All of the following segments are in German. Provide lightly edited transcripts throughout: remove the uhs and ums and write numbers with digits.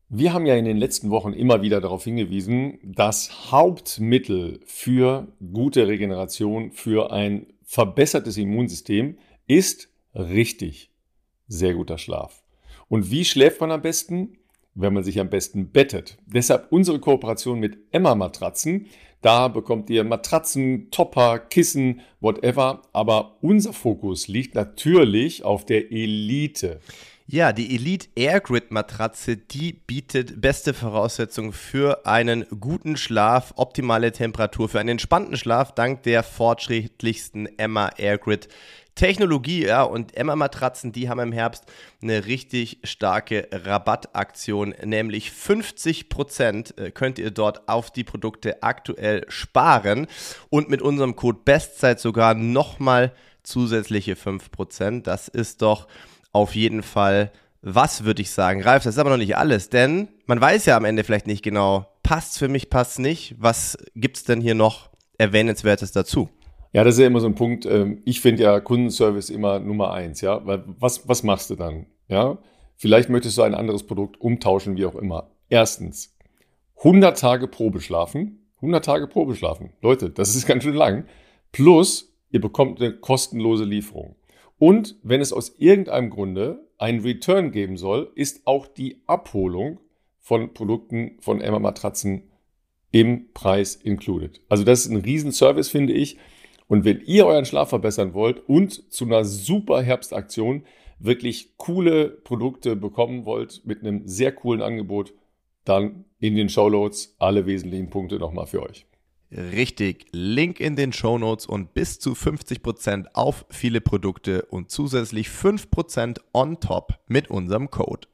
Wir haben ja in den letzten Wochen immer wieder darauf hingewiesen, das Hauptmittel für gute Regeneration, für ein verbessertes Immunsystem ist richtig sehr guter Schlaf. Und wie schläft man am besten? Wenn man sich am besten bettet. Deshalb unsere Kooperation mit Emma Matratzen. Da bekommt ihr Matratzen, Topper, Kissen, whatever. Aber unser Fokus liegt natürlich auf der Elite. Ja, die Elite Airgrid Matratze, die bietet beste Voraussetzungen für einen guten Schlaf, optimale Temperatur, für einen entspannten Schlaf dank der fortschrittlichsten Emma Airgrid Technologie. Ja, und Emma Matratzen, die haben im Herbst eine richtig starke Rabattaktion, nämlich 50% könnt ihr dort auf die Produkte aktuell sparen und mit unserem Code BESTZEIT sogar nochmal zusätzliche 5%. Das ist doch auf jeden Fall was, würde ich sagen. Ralf, das ist aber noch nicht alles, denn man weiß ja am Ende vielleicht nicht genau, passt's für mich, passt's nicht. Was gibt's denn hier noch Erwähnenswertes dazu? Ja, das ist ja immer so ein Punkt. Ich finde ja Kundenservice immer Nummer 1, ja. Weil was machst du dann? Ja, vielleicht möchtest du ein anderes Produkt umtauschen, wie auch immer. Erstens, 100 Tage Probeschlafen. 100 Tage Probeschlafen. Leute, das ist ganz schön lang. Plus, ihr bekommt eine kostenlose Lieferung. Und wenn es aus irgendeinem Grunde einen Return geben soll, ist auch die Abholung von Produkten von Emma Matratzen im Preis included. Also das ist ein Riesenservice, finde ich. Und wenn ihr euren Schlaf verbessern wollt und zu einer super Herbstaktion wirklich coole Produkte bekommen wollt mit einem sehr coolen Angebot, dann in den Shownotes alle wesentlichen Punkte nochmal für euch. Richtig, Link in den Shownotes und bis zu 50% auf viele Produkte und zusätzlich 5% on top mit unserem Code.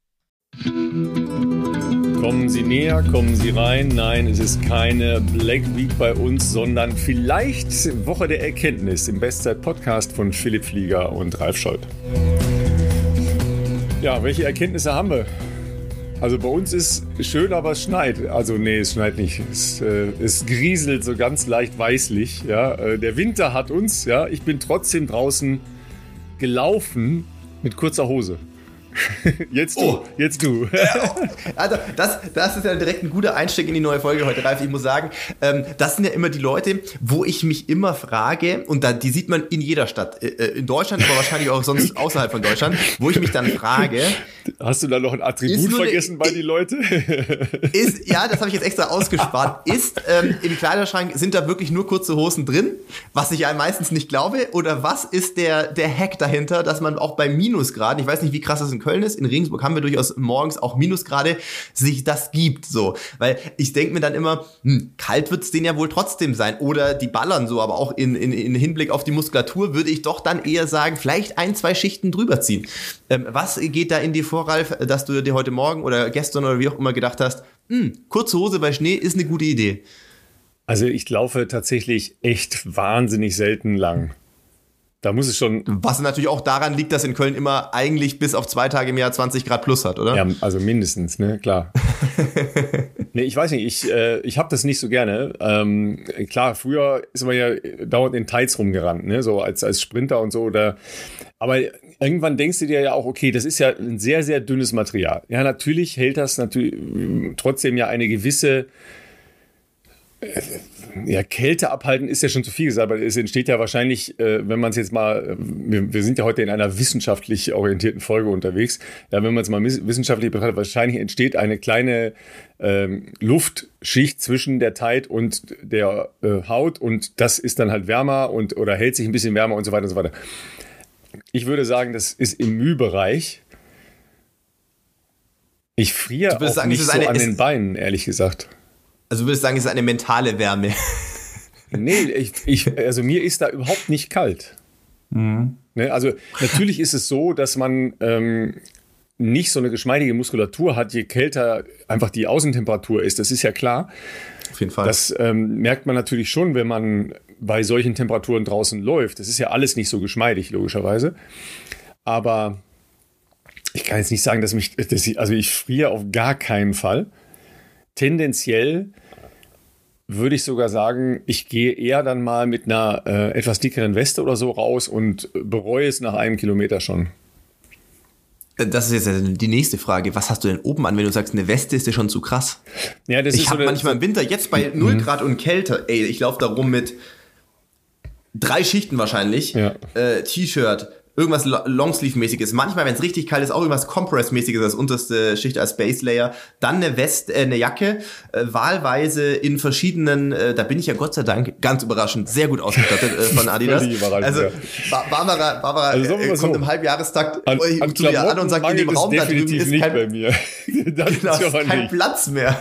Kommen Sie näher, kommen Sie rein. Nein, es ist keine Black Week bei uns, sondern vielleicht Woche der Erkenntnis im Bestzeit-Podcast von Philipp Flieger und Ralf Scholz. Ja, welche Erkenntnisse haben wir? Also bei uns ist schön, aber es schneit. Also nee, es schneit nicht. Es grieselt so ganz leicht weißlich. Ja. Der Winter hat uns. Ja. Ich bin trotzdem draußen gelaufen mit kurzer Hose. Jetzt du, jetzt du. Also das ist ja direkt ein guter Einstieg in die neue Folge heute, Ralf. Ich muss sagen, das sind ja immer die Leute, wo ich mich immer frage, und die sieht man in jeder Stadt, in Deutschland, aber wahrscheinlich auch sonst außerhalb von Deutschland, wo ich mich dann frage... Hast du da noch ein Attribut vergessen bei den Leuten? Ja, das habe ich jetzt extra ausgespart. Im Kleiderschrank, sind da wirklich nur kurze Hosen drin, was ich ja meistens nicht glaube? Oder was ist der Hack dahinter, dass man auch bei Minusgraden, ich weiß nicht, wie krass das in Köln ist, in Regensburg haben wir durchaus morgens auch Minusgrade, sich das gibt, so. Weil ich denke mir dann immer, kalt wird es denen ja wohl trotzdem sein. Oder die ballern so, aber auch in Hinblick auf die Muskulatur würde ich doch dann eher sagen, vielleicht 1-2 Schichten drüber ziehen. Was geht da in dir vor, Ralf, dass du dir heute Morgen oder gestern oder wie auch immer gedacht hast, kurze Hose bei Schnee ist eine gute Idee? Also ich laufe tatsächlich echt wahnsinnig selten lang. Da muss es schon... Was natürlich auch daran liegt, dass in Köln immer eigentlich bis auf 2 Tage im Jahr 20 Grad plus hat, oder? Ja, also mindestens, ne, klar. Nee, ich weiß nicht, ich habe das nicht so gerne. Klar, früher ist man ja dauernd in Tights rumgerannt, ne, so als Sprinter und so. Aber irgendwann denkst du dir ja auch, okay, das ist ja ein sehr, sehr dünnes Material. Ja, natürlich hält das trotzdem ja eine gewisse... Ja, Kälte abhalten ist ja schon zu viel gesagt, aber es entsteht ja wahrscheinlich, wenn man es jetzt mal, wir sind ja heute in einer wissenschaftlich orientierten Folge unterwegs, ja, wenn man es mal wissenschaftlich betrachtet, wahrscheinlich entsteht eine kleine Luftschicht zwischen der Tight und der Haut und das ist dann halt wärmer oder hält sich ein bisschen wärmer und so weiter und so weiter. Ich würde sagen, das ist im Mühbereich. Ich friere auch nicht so an den Beinen, ehrlich gesagt. Also du würdest sagen, es ist eine mentale Wärme. Nee, also mir ist da überhaupt nicht kalt. Mhm. Ne, also natürlich ist es so, dass man nicht so eine geschmeidige Muskulatur hat, je kälter einfach die Außentemperatur ist. Das ist ja klar. Auf jeden Fall. Das merkt man natürlich schon, wenn man bei solchen Temperaturen draußen läuft. Das ist ja alles nicht so geschmeidig, logischerweise. Aber ich kann jetzt nicht sagen, also ich friere auf gar keinen Fall. Tendenziell würde ich sogar sagen, ich gehe eher dann mal mit einer etwas dickeren Weste oder so raus und bereue es nach einem Kilometer schon. Das ist jetzt die nächste Frage. Was hast du denn oben an, wenn du sagst, eine Weste ist ja schon zu krass? Ja, das ich habe manchmal im Winter, jetzt bei 0 Grad und Kälte, ich laufe da rum mit 3 Schichten wahrscheinlich, T-Shirt, irgendwas Longsleeve-mäßiges. Manchmal, wenn es richtig kalt ist, auch irgendwas Compress-mäßiges als unterste Schicht als Base Layer. Dann eine Weste, eine Jacke, wahlweise in verschiedenen, da bin ich ja Gott sei Dank ganz überraschend sehr gut ausgestattet von Adidas. Also Barbara also, kommt im Halbjahrestakt zu mir an und sagt, in dem Raum da drüben ist kein Platz mehr.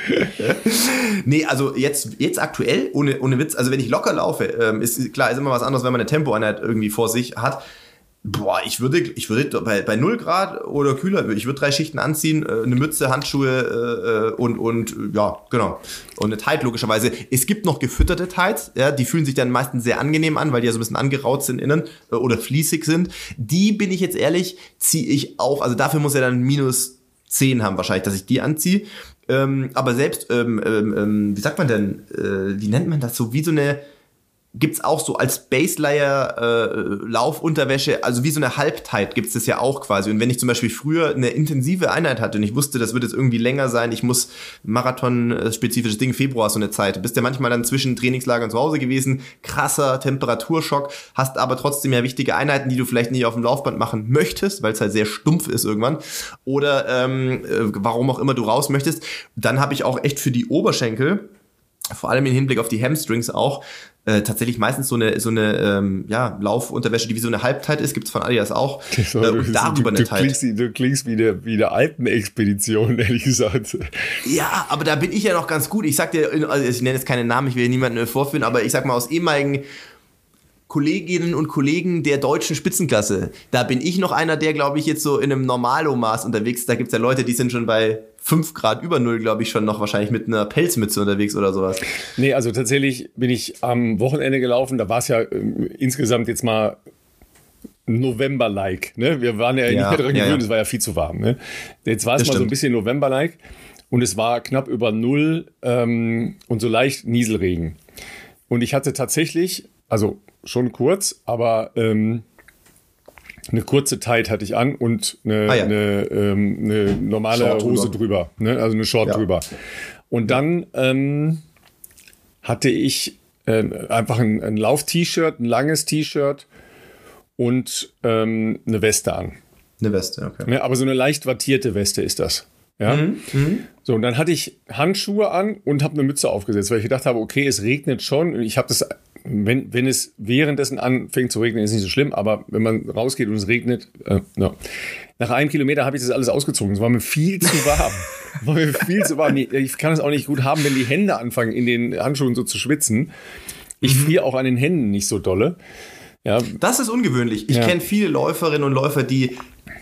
Nee, also jetzt aktuell, ohne Witz, also wenn ich locker laufe, ist klar, ist immer was anderes, wenn man eine Tempoeinheit irgendwie vor sich hat. Boah, ich würde bei 0 Grad oder kühler, ich würde 3 Schichten anziehen, eine Mütze, Handschuhe und ja, genau. Und eine Tide logischerweise. Es gibt noch gefütterte Tides, ja, die fühlen sich dann meistens sehr angenehm an, weil die ja so ein bisschen angeraut sind innen oder fließig sind. Die, bin ich jetzt ehrlich, ziehe ich auch, also dafür muss er dann -10 haben wahrscheinlich, dass ich die anziehe. Aber selbst, wie sagt man denn, wie nennt man das so, wie so eine, gibt's auch so als Base-Layer Laufunterwäsche, also wie so eine Halbtight gibt's das ja auch quasi. Und wenn ich zum Beispiel früher eine intensive Einheit hatte und ich wusste, das wird jetzt irgendwie länger sein, ich muss Marathon-spezifisches Ding, Februar so eine Zeit, bist ja manchmal dann zwischen Trainingslager und zu Hause gewesen, krasser Temperaturschock, hast aber trotzdem ja wichtige Einheiten, die du vielleicht nicht auf dem Laufband machen möchtest, weil es halt sehr stumpf ist irgendwann, oder warum auch immer du raus möchtest, dann habe ich auch echt für die Oberschenkel, vor allem im Hinblick auf die Hamstrings auch, tatsächlich meistens so eine Laufunterwäsche, die wie so eine Halbtight ist, gibt's von Adidas auch. Und darüber eine Tight. Du klingst wie eine Alpenexpedition, ehrlich gesagt. Ja, aber da bin ich ja noch ganz gut. Ich sag dir, also ich nenne jetzt keine Namen, ich will niemanden vorführen, aber ich sag mal aus ehemaligen Kolleginnen und Kollegen der deutschen Spitzenklasse, da bin ich noch einer, der, glaube ich, jetzt so in einem Normalo-Maß unterwegs ist. Da gibt's ja Leute, die sind schon bei 5 Grad über 0, glaube ich, schon noch wahrscheinlich mit einer Pelzmütze unterwegs oder sowas. Nee, also tatsächlich bin ich am Wochenende gelaufen, da war es ja insgesamt jetzt mal November-like, ne? Wir waren ja nicht mehr dran gewöhnt, es war ja viel zu warm, ne? Jetzt war es mal so ein bisschen November-like und es war knapp über 0 und so leicht Nieselregen. Und ich hatte tatsächlich, also schon kurz, aber eine kurze Tight hatte ich an und eine normale Short Hose drüber, ne? Also eine Short drüber. Und dann hatte ich einfach ein Lauf-T-Shirt, ein langes T-Shirt und eine Weste an. Eine Weste, okay. Ne? Aber so eine leicht wattierte Weste ist das. Ja? So, und dann hatte ich Handschuhe an und habe eine Mütze aufgesetzt, weil ich gedacht habe, okay, es regnet schon. Ich habe das, wenn es währenddessen anfängt zu regnen, ist nicht so schlimm, aber wenn man rausgeht und es regnet, nach 1 Kilometer habe ich das alles ausgezogen. Es war mir viel zu warm. Ich kann es auch nicht gut haben, wenn die Hände anfangen, in den Handschuhen so zu schwitzen. Ich friere auch an den Händen nicht so dolle. Ja. Das ist ungewöhnlich. Ich kenne viele Läuferinnen und Läufer, die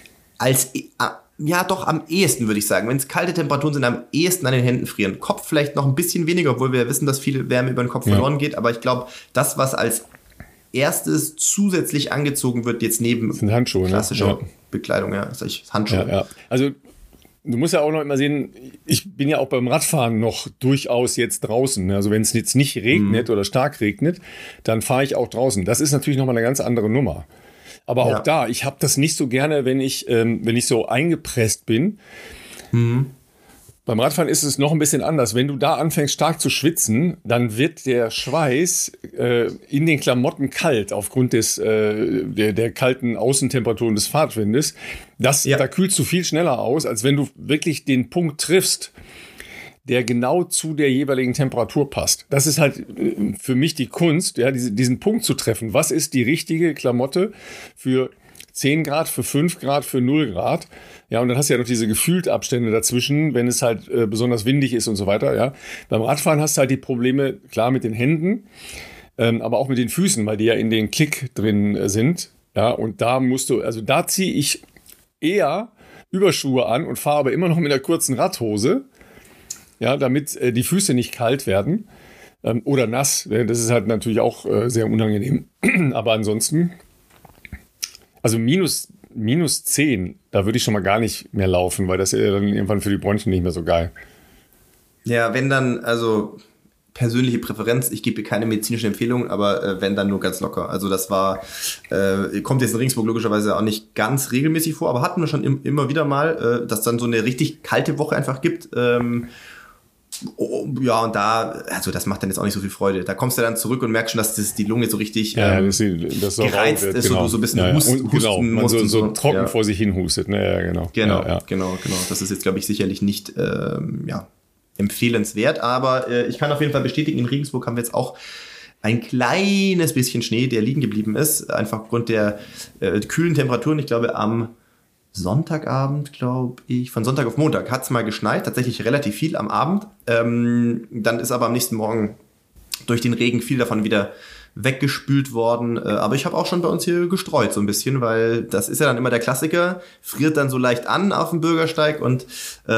doch am ehesten, würde ich sagen. Wenn es kalte Temperaturen sind, am ehesten an den Händen frieren. Kopf vielleicht noch ein bisschen weniger, obwohl wir ja wissen, dass viel Wärme über den Kopf verloren geht. Aber ich glaube, das, was als erstes zusätzlich angezogen wird, jetzt neben sind Handschuhe, klassischer Bekleidung, Handschuhe. Ja. Also du musst ja auch noch immer sehen, ich bin ja auch beim Radfahren noch durchaus jetzt draußen. Also wenn es jetzt nicht regnet oder stark regnet, dann fahre ich auch draußen. Das ist natürlich nochmal eine ganz andere Nummer. Aber auch da, ich habe das nicht so gerne, wenn ich so eingepresst bin. Beim Radfahren ist es noch ein bisschen anders. Wenn du da anfängst stark zu schwitzen, dann wird der Schweiß in den Klamotten kalt aufgrund der kalten Außentemperaturen des Fahrtwindes. Da kühlst du viel schneller aus, als wenn du wirklich den Punkt triffst, der genau zu der jeweiligen Temperatur passt. Das ist halt für mich die Kunst, diesen Punkt zu treffen. Was ist die richtige Klamotte für 10 Grad, für 5 Grad, für 0 Grad? Ja, und dann hast du ja noch diese Gefühltabstände dazwischen, wenn es halt besonders windig ist und so weiter. Ja. Beim Radfahren hast du halt die Probleme, klar, mit den Händen, aber auch mit den Füßen, weil die ja in den Klick drin sind. Ja, und da ziehe ich eher Überschuhe an und fahre aber immer noch mit einer kurzen Radhose. Ja, damit die Füße nicht kalt werden oder nass. Das ist halt natürlich auch sehr unangenehm. Aber ansonsten, also -10, da würde ich schon mal gar nicht mehr laufen, weil das ist ja dann irgendwann für die Bronchien nicht mehr so geil. Ja, wenn dann, also persönliche Präferenz. Ich gebe keine medizinische Empfehlung, aber wenn, dann nur ganz locker. Also das war, kommt jetzt in Regensburg logischerweise auch nicht ganz regelmäßig vor, aber hatten wir schon immer wieder mal, dass dann so eine richtig kalte Woche einfach gibt. Ja, und also das macht dann jetzt auch nicht so viel Freude. Da kommst du dann zurück und merkst schon, dass die Lunge so richtig das gereizt wird, ist, genau. so ein bisschen husten man musst so trocken vor sich hin hustet. Ne? Ja, genau. Das ist jetzt, glaube ich, sicherlich nicht empfehlenswert, aber ich kann auf jeden Fall bestätigen, in Regensburg haben wir jetzt auch ein kleines bisschen Schnee, der liegen geblieben ist, einfach aufgrund der kühlen Temperaturen. Ich glaube, am Sonntagabend, von Sonntag auf Montag hat es mal geschneit, tatsächlich relativ viel am Abend. Dann ist aber am nächsten Morgen durch den Regen viel davon wieder weggespült worden. Aber ich habe auch schon bei uns hier gestreut so ein bisschen, weil das ist ja dann immer der Klassiker, friert dann so leicht an auf dem Bürgersteig und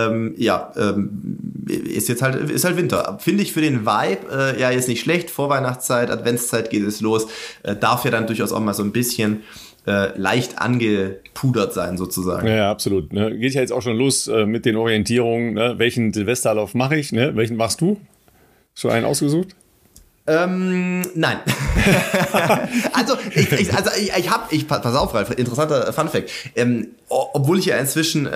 ist halt Winter. Finde ich für den Vibe jetzt nicht schlecht. Vorweihnachtszeit, Adventszeit geht es los. Darf ja dann durchaus auch mal so ein bisschen leicht angepudert sein, sozusagen. Ja, absolut. Ne? Geht ja jetzt auch schon los mit den Orientierungen. Ne? Welchen Silvesterlauf mache ich? Ne? Welchen machst du? Schon einen ausgesucht? Nein. Pass auf, Ralf, interessanter Funfact. Obwohl ich ja inzwischen,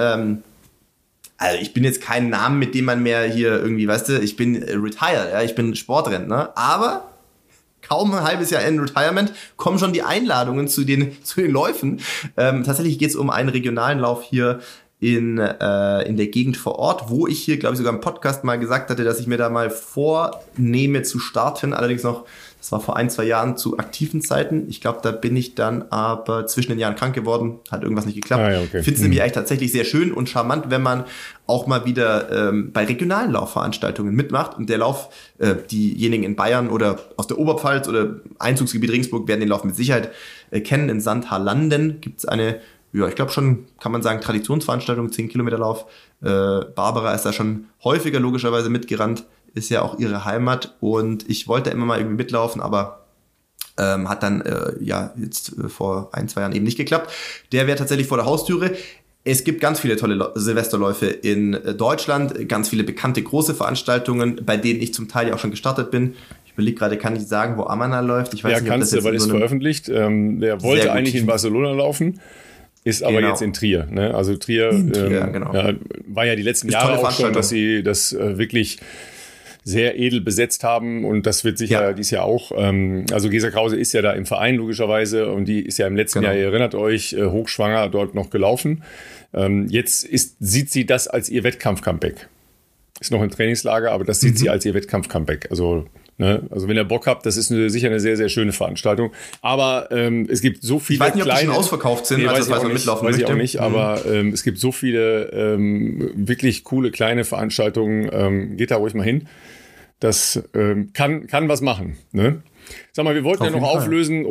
also ich bin jetzt kein Name, mit dem man mehr hier irgendwie, weißt du, ich bin retired, ja, ich bin Sportrentner, aber kaum ein halbes Jahr in Retirement kommen schon die Einladungen zu den Läufen. Tatsächlich geht es um einen regionalen Lauf hier in der Gegend vor Ort, wo ich hier, glaube ich, sogar im Podcast mal gesagt hatte, dass ich mir da mal vornehme zu starten. Allerdings noch, das war vor 1-2 Jahren zu aktiven Zeiten. Ich glaube, da bin ich dann aber zwischen den Jahren krank geworden. Hat irgendwas nicht geklappt. Okay. Finde es nämlich eigentlich tatsächlich sehr schön und charmant, wenn man auch mal wieder bei regionalen Laufveranstaltungen mitmacht. Und der Lauf, diejenigen in Bayern oder aus der Oberpfalz oder Einzugsgebiet Regensburg werden den Lauf mit Sicherheit kennen. In Sandharlanden gibt es eine, ja, ich glaube schon, kann man sagen, Traditionsveranstaltung, 10-Kilometer-Lauf. Barbara ist da schon häufiger logischerweise mitgerannt, ist ja auch ihre Heimat und ich wollte immer mal irgendwie mitlaufen, aber hat dann jetzt vor 1-2 Jahren eben nicht geklappt. Der wäre tatsächlich vor der Haustüre. Es gibt ganz viele tolle Silvesterläufe in Deutschland, ganz viele bekannte große Veranstaltungen, bei denen ich zum Teil ja auch schon gestartet bin. Ich überlege gerade, kann ich sagen, wo Amana läuft? Ich weiß nicht, kannst du, weil es veröffentlicht. Der wollte eigentlich in Barcelona laufen. Ist aber jetzt in Trier. Ne? Also Trier, genau. War ja die letzten Jahre auch schon, dass sie das wirklich sehr edel besetzt haben und das wird sicher dieses Jahr auch. Also Gesa Krause ist ja da im Verein logischerweise und die ist ja im letzten Jahr, ihr erinnert euch, hochschwanger dort noch gelaufen. Jetzt sieht sie das als ihr Wettkampf-Comeback. Ist noch im Trainingslager, aber das sieht sie als ihr Wettkampf-Comeback. Also wenn ihr Bock habt, das ist sicher eine sehr, sehr schöne Veranstaltung. Aber es gibt so viele kleine... Ich weiß nicht, ob die schon ausverkauft sind, weiß ich auch nicht, aber es gibt so viele wirklich coole kleine Veranstaltungen. Geht da ruhig mal hin. Das kann was machen. Ne? Sag mal, wir wollten ja noch auflösen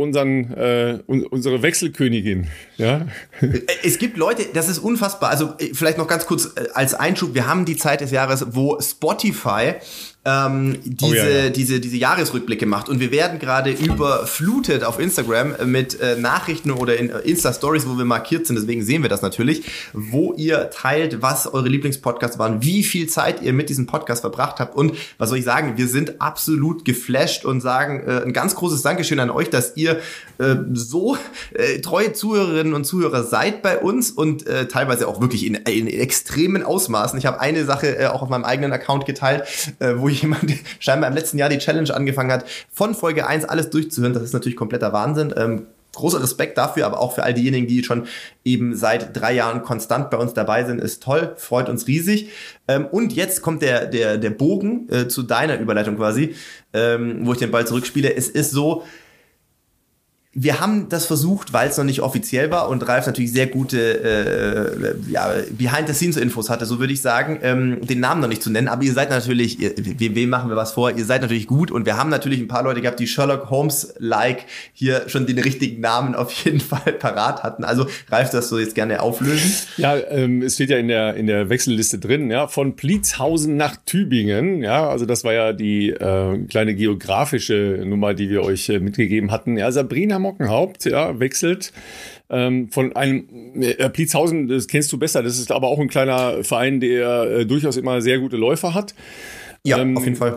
unsere Wechselkönigin. Ja? Es gibt Leute, das ist unfassbar. Also vielleicht noch ganz kurz als Einschub. Wir haben die Zeit des Jahres, wo Spotify diese Jahresrückblicke macht. Und wir werden gerade überflutet auf Instagram mit Nachrichten oder in Insta-Stories, wo wir markiert sind, deswegen sehen wir das natürlich, wo ihr teilt, was eure Lieblingspodcasts waren, wie viel Zeit ihr mit diesem Podcast verbracht habt. Und was soll ich sagen, wir sind absolut geflasht und sagen ein ganz großes Dankeschön an euch, dass ihr so treue Zuhörerinnen und Zuhörer seid bei uns und teilweise auch wirklich in extremen Ausmaßen. Ich habe eine Sache auch auf meinem eigenen Account geteilt, wo jemand scheinbar im letzten Jahr die Challenge angefangen hat, von Folge 1 alles durchzuhören. Das ist natürlich kompletter Wahnsinn. Großer Respekt dafür, aber auch für all diejenigen, die schon eben seit 3 Jahren konstant bei uns dabei sind, ist toll, freut uns riesig. Und jetzt kommt der Bogen zu deiner Überleitung quasi, wo ich den Ball zurückspiele. Es ist so, wir haben das versucht, weil es noch nicht offiziell war und Ralf natürlich sehr gute Behind-the-Scenes-Infos hatte, so würde ich sagen, den Namen noch nicht zu nennen, aber ihr seid natürlich, wem machen wir was vor, ihr seid natürlich gut und wir haben natürlich ein paar Leute gehabt, die Sherlock Holmes-like hier schon den richtigen Namen auf jeden Fall parat hatten. Also Ralf, das du jetzt gerne auflösen? Ja, es steht ja in der Wechselliste drin, ja, von Pliezhausen nach Tübingen, ja, also das war ja die kleine geografische Nummer, die wir euch mitgegeben hatten. Ja, Sabrina Mockenhaupt, ja, wechselt von einem Pliezhausen, das kennst du besser, das ist aber auch ein kleiner Verein, der durchaus immer sehr gute Läufer hat. Ja, auf jeden Fall.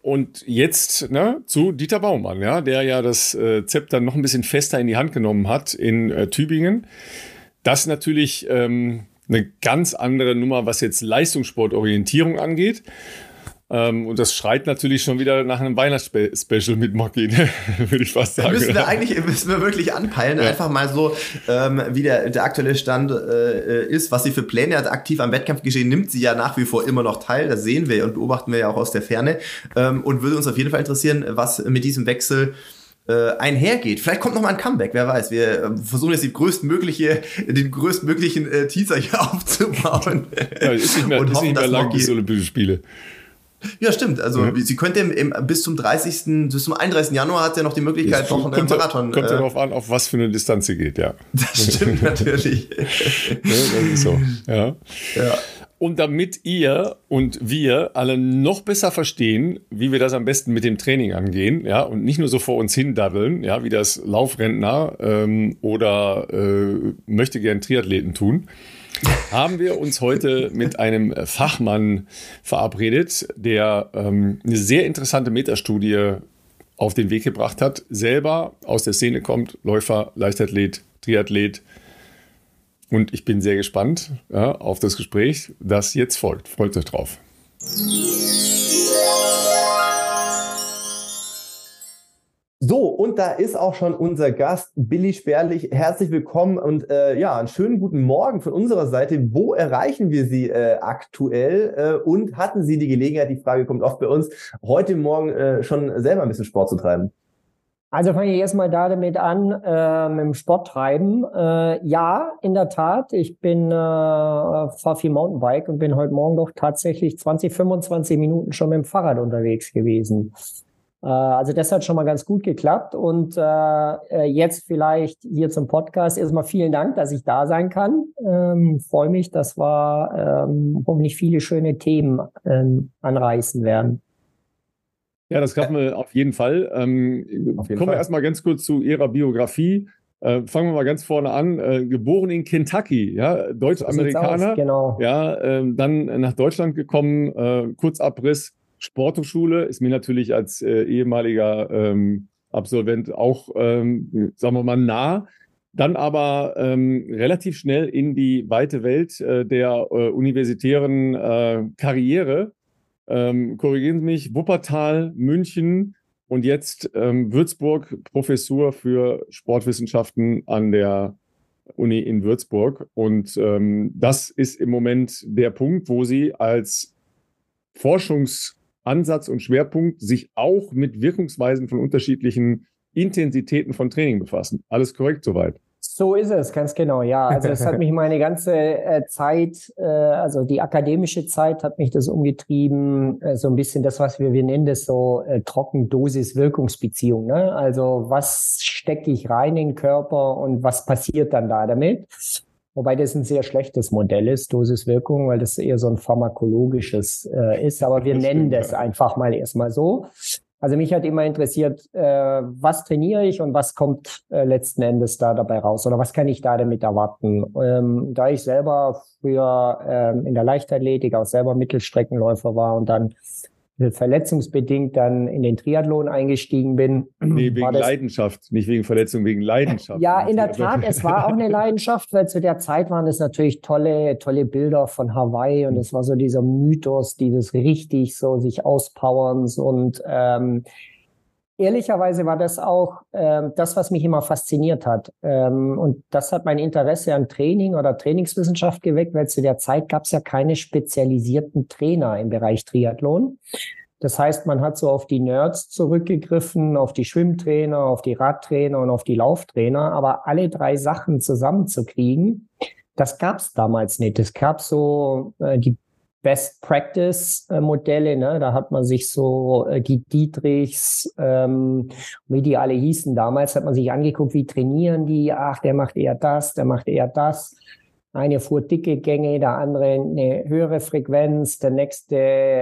Und jetzt zu Dieter Baumann, ja, der ja das Zepter noch ein bisschen fester in die Hand genommen hat in Tübingen. Das ist natürlich eine ganz andere Nummer, was jetzt Leistungssportorientierung angeht. Und das schreit natürlich schon wieder nach einem Weihnachtsspecial mit Mocky, ne? Würde ich fast sagen. Müssen wir wirklich anpeilen, einfach mal so, wie der aktuelle Stand ist, was sie für Pläne hat. Aktiv am Wettkampfgeschehen nimmt sie ja nach wie vor immer noch teil, das sehen wir und beobachten wir ja auch aus der Ferne, und würde uns auf jeden Fall interessieren, was mit diesem Wechsel einhergeht. Vielleicht kommt noch mal ein Comeback, wer weiß. Wir versuchen jetzt den größtmöglichen Teaser hier aufzubauen. Ja, ist nicht mehr lang bis Olympische Spiele. Ja, stimmt. Also sie könnte bis zum 31. Januar hat sie ja noch die Möglichkeit, noch einen Marathon. Kommt ja darauf an, auf was für eine Distanz sie geht, ja. Das stimmt natürlich. Ja, das ist so. Ja. Und damit ihr und wir alle noch besser verstehen, wie wir das am besten mit dem Training angehen, ja, und nicht nur so vor uns hin daddeln, ja, wie das Laufrentner oder möchte gern Triathleten tun, haben wir uns heute mit einem Fachmann verabredet, der eine sehr interessante Metastudie auf den Weg gebracht hat, selber aus der Szene kommt, Läufer, Leichtathlet, Triathlet. Und ich bin sehr gespannt auf das Gespräch, das jetzt folgt. Freut euch drauf. So, und da ist auch schon unser Gast, Billy Sperlich. Herzlich willkommen und einen schönen guten Morgen von unserer Seite. Wo erreichen wir Sie aktuell? Und hatten Sie die Gelegenheit, die Frage kommt oft bei uns, heute Morgen schon selber ein bisschen Sport zu treiben? Also fange ich erstmal damit an, mit dem Sport treiben. Ja, in der Tat. Ich fahre viel Mountainbike und bin heute Morgen doch tatsächlich 25 Minuten schon mit dem Fahrrad unterwegs gewesen. Also das hat schon mal ganz gut geklappt. Und jetzt vielleicht hier zum Podcast erstmal vielen Dank, dass ich da sein kann. Freue mich, dass wir hoffentlich viele schöne Themen anreißen werden. Ja, das schaffen wir auf jeden Fall. Kommen wir erstmal ganz kurz zu Ihrer Biografie. Fangen wir mal ganz vorne an. Geboren in Kentucky, ja, Deutsch-Amerikaner. Genau. Ja, dann nach Deutschland gekommen, Kurzabriss, Sporthochschule, ist mir natürlich als ehemaliger Absolvent auch, sagen wir mal, nah. Dann aber relativ schnell in die weite Welt der universitären Karriere. Korrigieren Sie mich, Wuppertal, München und jetzt Würzburg, Professur für Sportwissenschaften an der Uni in Würzburg. Und das ist im Moment der Punkt, wo Sie als Forschungsansatz und Schwerpunkt sich auch mit Wirkungsweisen von unterschiedlichen Intensitäten von Training befassen. Alles korrekt soweit? So ist es, ganz genau, ja. Also das hat mich meine ganze Zeit, also die akademische Zeit hat mich das umgetrieben, so ein bisschen das, was wir nennen das so Trockendosis-Wirkungsbeziehung, ne? Also was stecke ich rein in den Körper und was passiert dann da damit? Wobei das ein sehr schlechtes Modell ist, Dosis-Wirkung, weil das eher so ein pharmakologisches ist. Aber wir nennen das einfach mal erstmal so. Also mich hat immer interessiert, was trainiere ich und was kommt letzten Endes da dabei raus oder was kann ich da damit erwarten? Da ich selber früher in der Leichtathletik auch selber Mittelstreckenläufer war und dann verletzungsbedingt dann in den Triathlon eingestiegen bin. Nee, wegen Leidenschaft, nicht wegen Verletzung, wegen Leidenschaft. Ja, in der Tat, es war auch eine Leidenschaft, weil zu der Zeit waren es natürlich tolle Bilder von Hawaii und es war so dieser Mythos, dieses richtig so sich Auspowerns und ehrlicherweise war das auch das, was mich immer fasziniert hat. Und das hat mein Interesse an Training oder Trainingswissenschaft geweckt, weil zu der Zeit gab es ja keine spezialisierten Trainer im Bereich Triathlon. Das heißt, man hat so auf die Nerds zurückgegriffen, auf die Schwimmtrainer, auf die Radtrainer und auf die Lauftrainer. Aber alle drei Sachen zusammenzukriegen, das gab es damals nicht. Es gab so die Best-Practice-Modelle, ne? Da hat man sich so die Dietrichs, wie die alle hießen damals, hat man sich angeguckt, wie trainieren die? Ach, der macht eher das, der macht eher das. Eine fuhr dicke Gänge, der andere eine höhere Frequenz, der nächste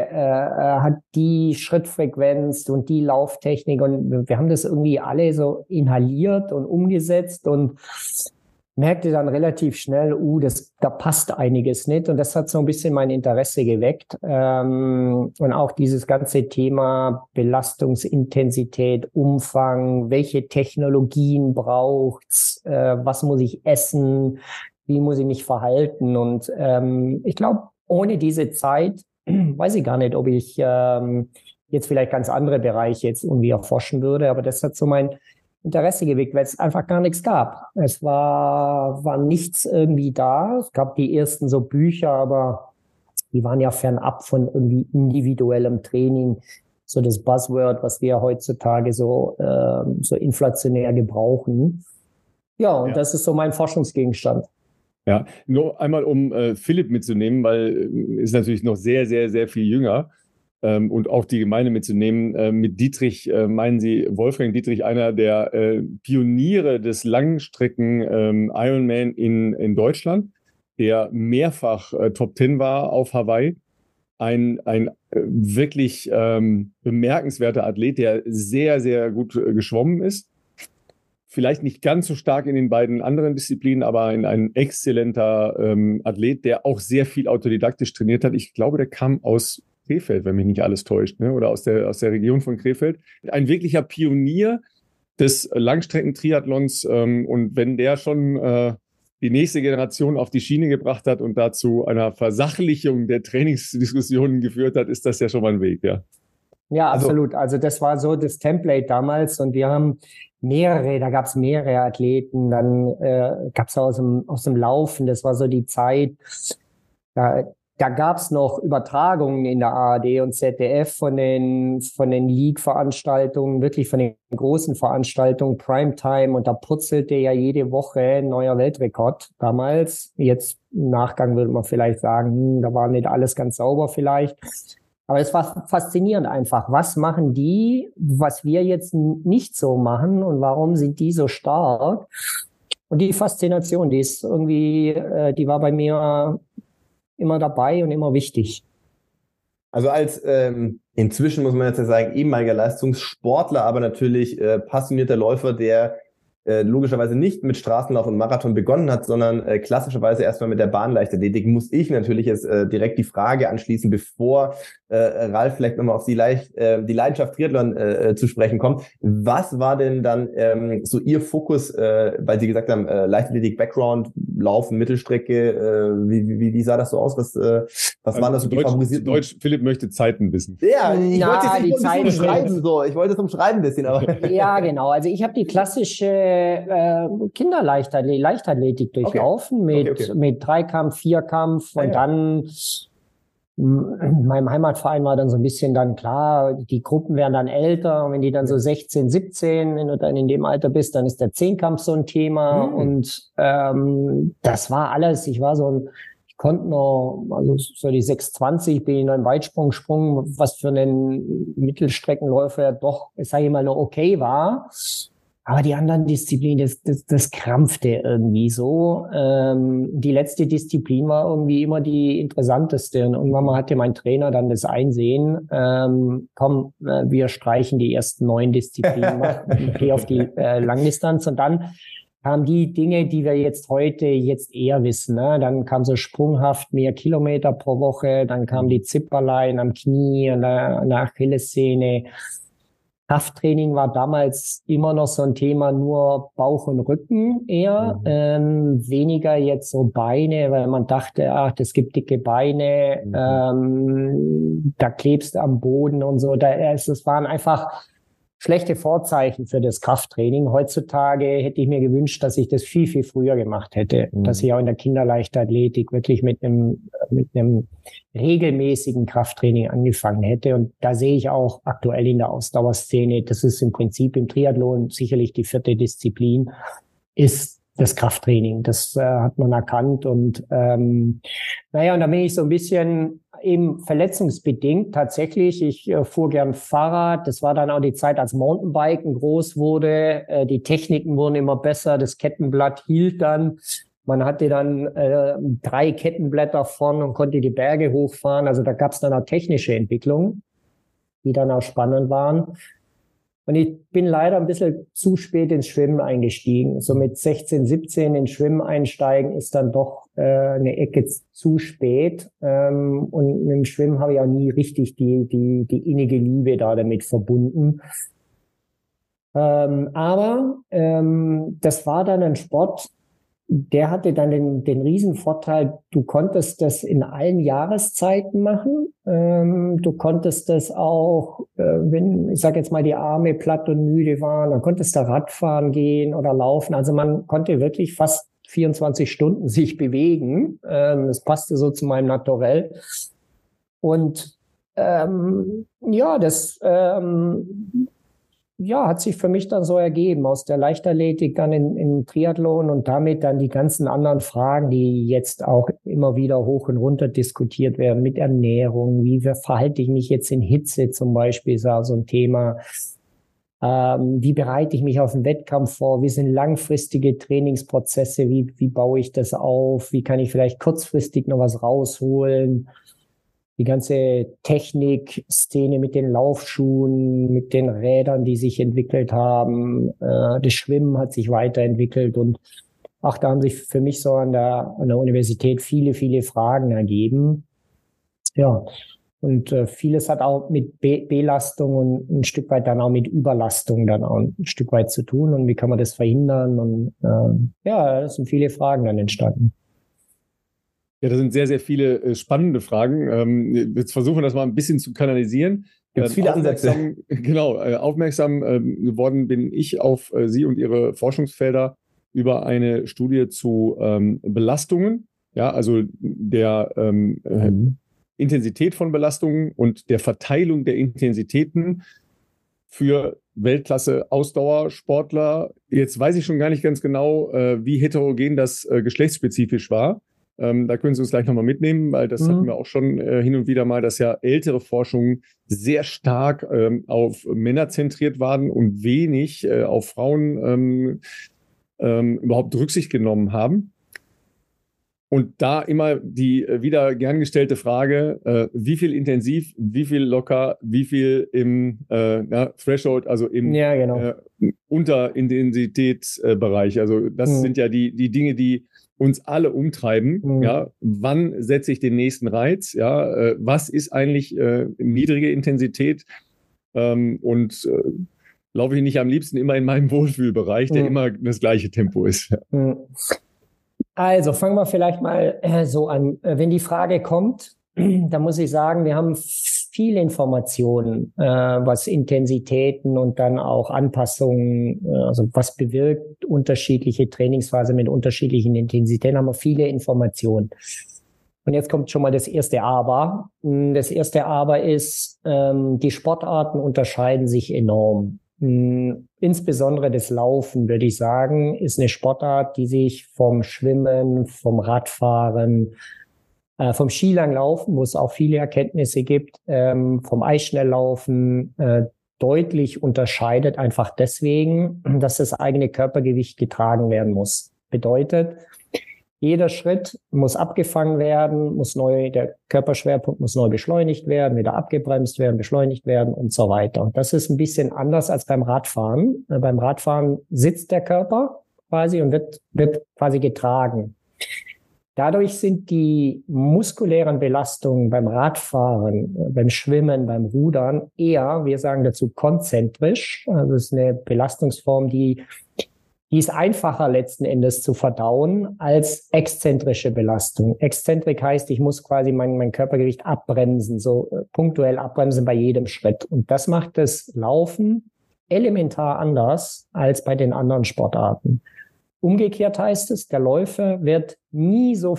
hat die Schrittfrequenz und die Lauftechnik und wir haben das irgendwie alle so inhaliert und umgesetzt und merkte dann relativ schnell, da passt einiges nicht. Und das hat so ein bisschen mein Interesse geweckt. Und auch dieses ganze Thema Belastungsintensität, Umfang, welche Technologien braucht's, was muss ich essen, wie muss ich mich verhalten? Und ich glaube, ohne diese Zeit, weiß ich gar nicht, ob ich jetzt vielleicht ganz andere Bereiche jetzt irgendwie erforschen würde, aber das hat so mein Interesse geweckt, weil es einfach gar nichts gab. Es war nichts irgendwie da. Es gab die ersten so Bücher, aber die waren ja fernab von irgendwie individuellem Training. So das Buzzword, was wir heutzutage so inflationär gebrauchen. Ja, und das ist so mein Forschungsgegenstand. Ja, nur einmal, um Philipp mitzunehmen, weil ist natürlich noch sehr, sehr, sehr viel jünger. Und auch die Gemeinde mitzunehmen. Mit Dietrich meinen Sie Wolfgang Dietrich, einer der Pioniere des Langstrecken-Ironman in Deutschland, der mehrfach Top 10 war auf Hawaii. Ein wirklich bemerkenswerter Athlet, der sehr, sehr gut geschwommen ist. Vielleicht nicht ganz so stark in den beiden anderen Disziplinen, aber ein exzellenter Athlet, der auch sehr viel autodidaktisch trainiert hat. Ich glaube, der kam aus Krefeld, wenn mich nicht alles täuscht, ne? Oder aus der Region von Krefeld. Ein wirklicher Pionier des Langstreckentriathlons. Und wenn der schon die nächste Generation auf die Schiene gebracht hat und dazu einer Versachlichung der Trainingsdiskussionen geführt hat, ist das ja schon mal ein Weg, ja. Ja, absolut. Also das war so das Template damals und wir haben da gab es mehrere Athleten, dann gab es aus dem Laufen, das war so die Zeit, da gab es noch Übertragungen in der ARD und ZDF von den League-Veranstaltungen, wirklich von den großen Veranstaltungen, Primetime, und da purzelte ja jede Woche ein neuer Weltrekord damals. Jetzt im Nachgang würde man vielleicht sagen, da war nicht alles ganz sauber vielleicht. Aber es war faszinierend einfach. Was machen die, was wir jetzt nicht so machen, und warum sind die so stark? Und die Faszination, die ist irgendwie, die war bei mir immer dabei und immer wichtig. Also als inzwischen, muss man jetzt ja sagen, ehemaliger Leistungssportler, aber natürlich passionierter Läufer, der logischerweise nicht mit Straßenlauf und Marathon begonnen hat, sondern klassischerweise erstmal mit der Bahnleichtathletik, muss ich natürlich jetzt direkt die Frage anschließen, bevor Ralf vielleicht nochmal auf die Leidenschaft Triathlon zu sprechen kommt. Was war denn dann so Ihr Fokus, weil Sie gesagt haben, Leichtathletik, Background, Laufen, Mittelstrecke, wie sah das so aus? Was waren das so die favorisierten? Deutsch, Philipp möchte Zeiten wissen. Ja, ich wollte es umschreiben, Ich wollte es umschreiben ein bisschen, aber. Ja, genau. Also ich habe die klassische Kinderleichtathletik durchlaufen mit Dreikampf, Vierkampf und dann in meinem Heimatverein war dann so ein bisschen dann klar, die Gruppen werden dann älter und wenn die dann so 16, 17, wenn du dann in dem Alter bist, dann ist der Zehnkampf so ein Thema und das war alles. Ich konnte noch, also so die 6,20 bin ich noch im Weitsprung gesprungen, was für einen Mittelstreckenläufer doch, sage ich mal, noch okay war. Aber die anderen Disziplinen, das krampfte irgendwie so. Die letzte Disziplin war irgendwie immer die interessanteste. Und irgendwann mal hatte mein Trainer dann das Einsehen, wir streichen die ersten 9 Disziplinen, geh auf die Langdistanz. Und dann kamen die Dinge, die wir jetzt eher wissen. Ne? Dann kam so sprunghaft mehr Kilometer pro Woche, dann kam die Zipperlein am Knie, an der Achillessehne. Krafttraining war damals immer noch so ein Thema, nur Bauch und Rücken eher, weniger jetzt so Beine, weil man dachte, das gibt dicke Beine, da klebst du am Boden und so. Es waren einfach schlechte Vorzeichen für das Krafttraining. Heutzutage hätte ich mir gewünscht, dass ich das viel, viel früher gemacht hätte, dass ich auch in der Kinderleichtathletik wirklich mit einem regelmäßigen Krafttraining angefangen hätte. Und da sehe ich auch aktuell in der Ausdauerszene, das ist im Prinzip im Triathlon sicherlich die 4. Disziplin, ist das Krafttraining. Das hat man erkannt. Und und da bin ich so ein bisschen eben verletzungsbedingt tatsächlich. Ich fuhr gern Fahrrad. Das war dann auch die Zeit, als Mountainbiken groß wurde. Die Techniken wurden immer besser. Das Kettenblatt hielt dann. Man hatte dann 3 Kettenblätter vorn und konnte die Berge hochfahren. Also da gab es dann auch technische Entwicklungen, die dann auch spannend waren. Und ich bin leider ein bisschen zu spät ins Schwimmen eingestiegen. So mit 16, 17 ins Schwimmen einsteigen ist dann doch eine Ecke zu spät. Und mit dem Schwimmen habe ich auch nie richtig die innige Liebe da damit verbunden. Aber das war dann ein Sport, der hatte dann den riesen Vorteil, du konntest das in allen Jahreszeiten machen. Du konntest das auch, wenn, ich sage jetzt mal, die Arme platt und müde waren, dann konntest du Radfahren gehen oder laufen. Also man konnte wirklich fast 24 Stunden sich bewegen. Das passte so zu meinem Naturell. Und hat sich für mich dann so ergeben, aus der Leichtathletik dann in Triathlon und damit dann die ganzen anderen Fragen, die jetzt auch immer wieder hoch und runter diskutiert werden, mit Ernährung, wie verhalte ich mich jetzt in Hitze zum Beispiel, ist auch so ein Thema. Wie bereite ich mich auf den Wettkampf vor? Wie sind langfristige Trainingsprozesse? Wie baue ich das auf? Wie kann ich vielleicht kurzfristig noch was rausholen? Die ganze Technik-Szene mit den Laufschuhen, mit den Rädern, die sich entwickelt haben. Das Schwimmen hat sich weiterentwickelt und da haben sich für mich so an der Universität viele, viele Fragen ergeben. Ja, und vieles hat auch mit Belastung und ein Stück weit dann auch mit Überlastung dann auch ein Stück weit zu tun. Und wie kann man das verhindern? Und es sind viele Fragen dann entstanden. Ja, das sind sehr, sehr viele spannende Fragen. Jetzt versuchen wir das mal ein bisschen zu kanalisieren. Gibt es viele Ansätze. Genau, aufmerksam geworden bin ich auf Sie und Ihre Forschungsfelder über eine Studie zu Belastungen, ja, also der Intensität von Belastungen und der Verteilung der Intensitäten für Weltklasse-Ausdauersportler. Jetzt weiß ich schon gar nicht ganz genau, wie heterogen das geschlechtsspezifisch war. Da können Sie uns gleich nochmal mitnehmen, weil das hatten wir auch schon hin und wieder mal, dass ja ältere Forschungen sehr stark auf Männer zentriert waren und wenig auf Frauen überhaupt Rücksicht genommen haben. Und da immer die wieder gern gestellte Frage, wie viel intensiv, wie viel locker, wie viel im Threshold, also im Unterintensitätsbereich. Also das sind ja die Dinge, die uns alle umtreiben. Ja, wann setze ich den nächsten Reiz? Ja, was ist eigentlich niedrige Intensität? Und laufe ich nicht am liebsten immer in meinem Wohlfühlbereich, der immer das gleiche Tempo ist? Also fangen wir vielleicht mal so an. Wenn die Frage kommt, dann muss ich sagen, wir haben viele Informationen, was Intensitäten und dann auch Anpassungen, also was bewirkt unterschiedliche Trainingsphasen mit unterschiedlichen Intensitäten, haben wir viele Informationen. Und jetzt kommt schon mal das erste Aber. Das erste Aber ist, die Sportarten unterscheiden sich enorm. Insbesondere das Laufen, würde ich sagen, ist eine Sportart, die sich vom Schwimmen, vom Radfahren, vom Skilanglaufen, wo es auch viele Erkenntnisse gibt, vom Eisschnelllaufen deutlich unterscheidet, einfach deswegen, dass das eigene Körpergewicht getragen werden muss. Bedeutet, jeder Schritt muss abgefangen werden, der Körperschwerpunkt muss neu beschleunigt werden, wieder abgebremst werden, beschleunigt werden und so weiter. Und das ist ein bisschen anders als beim Radfahren. Beim Radfahren sitzt der Körper quasi und wird quasi getragen. Dadurch sind die muskulären Belastungen beim Radfahren, beim Schwimmen, beim Rudern eher, wir sagen dazu konzentrisch. Also es ist eine Belastungsform, die ist einfacher letzten Endes zu verdauen als exzentrische Belastung. Exzentrik heißt, ich muss quasi mein Körpergewicht abbremsen, so punktuell abbremsen bei jedem Schritt. Und das macht das Laufen elementar anders als bei den anderen Sportarten. Umgekehrt heißt es, der Läufer wird nie so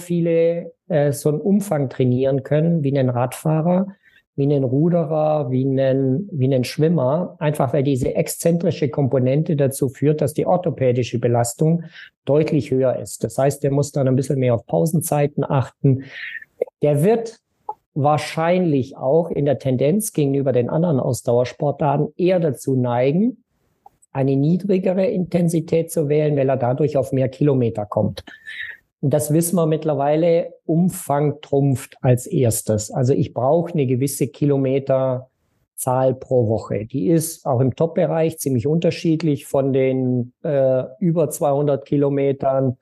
einen Umfang trainieren können wie ein Radfahrer, wie ein Ruderer, wie ein Schwimmer, einfach weil diese exzentrische Komponente dazu führt, dass die orthopädische Belastung deutlich höher ist. Das heißt, der muss dann ein bisschen mehr auf Pausenzeiten achten. Der wird wahrscheinlich auch in der Tendenz gegenüber den anderen Ausdauersportarten eher dazu neigen, eine niedrigere Intensität zu wählen, weil er dadurch auf mehr Kilometer kommt. Und das wissen wir mittlerweile, Umfang trumpft als erstes. Also ich brauche eine gewisse Kilometerzahl Zahl pro Woche. Die ist auch im Top-Bereich ziemlich unterschiedlich von den über 200 Kilometern,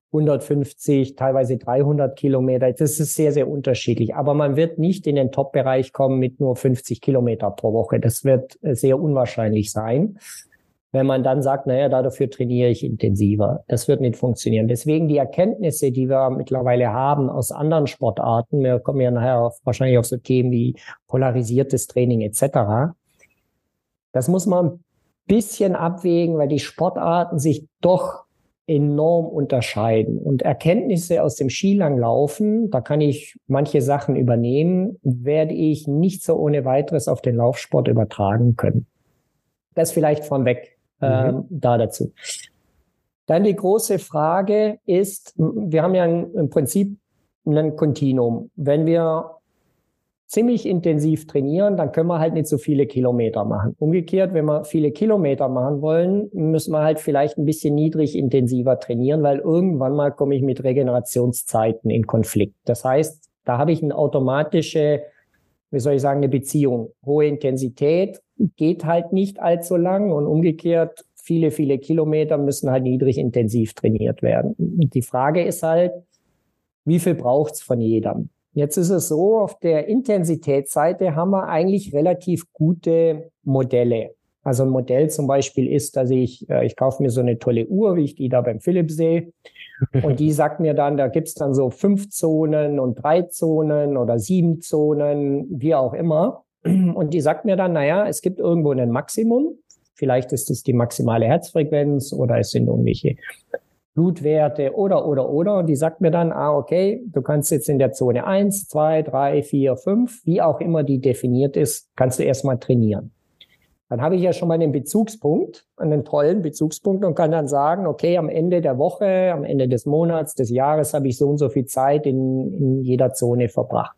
150, teilweise 300 Kilometer. Das ist sehr, sehr unterschiedlich. Aber man wird nicht in den Top-Bereich kommen mit nur 50 Kilometer pro Woche. Das wird sehr unwahrscheinlich sein. Wenn man dann sagt, naja, dafür trainiere ich intensiver. Das wird nicht funktionieren. Deswegen die Erkenntnisse, die wir mittlerweile haben aus anderen Sportarten, wir kommen ja nachher wahrscheinlich auf so Themen wie polarisiertes Training etc., das muss man ein bisschen abwägen, weil die Sportarten sich doch enorm unterscheiden. Und Erkenntnisse aus dem Skilanglaufen, da kann ich manche Sachen übernehmen, werde ich nicht so ohne weiteres auf den Laufsport übertragen können. Das vielleicht vorweg. Da dazu. Dann die große Frage ist, wir haben ja im Prinzip ein Kontinuum. Wenn wir ziemlich intensiv trainieren, dann können wir halt nicht so viele Kilometer machen. Umgekehrt, wenn wir viele Kilometer machen wollen, müssen wir halt vielleicht ein bisschen niedrig intensiver trainieren, weil irgendwann mal komme ich mit Regenerationszeiten in Konflikt. Das heißt, da habe ich eine automatische, wie soll ich sagen, eine Beziehung. Hohe Intensität geht halt nicht allzu lang und umgekehrt viele, viele Kilometer müssen halt niedrig intensiv trainiert werden. Die Frage ist halt, wie viel braucht's von jedem? Jetzt ist es so, auf der Intensitätsseite haben wir eigentlich relativ gute Modelle. Also ein Modell zum Beispiel ist, dass ich kaufe mir so eine tolle Uhr, wie ich die da beim Philipp sehe. Und die sagt mir dann, da gibt's dann so 5 Zonen und 3 Zonen oder 7 Zonen, wie auch immer. Und die sagt mir dann, naja, es gibt irgendwo ein Maximum. Vielleicht ist es die maximale Herzfrequenz oder es sind irgendwelche Blutwerte oder. Und die sagt mir dann, okay, du kannst jetzt in der Zone 1, 2, 3, 4, 5, wie auch immer die definiert ist, kannst du erstmal trainieren. Dann habe ich ja schon mal einen Bezugspunkt, einen tollen Bezugspunkt und kann dann sagen, okay, am Ende der Woche, am Ende des Monats, des Jahres habe ich so und so viel Zeit in jeder Zone verbracht.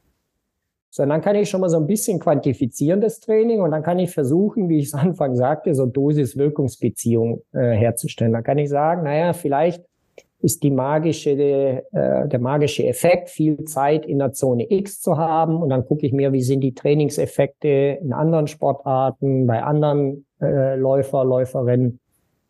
So, dann kann ich schon mal so ein bisschen quantifizieren, das Training, und dann kann ich versuchen, wie ich es Anfang sagte, so Dosis-Wirkungsbeziehung herzustellen. Dann kann ich sagen, naja, vielleicht ist der magische Effekt, viel Zeit in der Zone X zu haben, und dann gucke ich mir, wie sind die Trainingseffekte in anderen Sportarten, bei anderen Läufer, Läuferinnen,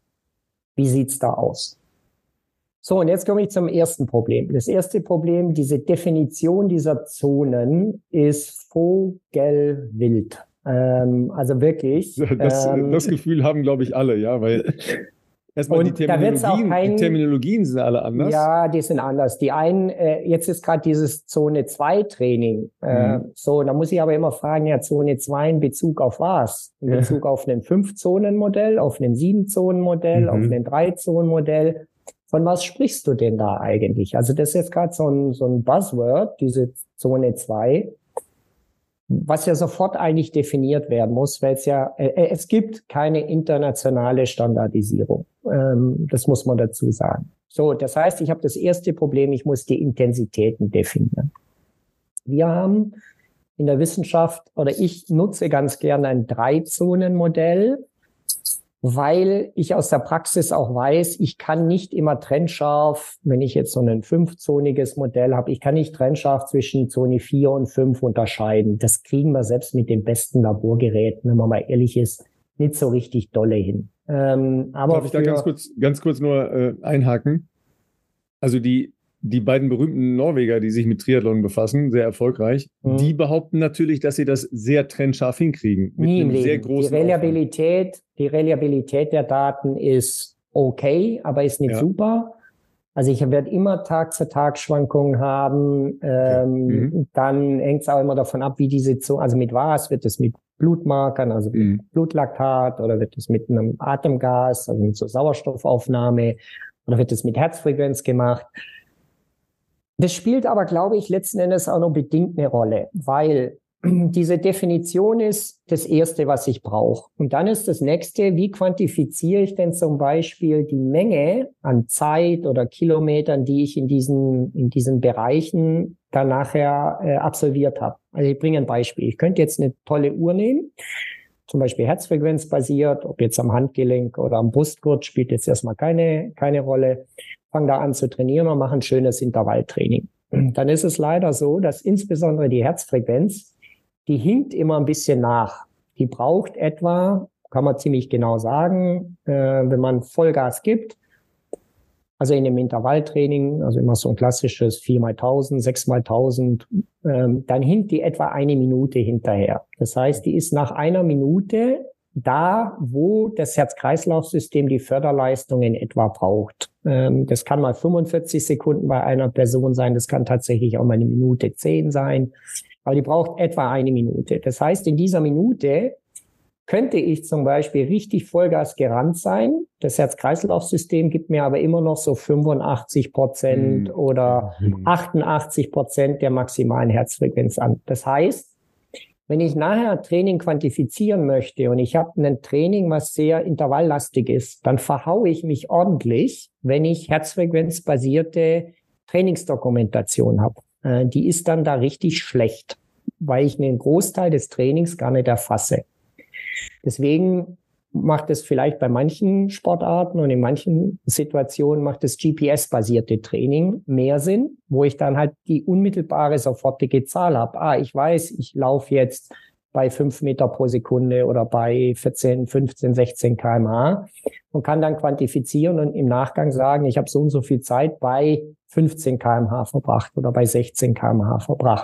wie sieht's da aus? So, und jetzt komme ich zum ersten Problem. Das erste Problem, diese Definition dieser Zonen ist vogelwild. Also wirklich. Das Gefühl haben, glaube ich, alle, ja, weil erstmal die Terminologien sind alle anders. Ja, die sind anders. Die einen, jetzt ist gerade dieses Zone 2 Training. So, da muss ich aber immer fragen, ja, Zone 2 in Bezug auf was? In Bezug auf ein 5-Zonen-Modell, auf ein 7-Zonen-Modell, auf ein 3-Zonen-Modell. Von was sprichst du denn da eigentlich? Also das ist jetzt gerade so ein Buzzword, diese Zone 2, was ja sofort eigentlich definiert werden muss, weil es gibt keine internationale Standardisierung. Das muss man dazu sagen. So, das heißt, ich habe das erste Problem, ich muss die Intensitäten definieren. Wir haben in der Wissenschaft, oder ich nutze ganz gerne ein 3-Zonen-Modell, weil ich aus der Praxis auch weiß, ich kann nicht immer trennscharf, wenn ich jetzt so ein 5-zoniges Modell habe, ich kann nicht trennscharf zwischen Zone 4 und 5 unterscheiden. Das kriegen wir selbst mit den besten Laborgeräten, wenn man mal ehrlich ist, nicht so richtig dolle hin. Aber darf ich da ganz kurz nur einhaken? Also die beiden berühmten Norweger, die sich mit Triathlon befassen, sehr erfolgreich, die behaupten natürlich, dass sie das sehr trennscharf hinkriegen. Mit einem sehr großen Die Reliabilität der Daten ist okay, aber ist nicht super. Also ich werde immer Tag-zu-Tag-Schwankungen haben. Dann hängt es auch immer davon ab, wie diese Zone, also mit was, wird es mit Blutmarkern, also mit Blutlaktat, oder wird es mit einem Atemgas, also mit so Sauerstoffaufnahme, oder wird es mit Herzfrequenz gemacht? Das spielt aber, glaube ich, letzten Endes auch noch bedingt eine Rolle, weil diese Definition ist das Erste, was ich brauche. Und dann ist das Nächste, wie quantifiziere ich denn zum Beispiel die Menge an Zeit oder Kilometern, die ich in diesen Bereichen dann nachher absolviert habe. Also ich bringe ein Beispiel. Ich könnte jetzt eine tolle Uhr nehmen, zum Beispiel herzfrequenzbasiert, ob jetzt am Handgelenk oder am Brustgurt, spielt jetzt erstmal keine Rolle. Fange da an zu trainieren und mache ein schönes Intervalltraining. Dann ist es leider so, dass insbesondere die Herzfrequenz die hinkt immer ein bisschen nach. Die braucht etwa, kann man ziemlich genau sagen, wenn man Vollgas gibt, also in dem Intervalltraining, also immer so ein klassisches 4x1000, 6x1000, dann hinkt die etwa 1 Minute hinterher. Das heißt, die ist nach 1 Minute da, wo das Herz-Kreislauf-System die Förderleistung in etwa braucht. Das kann mal 45 Sekunden bei einer Person sein, das kann tatsächlich auch mal 1 Minute 10 sein, aber die braucht etwa 1 Minute. Das heißt, in dieser Minute könnte ich zum Beispiel richtig Vollgas gerannt sein. Das Herz-Kreislauf-System gibt mir aber immer noch so 85% oder 88% der maximalen Herzfrequenz an. Das heißt, wenn ich nachher Training quantifizieren möchte und ich habe ein Training, was sehr intervalllastig ist, dann verhaue ich mich ordentlich, wenn ich herzfrequenzbasierte Trainingsdokumentation habe. Die ist dann da richtig schlecht, weil ich einen Großteil des Trainings gar nicht erfasse. Deswegen macht es vielleicht bei manchen Sportarten und in manchen Situationen macht das GPS-basierte Training mehr Sinn, wo ich dann halt die unmittelbare, sofortige Zahl habe. Ich weiß, ich laufe jetzt bei 5 Meter pro Sekunde oder bei 14, 15, 16 km/h und kann dann quantifizieren und im Nachgang sagen, ich habe so und so viel Zeit bei 15 km/h verbracht oder bei 16 km/h verbracht.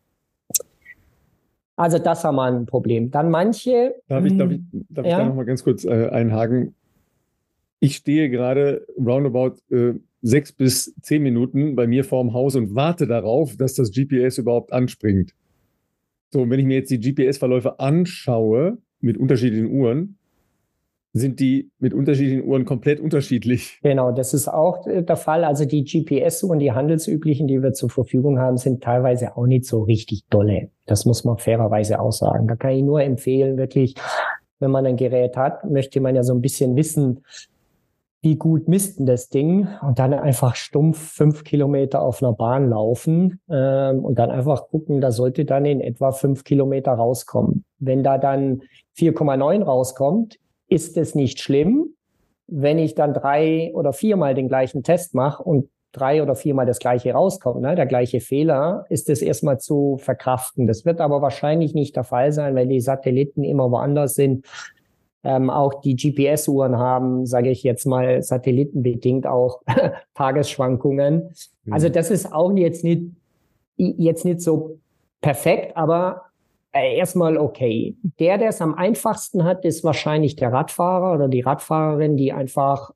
Also das haben wir ein Problem. Dann manche... Darf ich da noch mal ganz kurz einhaken? Ich stehe gerade roundabout 6 bis 10 Minuten bei mir vorm Haus und warte darauf, dass das GPS überhaupt anspringt. So, und wenn ich mir jetzt die GPS-Verläufe anschaue mit unterschiedlichen Uhren, sind die mit unterschiedlichen Uhren komplett unterschiedlich. Genau, das ist auch der Fall. Also die GPS-Uhren, die handelsüblichen, die wir zur Verfügung haben, sind teilweise auch nicht so richtig dolle. Das muss man fairerweise auch sagen. Da kann ich nur empfehlen, wirklich, wenn man ein Gerät hat, möchte man ja so ein bisschen wissen, wie gut misst denn das Ding? Und dann einfach stumpf 5 Kilometer auf einer Bahn laufen und dann einfach gucken, da sollte dann in etwa 5 Kilometer rauskommen. Wenn da dann 4,9 rauskommt, ist es nicht schlimm. Wenn ich dann 3 oder 4 Mal den gleichen Test mache und 3 oder 4 Mal das gleiche rauskommt, der gleiche Fehler, ist es erstmal zu verkraften. Das wird aber wahrscheinlich nicht der Fall sein, weil die Satelliten immer woanders sind. Auch die GPS-Uhren haben, sage ich jetzt mal, satellitenbedingt auch Tagesschwankungen. Also das ist auch jetzt nicht so perfekt, aber erstmal okay. Der es am einfachsten hat, ist wahrscheinlich der Radfahrer oder die Radfahrerin, die einfach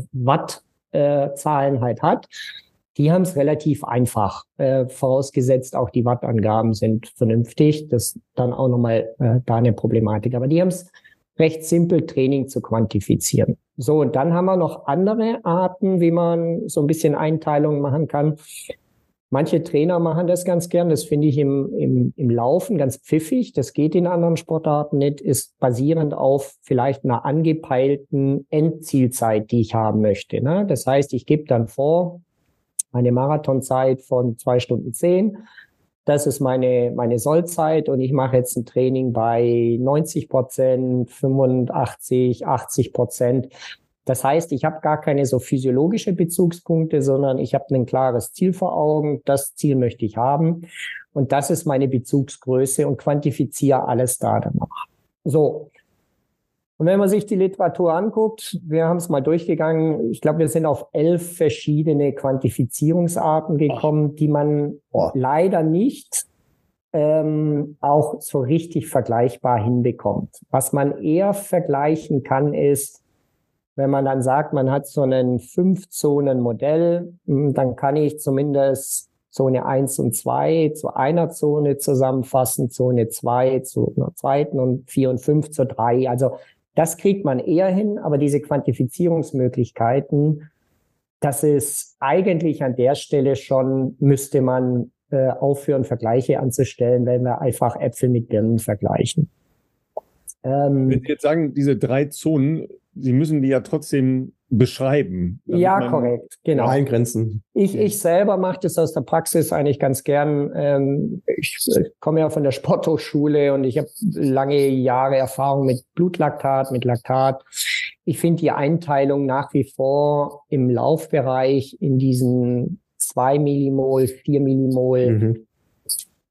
Wattzahlen halt hat. Die haben es relativ einfach, vorausgesetzt auch die Wattangaben sind vernünftig. Das ist dann auch nochmal da eine Problematik. Aber die haben es recht simpel, Training zu quantifizieren. So, und dann haben wir noch andere Arten, wie man so ein bisschen Einteilungen machen kann. Manche Trainer machen das ganz gern. Das finde ich im Laufen ganz pfiffig. Das geht in anderen Sportarten nicht. Ist basierend auf vielleicht einer angepeilten Endzielzeit, die ich haben möchte. Ne? Das heißt, ich gebe dann vor, eine Marathonzeit von 2 Stunden 10. Das ist meine Sollzeit und ich mache jetzt ein Training bei 90%, 85%, 80%. Das heißt, ich habe gar keine so physiologische Bezugspunkte, sondern ich habe ein klares Ziel vor Augen. Das Ziel möchte ich haben. Und das ist meine Bezugsgröße und quantifiziere alles da danach. So. Und wenn man sich die Literatur anguckt, wir haben es mal durchgegangen, ich glaube, wir sind auf 11 verschiedene Quantifizierungsarten gekommen, die man leider nicht auch so richtig vergleichbar hinbekommt. Was man eher vergleichen kann, ist, wenn man dann sagt, man hat so ein 5-Zonen-Modell, dann kann ich zumindest Zone 1 und 2 zu einer Zone zusammenfassen, Zone 2 zu einer zweiten und 4 und 5 zu 3. Also das kriegt man eher hin, aber diese Quantifizierungsmöglichkeiten, das ist eigentlich an der Stelle schon, müsste man aufhören, Vergleiche anzustellen, wenn wir einfach Äpfel mit Birnen vergleichen. Wenn Sie jetzt sagen, diese 3 Zonen, Sie müssen die ja trotzdem beschreiben. Ja, korrekt, genau. Eingrenzen. Ich selber mache das aus der Praxis eigentlich ganz gern. Ich komme ja von der Sporthochschule und ich habe lange Jahre Erfahrung mit Blutlaktat, mit Laktat. Ich finde die Einteilung nach wie vor im Laufbereich in diesen 2 Millimol, 4 Millimol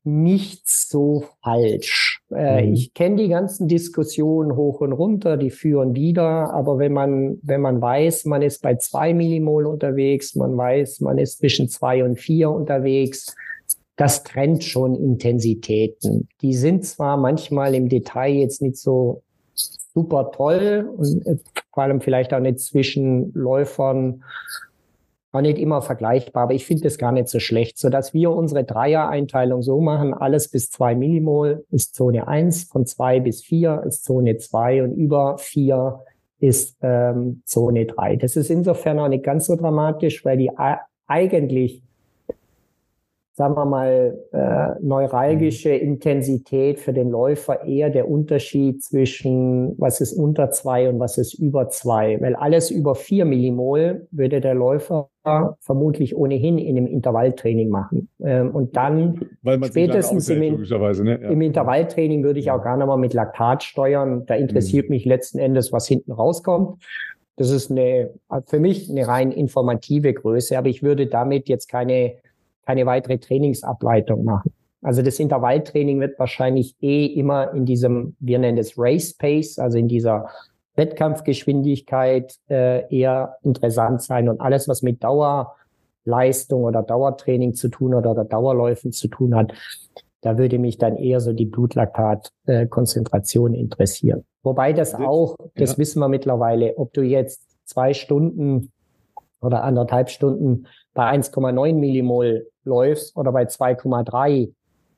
nicht so falsch. Ich kenne die ganzen Diskussionen hoch und runter, die führen wieder, aber wenn man weiß, man ist bei 2 Millimol unterwegs, man weiß, man ist zwischen 2 und 4 unterwegs, das trennt schon Intensitäten. Die sind zwar manchmal im Detail jetzt nicht so super toll und vor allem vielleicht auch nicht zwischen Läufern auch nicht immer vergleichbar, aber ich finde das gar nicht so schlecht, sodass wir unsere Dreier-Einteilung so machen, alles bis 2 Millimol ist Zone 1, von 2 bis 4 ist Zone 2 und über 4 ist Zone 3. Das ist insofern auch nicht ganz so dramatisch, weil die eigentlich, sagen wir mal, neuralgische Intensität für den Läufer eher der Unterschied zwischen was ist unter 2 und was ist über 2. Weil alles über 4 Millimol würde der Läufer vermutlich ohnehin in einem Intervalltraining machen. Und dann spätestens im Intervalltraining würde ich auch gar nicht mal mit Laktat steuern. Da interessiert mich letzten Endes, was hinten rauskommt. Das ist für mich eine rein informative Größe, aber ich würde damit jetzt keine weitere Trainingsableitung machen. Also das Intervalltraining wird wahrscheinlich immer in diesem, wir nennen es Race Pace, also in dieser Wettkampfgeschwindigkeit eher interessant sein und alles, was mit Dauerleistung oder Dauertraining zu tun hat oder Dauerläufen zu tun hat, da würde mich dann eher so die Blutlaktat-Konzentration interessieren. Wobei das wissen wir mittlerweile, ob du jetzt 2 Stunden oder 1,5 Stunden bei 1,9 Millimol läufst oder bei 2,3.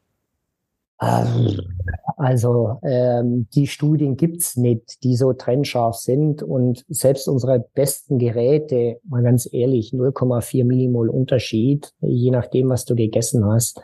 Also die Studien gibt's nicht, die so trennscharf sind und selbst unsere besten Geräte, mal ganz ehrlich, 0,4 Millimol Unterschied, je nachdem, was du gegessen hast.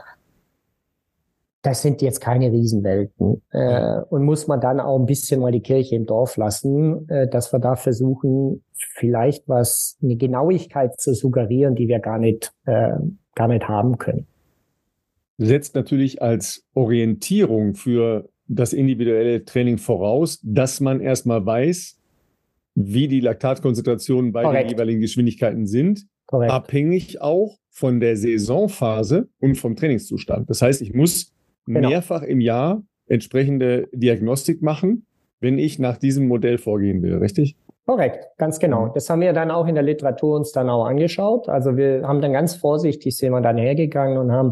Das sind jetzt keine Riesenwelten. Und muss man dann auch ein bisschen mal die Kirche im Dorf lassen, dass wir da versuchen, vielleicht eine Genauigkeit zu suggerieren, die wir gar nicht haben können. Setzt natürlich als Orientierung für das individuelle Training voraus, dass man erstmal weiß, wie die Laktatkonzentrationen bei den jeweiligen Geschwindigkeiten sind. Korrekt. Abhängig auch von der Saisonphase und vom Trainingszustand. Das heißt, ich muss mehrfach im Jahr entsprechende Diagnostik machen, wenn ich nach diesem Modell vorgehen will, richtig? Korrekt, ganz genau. Das haben wir dann auch in der Literatur uns dann auch angeschaut. Also wir haben dann ganz vorsichtig, sind wir dann hergegangen und haben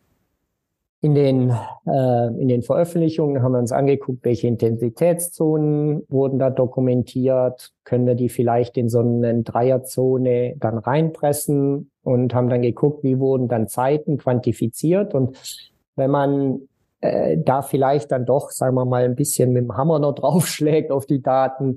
in den Veröffentlichungen haben wir uns angeguckt, welche Intensitätszonen wurden da dokumentiert, können wir die vielleicht in so eine Dreierzone dann reinpressen und haben dann geguckt, wie wurden dann Zeiten quantifiziert. Und wenn man da vielleicht dann doch, sagen wir mal, ein bisschen mit dem Hammer noch draufschlägt auf die Daten,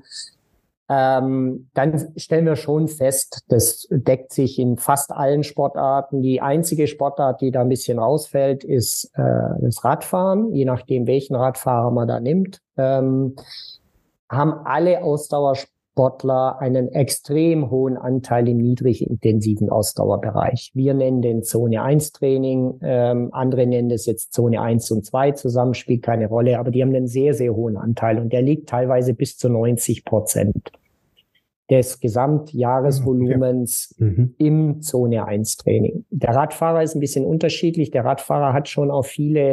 dann stellen wir schon fest, das deckt sich in fast allen Sportarten. Die einzige Sportart, die da ein bisschen rausfällt, ist das Radfahren, je nachdem, welchen Radfahrer man da nimmt. Haben alle Ausdauersportler einen extrem hohen Anteil im niedrig intensiven Ausdauerbereich. Wir nennen den Zone 1 Training, andere nennen das jetzt Zone 1 und 2 zusammen, spielt keine Rolle, aber die haben einen sehr, sehr hohen Anteil und der liegt teilweise bis zu 90% des Gesamtjahresvolumens im Zone 1 Training. Der Radfahrer ist ein bisschen unterschiedlich. Der Radfahrer hat schon auch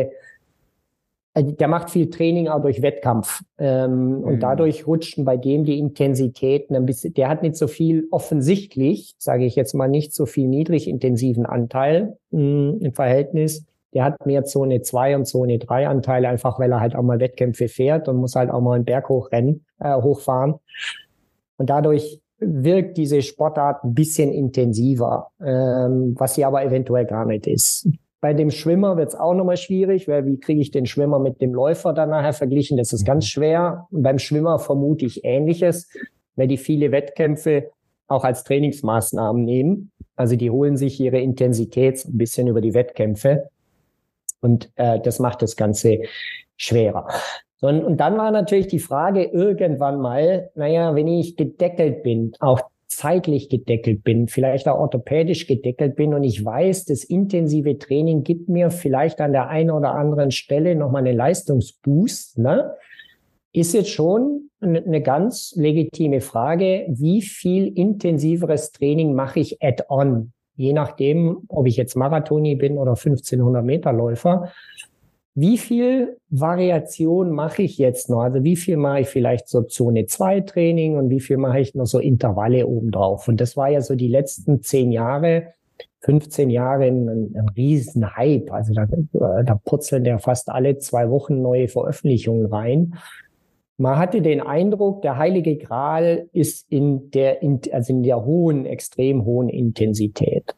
der macht viel Training auch durch Wettkampf. Und dadurch rutschen bei dem die Intensitäten ein bisschen, der hat nicht so viel offensichtlich, sage ich jetzt mal, nicht so viel niedrig intensiven Anteil im Verhältnis. Der hat mehr Zone 2 und Zone 3 Anteile, einfach weil er halt auch mal Wettkämpfe fährt und muss halt auch mal einen Berg hochfahren. Und dadurch wirkt diese Sportart ein bisschen intensiver, was sie aber eventuell gar nicht ist. Bei dem Schwimmer wird es auch nochmal schwierig, weil wie kriege ich den Schwimmer mit dem Läufer dann nachher verglichen? Das ist ganz schwer. Und beim Schwimmer vermute ich Ähnliches, weil die viele Wettkämpfe auch als Trainingsmaßnahmen nehmen. Also die holen sich ihre Intensität ein bisschen über die Wettkämpfe. Und das macht das Ganze schwerer. Und dann war natürlich die Frage irgendwann mal, wenn ich gedeckelt bin, auch zeitlich gedeckelt bin, vielleicht auch orthopädisch gedeckelt bin und ich weiß, das intensive Training gibt mir vielleicht an der einen oder anderen Stelle nochmal einen Leistungsboost, ne? Ist jetzt schon eine ganz legitime Frage, wie viel intensiveres Training mache ich add-on je nachdem, ob ich jetzt Marathoni bin oder 1500 Meter Läufer, wie viel Variation mache ich jetzt noch? Also wie viel mache ich vielleicht so Zone 2 Training und wie viel mache ich noch so Intervalle obendrauf? Und das war ja so die letzten 10 Jahre, 15 Jahre ein riesen Hype. Also da purzeln ja fast alle 2 Wochen neue Veröffentlichungen rein. Man hatte den Eindruck, der Heilige Gral ist in der hohen, extrem hohen Intensität.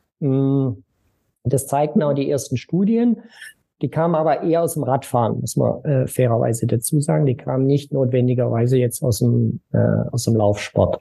Das zeigten auch die ersten Studien. Die kamen aber eher aus dem Radfahren, muss man fairerweise dazu sagen. Die kamen nicht notwendigerweise jetzt aus dem Laufsport.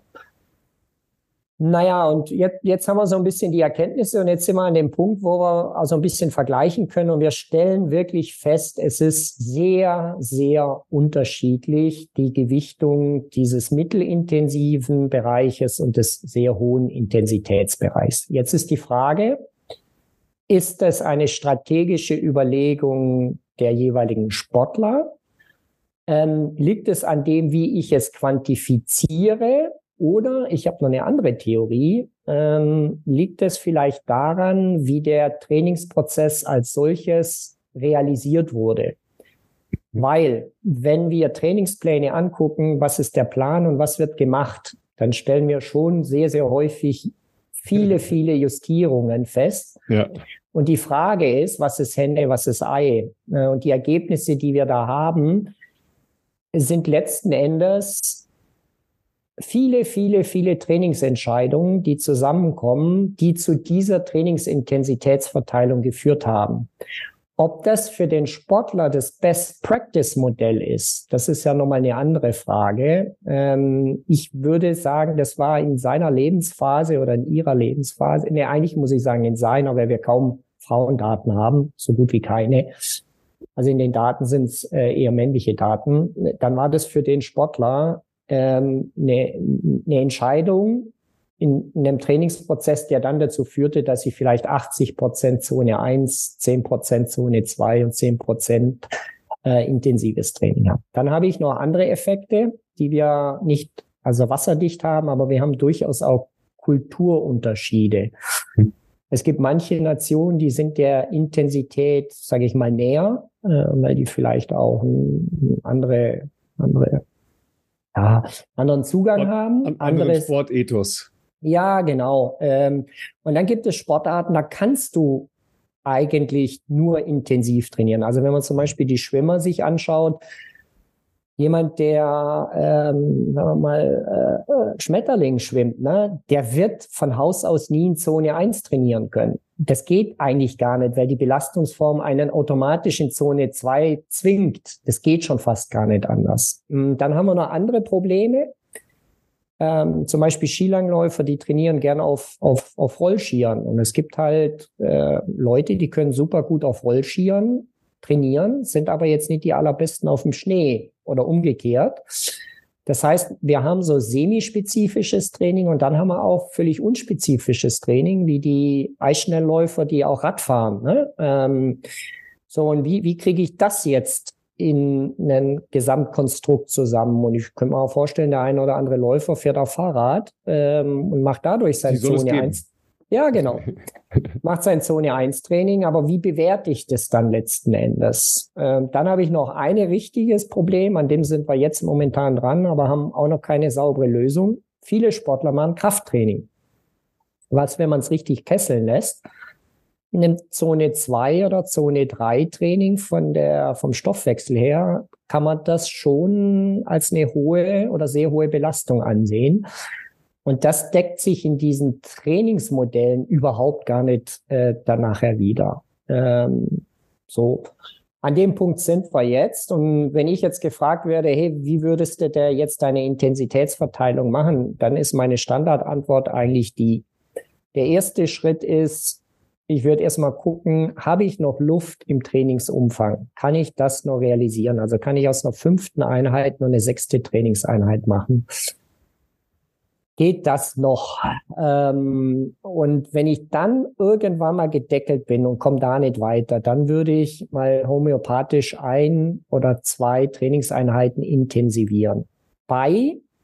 Naja, und jetzt haben wir so ein bisschen die Erkenntnisse und jetzt sind wir an dem Punkt, wo wir also ein bisschen vergleichen können und wir stellen wirklich fest, es ist sehr, sehr unterschiedlich, die Gewichtung dieses mittelintensiven Bereiches und des sehr hohen Intensitätsbereichs. Jetzt ist die Frage, ist das eine strategische Überlegung der jeweiligen Sportler? Liegt es an dem, wie ich es quantifiziere? Oder, ich habe noch eine andere Theorie, liegt es vielleicht daran, wie der Trainingsprozess als solches realisiert wurde? Weil, wenn wir Trainingspläne angucken, was ist der Plan und was wird gemacht, dann stellen wir schon sehr, sehr häufig viele, viele Justierungen fest. Ja. Und die Frage ist, was ist Henne, was ist Ei? Und die Ergebnisse, die wir da haben, sind letzten Endes viele, viele, viele Trainingsentscheidungen, die zusammenkommen, die zu dieser Trainingsintensitätsverteilung geführt haben. Ob das für den Sportler das Best-Practice-Modell ist, das ist ja nochmal eine andere Frage. Ich würde sagen, das war in seiner Lebensphase oder in ihrer Lebensphase, eigentlich muss ich sagen in seiner, weil wir kaum Frauendaten haben, so gut wie keine. Also in den Daten sind es eher männliche Daten. Dann war das für den Sportler eine Entscheidung in einem Trainingsprozess, der dann dazu führte, dass ich vielleicht 80% Zone 1, 10% Zone 2 und 10% intensives Training habe. Dann habe ich noch andere Effekte, die wir nicht, also wasserdicht haben, aber wir haben durchaus auch Kulturunterschiede. Es gibt manche Nationen, die sind der Intensität, sage ich mal, näher, weil die vielleicht auch anderen Zugang haben. Anderen Sportethos. Ja, genau. Und dann gibt es Sportarten, da kannst du eigentlich nur intensiv trainieren. Also wenn man zum Beispiel die Schwimmer sich anschaut, jemand, der, sagen wir mal, Schmetterling schwimmt, ne, der wird von Haus aus nie in Zone 1 trainieren können. Das geht eigentlich gar nicht, weil die Belastungsform einen automatisch in Zone 2 zwingt. Das geht schon fast gar nicht anders. Dann haben wir noch andere Probleme. Zum Beispiel Skilangläufer, die trainieren gerne auf Rollskiern. Und es gibt halt Leute, die können super gut auf Rollskiern trainieren, sind aber jetzt nicht die allerbesten auf dem Schnee oder umgekehrt. Das heißt, wir haben so semispezifisches Training und dann haben wir auch völlig unspezifisches Training, wie die Eisschnellläufer, die auch Rad fahren. Ne? So, und wie kriege ich das jetzt in ein Gesamtkonstrukt zusammen? Und ich könnte mir auch vorstellen, der eine oder andere Läufer fährt auf Fahrrad und macht dadurch sein Zone 1. Ja, genau. Macht sein Zone 1 Training, aber wie bewerte ich das dann letzten Endes? Dann habe ich noch ein richtiges Problem, an dem sind wir jetzt momentan dran, aber haben auch noch keine saubere Lösung. Viele Sportler machen Krafttraining. Was, wenn man es richtig kesseln lässt, nimmt Zone 2 oder Zone 3 Training vom Stoffwechsel her, kann man das schon als eine hohe oder sehr hohe Belastung ansehen. Und das deckt sich in diesen Trainingsmodellen überhaupt gar nicht dann nachher wieder. So, an dem Punkt sind wir jetzt. Und wenn ich jetzt gefragt werde, hey, wie würdest du da jetzt deine Intensitätsverteilung machen? Dann ist meine Standardantwort eigentlich der erste Schritt ist, ich würde erstmal gucken, habe ich noch Luft im Trainingsumfang? Kann ich das noch realisieren? Also kann ich aus einer 5. Einheit noch eine 6. Trainingseinheit machen? Geht das noch? Und wenn ich dann irgendwann mal gedeckelt bin und komme da nicht weiter, dann würde ich mal homöopathisch 1 oder 2 Trainingseinheiten intensivieren. Bei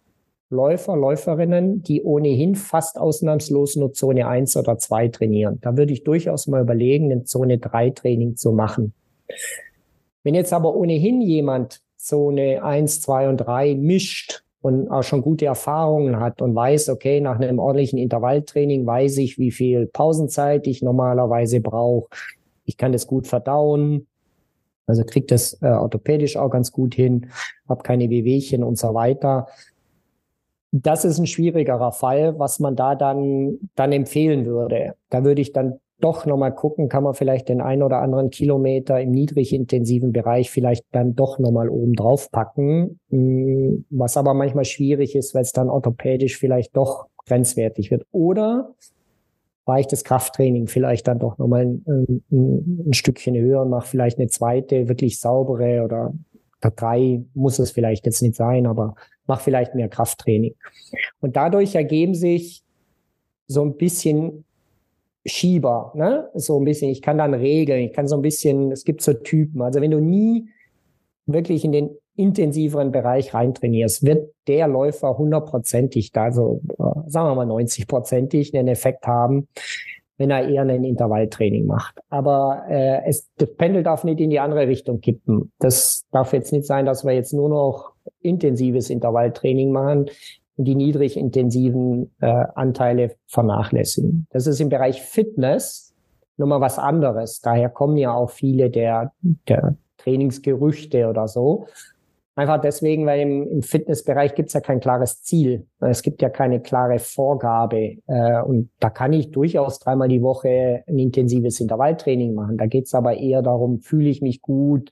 Läufer, Läuferinnen, die ohnehin fast ausnahmslos nur Zone 1 oder 2 trainieren. Da würde ich durchaus mal überlegen, ein Zone 3 Training zu machen. Wenn jetzt aber ohnehin jemand Zone 1, 2 und 3 mischt und auch schon gute Erfahrungen hat und weiß, okay, nach einem ordentlichen Intervalltraining weiß ich, wie viel Pausenzeit ich normalerweise brauche. Ich kann das gut verdauen. Also kriege das orthopädisch auch ganz gut hin, habe keine Wehwehchen und so weiter. Das ist ein schwierigerer Fall, was man da dann empfehlen würde. Da würde ich dann doch nochmal gucken, kann man vielleicht den ein oder anderen Kilometer im niedrigintensiven Bereich vielleicht dann doch nochmal oben drauf packen, was aber manchmal schwierig ist, weil es dann orthopädisch vielleicht doch grenzwertig wird. Oder war ich das Krafttraining vielleicht dann doch nochmal ein Stückchen höher und mache vielleicht eine zweite, wirklich saubere oder 3 muss es vielleicht jetzt nicht sein, aber mach vielleicht mehr Krafttraining. Und dadurch ergeben sich so ein bisschen Schieber, ne? So ein bisschen, ich kann dann regeln, ich kann so ein bisschen, es gibt so Typen. Also wenn du nie wirklich in den intensiveren Bereich reintrainierst, wird der Läufer 100%ig, also sagen wir mal 90%ig einen Effekt haben, wenn er eher ein Intervalltraining macht. Aber das Pendel darf nicht in die andere Richtung kippen. Das darf jetzt nicht sein, dass wir jetzt nur noch intensives Intervalltraining machen und die niedrig intensiven Anteile vernachlässigen. Das ist im Bereich Fitness nochmal was anderes. Daher kommen ja auch viele der Trainingsgerüchte oder so. Einfach deswegen, weil im Fitnessbereich gibt es ja kein klares Ziel. Es gibt ja keine klare Vorgabe. Und da kann ich durchaus 3-mal die Woche ein intensives Intervalltraining machen. Da geht es aber eher darum, fühle ich mich gut?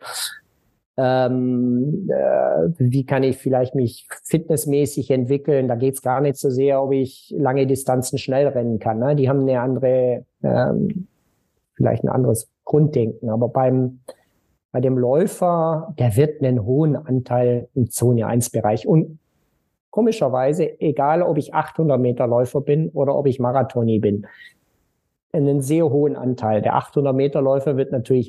Wie kann ich vielleicht mich fitnessmäßig entwickeln? Da geht es gar nicht so sehr, ob ich lange Distanzen schnell rennen kann. Ne? Die haben eine andere, vielleicht ein anderes Grunddenken. Aber bei dem Läufer, der wird einen hohen Anteil im Zone 1 Bereich. Und komischerweise, egal ob ich 800 Meter Läufer bin oder ob ich Marathoni bin, einen sehr hohen Anteil. Der 800 Meter Läufer wird natürlich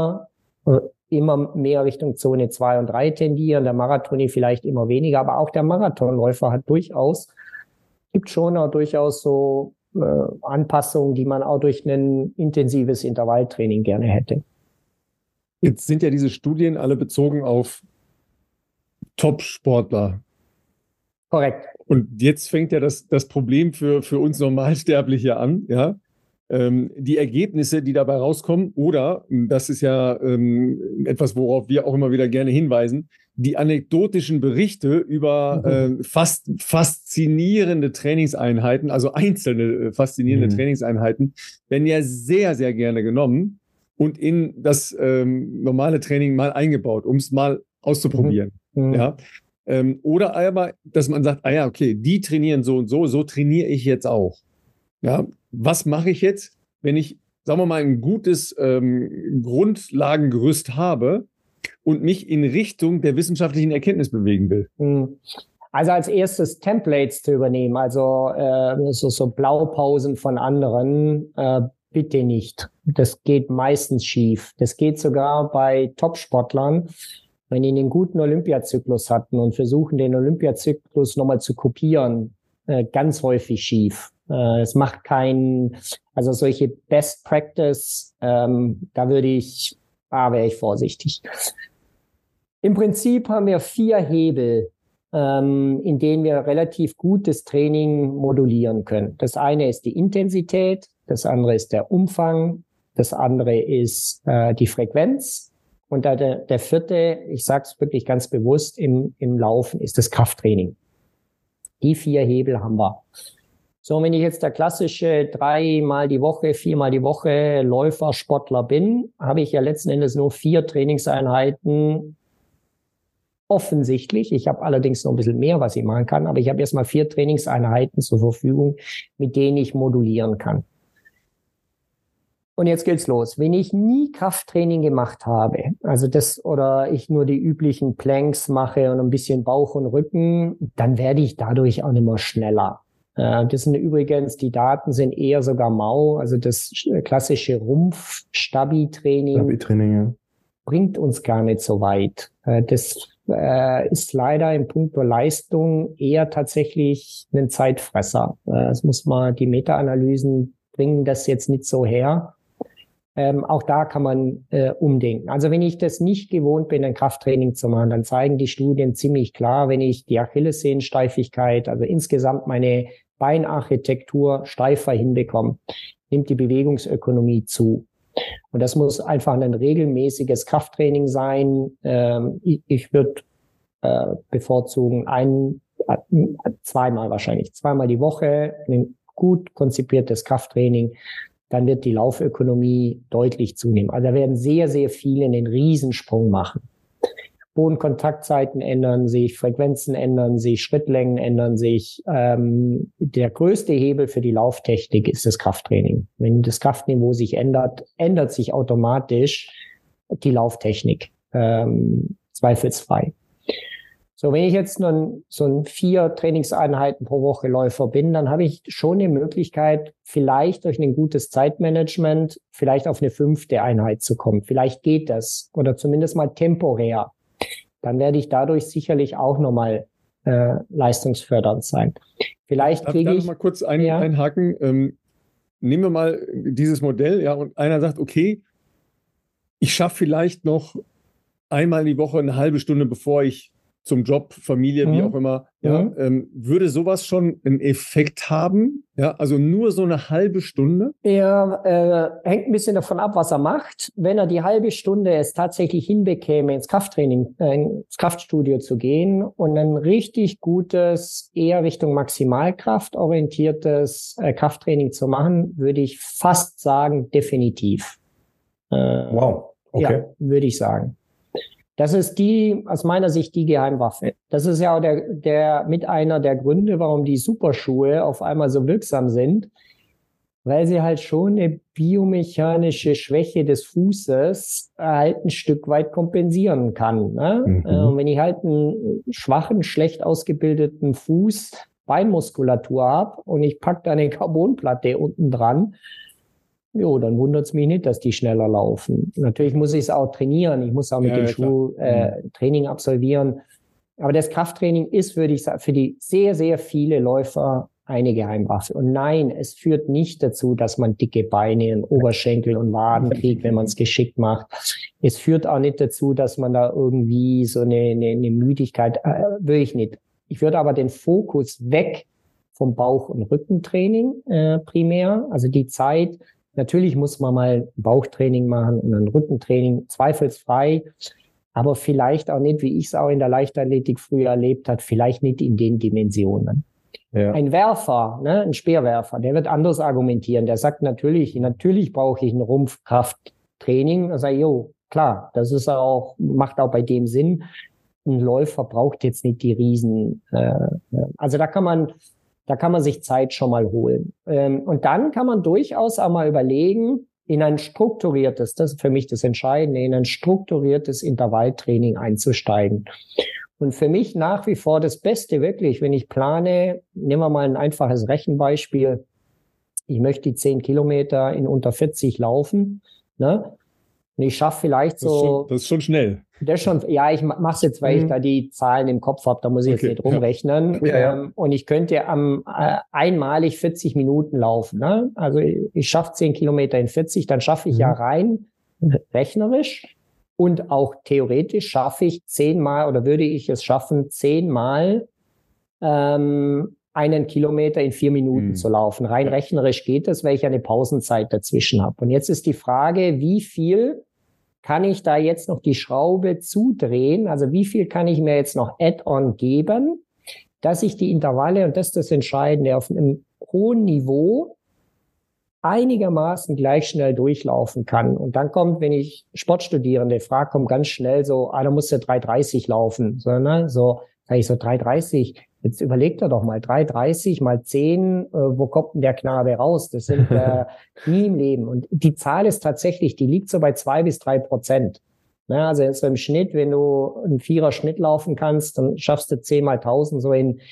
immer mehr Richtung Zone 2 und 3 tendieren, der Marathoni vielleicht immer weniger, aber auch der Marathonläufer hat gibt schon auch durchaus so Anpassungen, die man auch durch ein intensives Intervalltraining gerne hätte. Jetzt sind ja diese Studien alle bezogen auf Top-Sportler. Korrekt. Und jetzt fängt ja das Problem für uns Normalsterbliche an, ja. Die Ergebnisse, die dabei rauskommen, oder, das ist ja etwas, worauf wir auch immer wieder gerne hinweisen, die anekdotischen Berichte über faszinierende Trainingseinheiten, also einzelne faszinierende Trainingseinheiten, werden ja sehr, sehr gerne genommen und in das normale Training mal eingebaut, um es mal auszuprobieren. Ja? Oder aber, dass man sagt, okay, die trainieren so und so trainiere ich jetzt auch. Ja? Was mache ich jetzt, wenn ich, sagen wir mal, ein gutes Grundlagengerüst habe und mich in Richtung der wissenschaftlichen Erkenntnis bewegen will? Also als erstes Templates zu übernehmen, also so Blaupausen von anderen, bitte nicht. Das geht meistens schief. Das geht sogar bei Top-Sportlern, wenn die einen guten Olympiazyklus hatten und versuchen, den Olympiazyklus nochmal zu kopieren, ganz häufig schief. Es macht also solche Best Practice, da wäre ich vorsichtig. Im Prinzip haben wir 4 Hebel, in denen wir relativ gut das Training modulieren können. Das eine ist die Intensität, das andere ist der Umfang, das andere ist die Frequenz und der 4., ich sage es wirklich ganz bewusst, im Laufen ist das Krafttraining. Die 4 Hebel haben wir. So, wenn ich jetzt der klassische 3-mal die Woche, 4-mal die Woche Läufer, Sportler bin, habe ich ja letzten Endes nur 4 Trainingseinheiten offensichtlich. Ich habe allerdings noch ein bisschen mehr, was ich machen kann, aber ich habe erstmal 4 Trainingseinheiten zur Verfügung, mit denen ich modulieren kann. Und jetzt geht's los. Wenn ich nie Krafttraining gemacht habe, also oder ich nur die üblichen Planks mache und ein bisschen Bauch und Rücken, dann werde ich dadurch auch nicht mehr schneller. Das sind übrigens, die Daten sind eher sogar mau, also das klassische Rumpf-Stabi-Training ja, bringt uns gar nicht so weit. Das ist leider in puncto Leistung eher tatsächlich ein Zeitfresser. Das muss man, die Meta-Analysen bringen das jetzt nicht so her. Auch da kann man umdenken. Also wenn ich das nicht gewohnt bin, ein Krafttraining zu machen, dann zeigen die Studien ziemlich klar, wenn ich die Achillessehensteifigkeit, also insgesamt meine Beinarchitektur steifer hinbekomme, nimmt die Bewegungsökonomie zu. Und das muss einfach ein regelmäßiges Krafttraining sein. Ich würde bevorzugen zweimal die Woche, ein gut konzipiertes Krafttraining. Dann wird die Laufökonomie deutlich zunehmen. Also da werden sehr, sehr viele einen Riesensprung machen. Bodenkontaktzeiten ändern sich, Frequenzen ändern sich, Schrittlängen ändern sich. Der größte Hebel für die Lauftechnik ist das Krafttraining. Wenn das Kraftniveau sich ändert, ändert sich automatisch die Lauftechnik, zweifelsfrei. So, wenn ich jetzt nun so ein 4 Trainingseinheiten pro Woche Läufer bin, dann habe ich schon die Möglichkeit, vielleicht durch ein gutes Zeitmanagement vielleicht auf eine 5. Einheit zu kommen. Vielleicht geht das oder zumindest mal temporär. Dann werde ich dadurch sicherlich auch nochmal leistungsfördernd sein. Vielleicht kriege ich... Darf ich mal kurz einhaken? Nehmen wir mal dieses Modell, ja, und einer sagt, okay, ich schaffe vielleicht noch einmal die Woche eine halbe Stunde, bevor ich zum Job, Familie, wie auch immer, ja, würde sowas schon einen Effekt haben? Ja, also nur so eine halbe Stunde? Er hängt ein bisschen davon ab, was er macht. Wenn er die halbe Stunde es tatsächlich hinbekäme, ins Krafttraining, ins Kraftstudio zu gehen und ein richtig gutes, eher Richtung Maximalkraft orientiertes Krafttraining zu machen, würde ich fast sagen, definitiv. Wow, okay. Ja, würde ich sagen. Das ist aus meiner Sicht die Geheimwaffe. Das ist ja auch der mit einer der Gründe, warum die Superschuhe auf einmal so wirksam sind, weil sie halt schon eine biomechanische Schwäche des Fußes halt ein Stück weit kompensieren kann. Ne? Und wenn ich halt einen schwachen, schlecht ausgebildeten Fuß, Beinmuskulatur habe und ich packe da eine Carbonplatte unten dran, jo, dann wundert es mich nicht, dass die schneller laufen. Natürlich muss ich es auch trainieren. Ich muss auch mit dem Schuh Training absolvieren. Aber das Krafttraining ist, würde ich sagen, für die sehr, sehr viele Läufer eine Geheimwaffe. Und nein, es führt nicht dazu, dass man dicke Beine und Oberschenkel und Waden kriegt, wenn man es geschickt macht. Es führt auch nicht dazu, dass man da irgendwie so eine Müdigkeit, würde ich nicht. Ich würde aber den Fokus weg vom Bauch- und Rückentraining primär, also die Zeit. Natürlich muss man mal ein Bauchtraining machen und ein Rückentraining, zweifelsfrei, aber vielleicht auch nicht, wie ich es auch in der Leichtathletik früher erlebt habe, vielleicht nicht in den Dimensionen. Ja. Ein Werfer, ne, ein Speerwerfer, der wird anders argumentieren. Der sagt natürlich brauche ich ein Rumpfkrafttraining. Da sage ich, jo, klar, das ist auch, macht auch bei dem Sinn. Ein Läufer braucht jetzt nicht die Riesen, also da kann man sich Zeit schon mal holen. Und dann kann man durchaus auch mal überlegen, in ein strukturiertes, das ist für mich das Entscheidende, in ein strukturiertes Intervalltraining einzusteigen. Und für mich nach wie vor das Beste wirklich, wenn ich plane, nehmen wir mal ein einfaches Rechenbeispiel, ich möchte die 10 Kilometer in unter 40 laufen, ne? Und ich schaffe vielleicht so... Das ist schon schnell. Das schon, ja, ich mache es jetzt, weil ich da die Zahlen im Kopf habe, da muss ich jetzt nicht rumrechnen. Ja. Und ich könnte einmalig 40 Minuten laufen. Ne? Also ich schaffe 10 Kilometer in 40, dann schaffe ich ja rein rechnerisch und auch theoretisch schaffe ich 10-mal oder würde ich es schaffen, 10-mal einen Kilometer in 4 Minuten zu laufen. Rein rechnerisch geht das, weil ich eine Pausenzeit dazwischen habe. Und jetzt ist die Frage, wie viel kann ich da jetzt noch die Schraube zudrehen? Also wie viel kann ich mir jetzt noch Add-on geben, dass ich die Intervalle, und das ist das Entscheidende, auf einem hohen Niveau einigermaßen gleich schnell durchlaufen kann. Und dann kommt, wenn ich Sportstudierende frage, kommt ganz schnell so, da musst du 3,30 laufen. So, ne? So, sag ich so 3,30. Jetzt überlegt er doch mal, 3,30 mal 10, wo kommt denn der Knabe raus? Das sind nie im Leben. Und die Zahl ist tatsächlich, die liegt so bei 2-3%. Ja, also jetzt so im Schnitt, wenn du einen 4er Schnitt laufen kannst, dann schaffst du 10 mal 1000 so in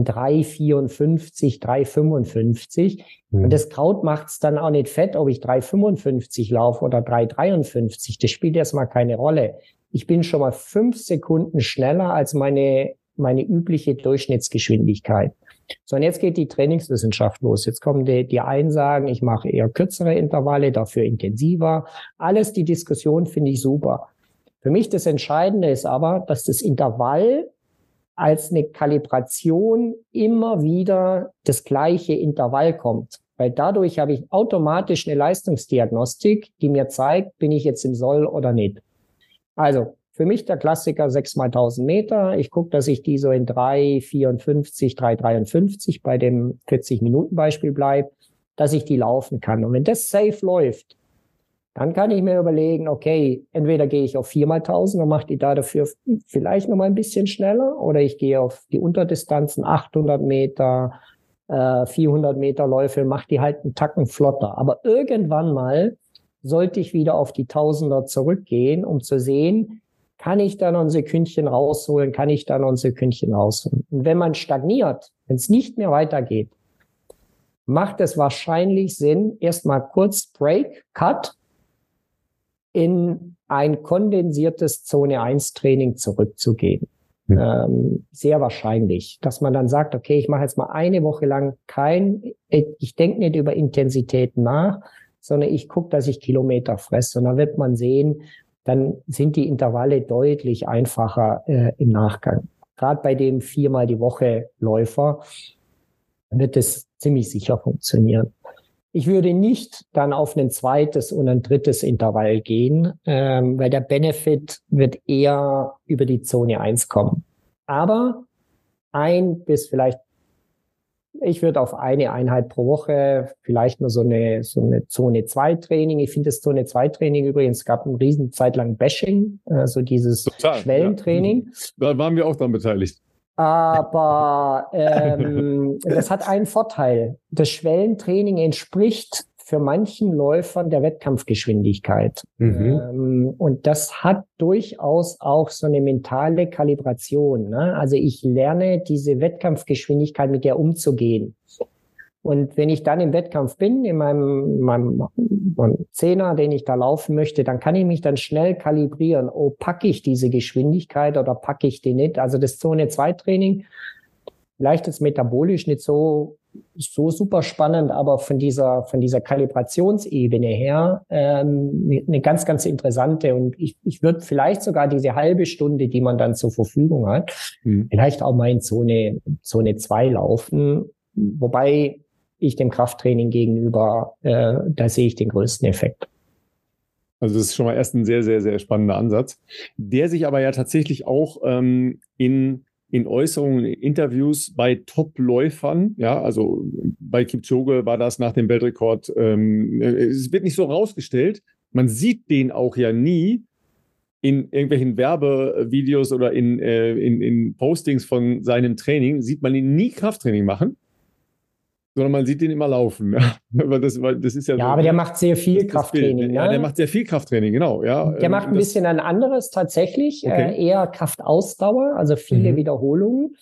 3,54, 3,55. Und das Kraut macht's dann auch nicht fett, ob ich 3,55 laufe oder 3,53. Das spielt erstmal keine Rolle. ich bin schon mal 5 Sekunden schneller als meine übliche Durchschnittsgeschwindigkeit. So, und jetzt geht die Trainingswissenschaft los. Jetzt kommen die einen sagen, ich mache eher kürzere Intervalle, dafür intensiver. Alles die Diskussion finde ich super. Für mich das Entscheidende ist aber, dass das Intervall als eine Kalibration immer wieder das gleiche Intervall kommt. Weil dadurch habe ich automatisch eine Leistungsdiagnostik, die mir zeigt, bin ich jetzt im Soll oder nicht. Also für mich der Klassiker 6x1000 Meter. Ich gucke, dass ich die so in 3,54, 3,53 bei dem 40-Minuten-Beispiel bleibe, dass ich die laufen kann. Und wenn das safe läuft, dann kann ich mir überlegen, okay, entweder gehe ich auf 4x1000 und mache die da dafür vielleicht noch mal ein bisschen schneller, oder ich gehe auf die Unterdistanzen 800 Meter, 400 Meter Läufe und mache die halt einen Tacken flotter. Aber irgendwann mal sollte ich wieder auf die Tausender zurückgehen, um zu sehen, kann ich da noch ein Sekündchen rausholen, Und wenn man stagniert, wenn es nicht mehr weitergeht, macht es wahrscheinlich Sinn, erstmal kurz Break, Cut, in ein kondensiertes Zone-1-Training zurückzugehen. Sehr wahrscheinlich, dass man dann sagt, okay, ich mache jetzt mal eine Woche lang ich denke nicht über Intensitäten nach, sondern ich gucke, dass ich Kilometer fresse. Und dann wird man sehen, dann sind die Intervalle deutlich einfacher im Nachgang. Gerade bei dem 4-mal die Woche Läufer wird es ziemlich sicher funktionieren. Ich würde nicht dann auf ein zweites und ein drittes Intervall gehen, weil der Benefit wird eher über die Zone 1 kommen. Aber ich würde auf eine Einheit pro Woche, vielleicht nur so eine Zone 2 Training. Ich finde das Zone 2 Training übrigens, gab eine riesen Zeit lang Bashing, so dieses Total, Schwellentraining. Ja. Da waren wir auch dran beteiligt. Aber das hat einen Vorteil. Das Schwellentraining entspricht für manchen Läufern der Wettkampfgeschwindigkeit. Und das hat durchaus auch so eine mentale Kalibration. Ne? Also ich lerne diese Wettkampfgeschwindigkeit, mit der umzugehen. Und wenn ich dann im Wettkampf bin, in meinem Zehner, den ich da laufen möchte, dann kann ich mich dann schnell kalibrieren. Oh, packe ich diese Geschwindigkeit oder packe ich die nicht? Also das Zone-2-Training, vielleicht ist metabolisch nicht so super spannend, aber von dieser Kalibrationsebene her eine ganz, ganz interessante. Und ich würde vielleicht sogar diese halbe Stunde, die man dann zur Verfügung hat, vielleicht auch mal in Zone 2 laufen. Wobei ich dem Krafttraining gegenüber, da sehe ich den größten Effekt. Also das ist schon mal erst ein sehr, sehr, sehr spannender Ansatz, der sich aber ja tatsächlich auch in Äußerungen, in Interviews bei Top-Läufern, ja, also bei Kipchoge war das nach dem Weltrekord, es wird nicht so rausgestellt, man sieht den auch ja nie in irgendwelchen Werbevideos oder in Postings von seinem Training, sieht man ihn nie Krafttraining machen, sondern man sieht ihn immer laufen. Weil das ist ja, ja, so, aber der macht sehr viel Krafttraining. Ne? Ja, der macht sehr viel Krafttraining, genau. Ja, der macht ein bisschen ein anderes tatsächlich, okay. Eher Kraftausdauer, also viele Wiederholungen.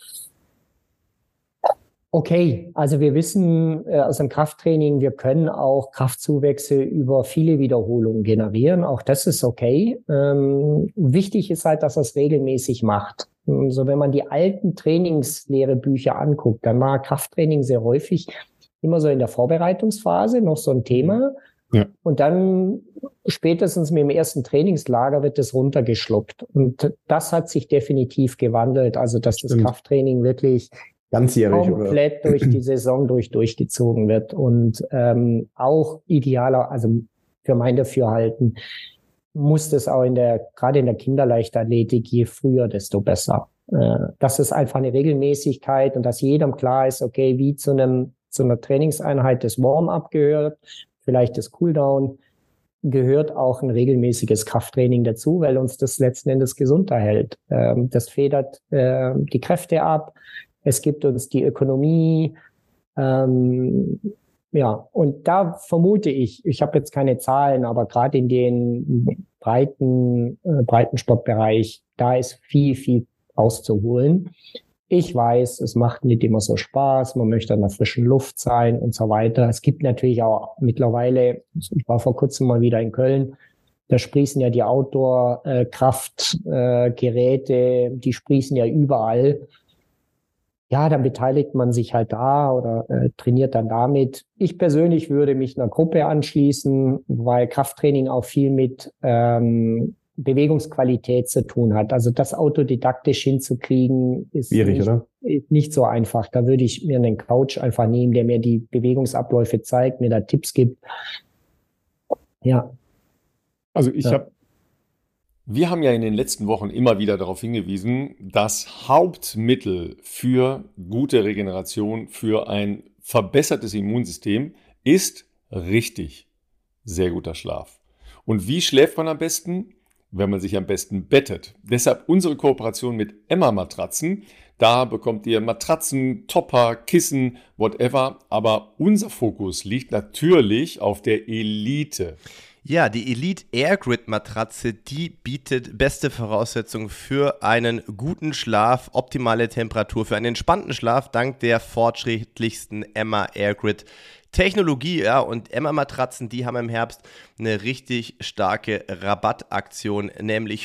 Okay, also wir wissen aus dem Krafttraining, wir können auch Kraftzuwächse über viele Wiederholungen generieren. Auch das ist okay. Wichtig ist halt, dass er es regelmäßig macht. So, wenn man die alten Trainingslehrebücher anguckt, dann war Krafttraining sehr häufig immer so in der Vorbereitungsphase noch so ein Thema. Ja. Und dann spätestens mit dem ersten Trainingslager wird es runtergeschluckt. Und das hat sich definitiv gewandelt. Also, dass das Krafttraining wirklich ganzjährig komplett durch die Saison durchgezogen wird und auch idealer, also für mein Dafürhalten, muss das auch gerade in der Kinderleichtathletik, je früher, desto besser. Das ist einfach eine Regelmäßigkeit und dass jedem klar ist, okay, wie zu einer Trainingseinheit das Warm-up gehört, vielleicht das Cooldown, gehört auch ein regelmäßiges Krafttraining dazu, weil uns das letzten Endes gesund erhält. Das federt die Kräfte ab, es gibt uns die Ökonomie, ja, und da vermute ich habe jetzt keine Zahlen, aber gerade in den Breitensportbereich, da ist viel, viel auszuholen. Ich weiß, es macht nicht immer so Spaß, man möchte an der frischen Luft sein und so weiter. Es gibt natürlich auch mittlerweile, ich war vor kurzem mal wieder in Köln, Da sprießen ja die Outdoor-Kraftgeräte, die sprießen ja überall. Ja, dann beteiligt man sich halt da oder trainiert dann damit. Ich persönlich würde mich einer Gruppe anschließen, weil Krafttraining auch viel mit Bewegungsqualität zu tun hat. Also das autodidaktisch hinzukriegen, ist nicht so einfach. Da würde ich mir einen Coach einfach nehmen, der mir die Bewegungsabläufe zeigt, mir da Tipps gibt. Ja. Also wir haben ja in den letzten Wochen immer wieder darauf hingewiesen, das Hauptmittel für gute Regeneration, für ein verbessertes Immunsystem ist richtig sehr guter Schlaf. Und wie schläft man am besten? Wenn man sich am besten bettet. Deshalb unsere Kooperation mit Emma Matratzen. Da bekommt ihr Matratzen, Topper, Kissen, whatever. Aber unser Fokus liegt natürlich auf der Elite. Ja, die Elite Airgrid Matratze, die bietet beste Voraussetzungen für einen guten Schlaf, optimale Temperatur, für einen entspannten Schlaf dank der fortschrittlichsten Emma Airgrid Technologie. Ja, und Emma Matratzen, die haben im Herbst eine richtig starke Rabattaktion, nämlich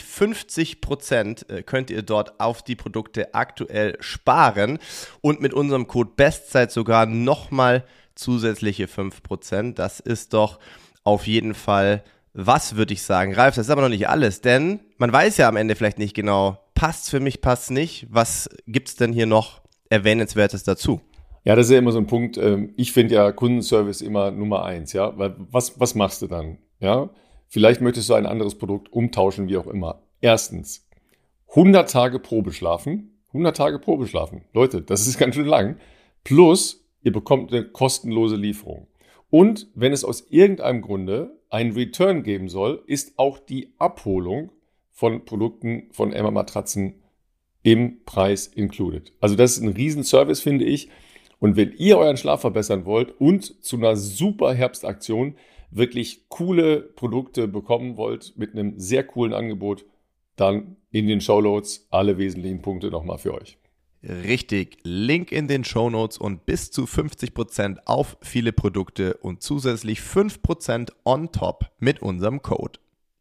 50% könnt ihr dort auf die Produkte aktuell sparen und mit unserem Code BESTZEIT sogar nochmal zusätzliche 5%. Das ist doch auf jeden Fall was, würde ich sagen. Ralf, das ist aber noch nicht alles, denn man weiß ja am Ende vielleicht nicht genau, passt's für mich, passt's nicht. Was gibt's denn hier noch Erwähnenswertes dazu? Ja, das ist ja immer so ein Punkt. Ich finde ja Kundenservice immer Nummer 1, ja. Weil was machst du dann? Ja, vielleicht möchtest du ein anderes Produkt umtauschen, wie auch immer. Erstens, 100 Tage Probe schlafen. 100 Tage Probe schlafen. Leute, das ist ganz schön lang. Plus, ihr bekommt eine kostenlose Lieferung. Und wenn es aus irgendeinem Grunde einen Return geben soll, ist auch die Abholung von Produkten von Emma Matratzen im Preis included. Also das ist ein Riesenservice, finde ich. Und wenn ihr euren Schlaf verbessern wollt und zu einer super Herbstaktion wirklich coole Produkte bekommen wollt mit einem sehr coolen Angebot, dann in den Shownotes alle wesentlichen Punkte nochmal für euch. Richtig, Link in den Shownotes und bis zu 50% auf viele Produkte und zusätzlich 5% on top mit unserem Code.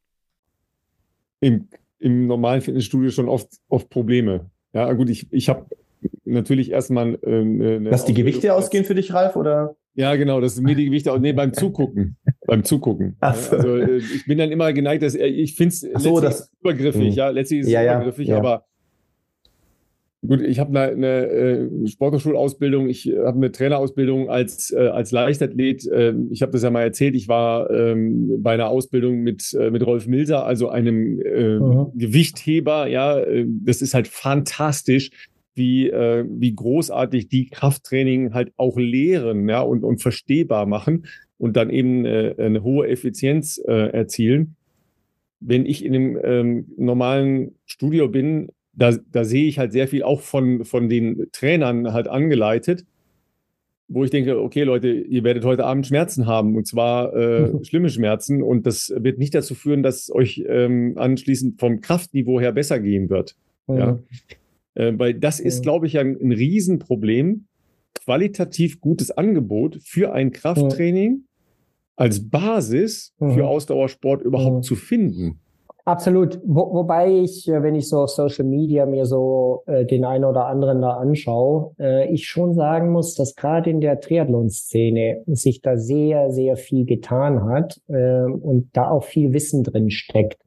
Im normalen Fitnessstudio schon oft Probleme. Ja, gut, ich habe natürlich erstmal Dass die Gewichte ausgehen für dich, Ralf, oder? Ja, genau, das sind mir die Gewichte. Nee, beim Zugucken. Ach so. Also ich bin dann immer geneigt, dass ich finde es übergriffig, letztlich ist es übergriffig, aber gut, ich habe eine Sporthochschulausbildung, ich habe eine Trainerausbildung als Leichtathlet. Ich habe das ja mal erzählt, ich war bei einer Ausbildung mit Rolf Milser, also einem Gewichtheber. Ja, das ist halt fantastisch, wie großartig die Krafttraining halt auch lehren, ja, und verstehbar machen und dann eben eine hohe Effizienz erzielen. Wenn ich in einem normalen Studio bin, da sehe ich halt sehr viel auch von den Trainern halt angeleitet, wo ich denke, okay Leute, ihr werdet heute Abend Schmerzen haben und zwar schlimme Schmerzen und das wird nicht dazu führen, dass es euch anschließend vom Kraftniveau her besser gehen wird. Ja? Weil das ist, glaube ich, ein Riesenproblem, qualitativ gutes Angebot für ein Krafttraining als Basis für Ausdauersport überhaupt zu finden. Absolut. Wobei ich, wenn ich so auf Social Media mir so den einen oder anderen da anschaue, ich schon sagen muss, dass gerade in der Triathlon-Szene sich da sehr, sehr viel getan hat und da auch viel Wissen drin steckt.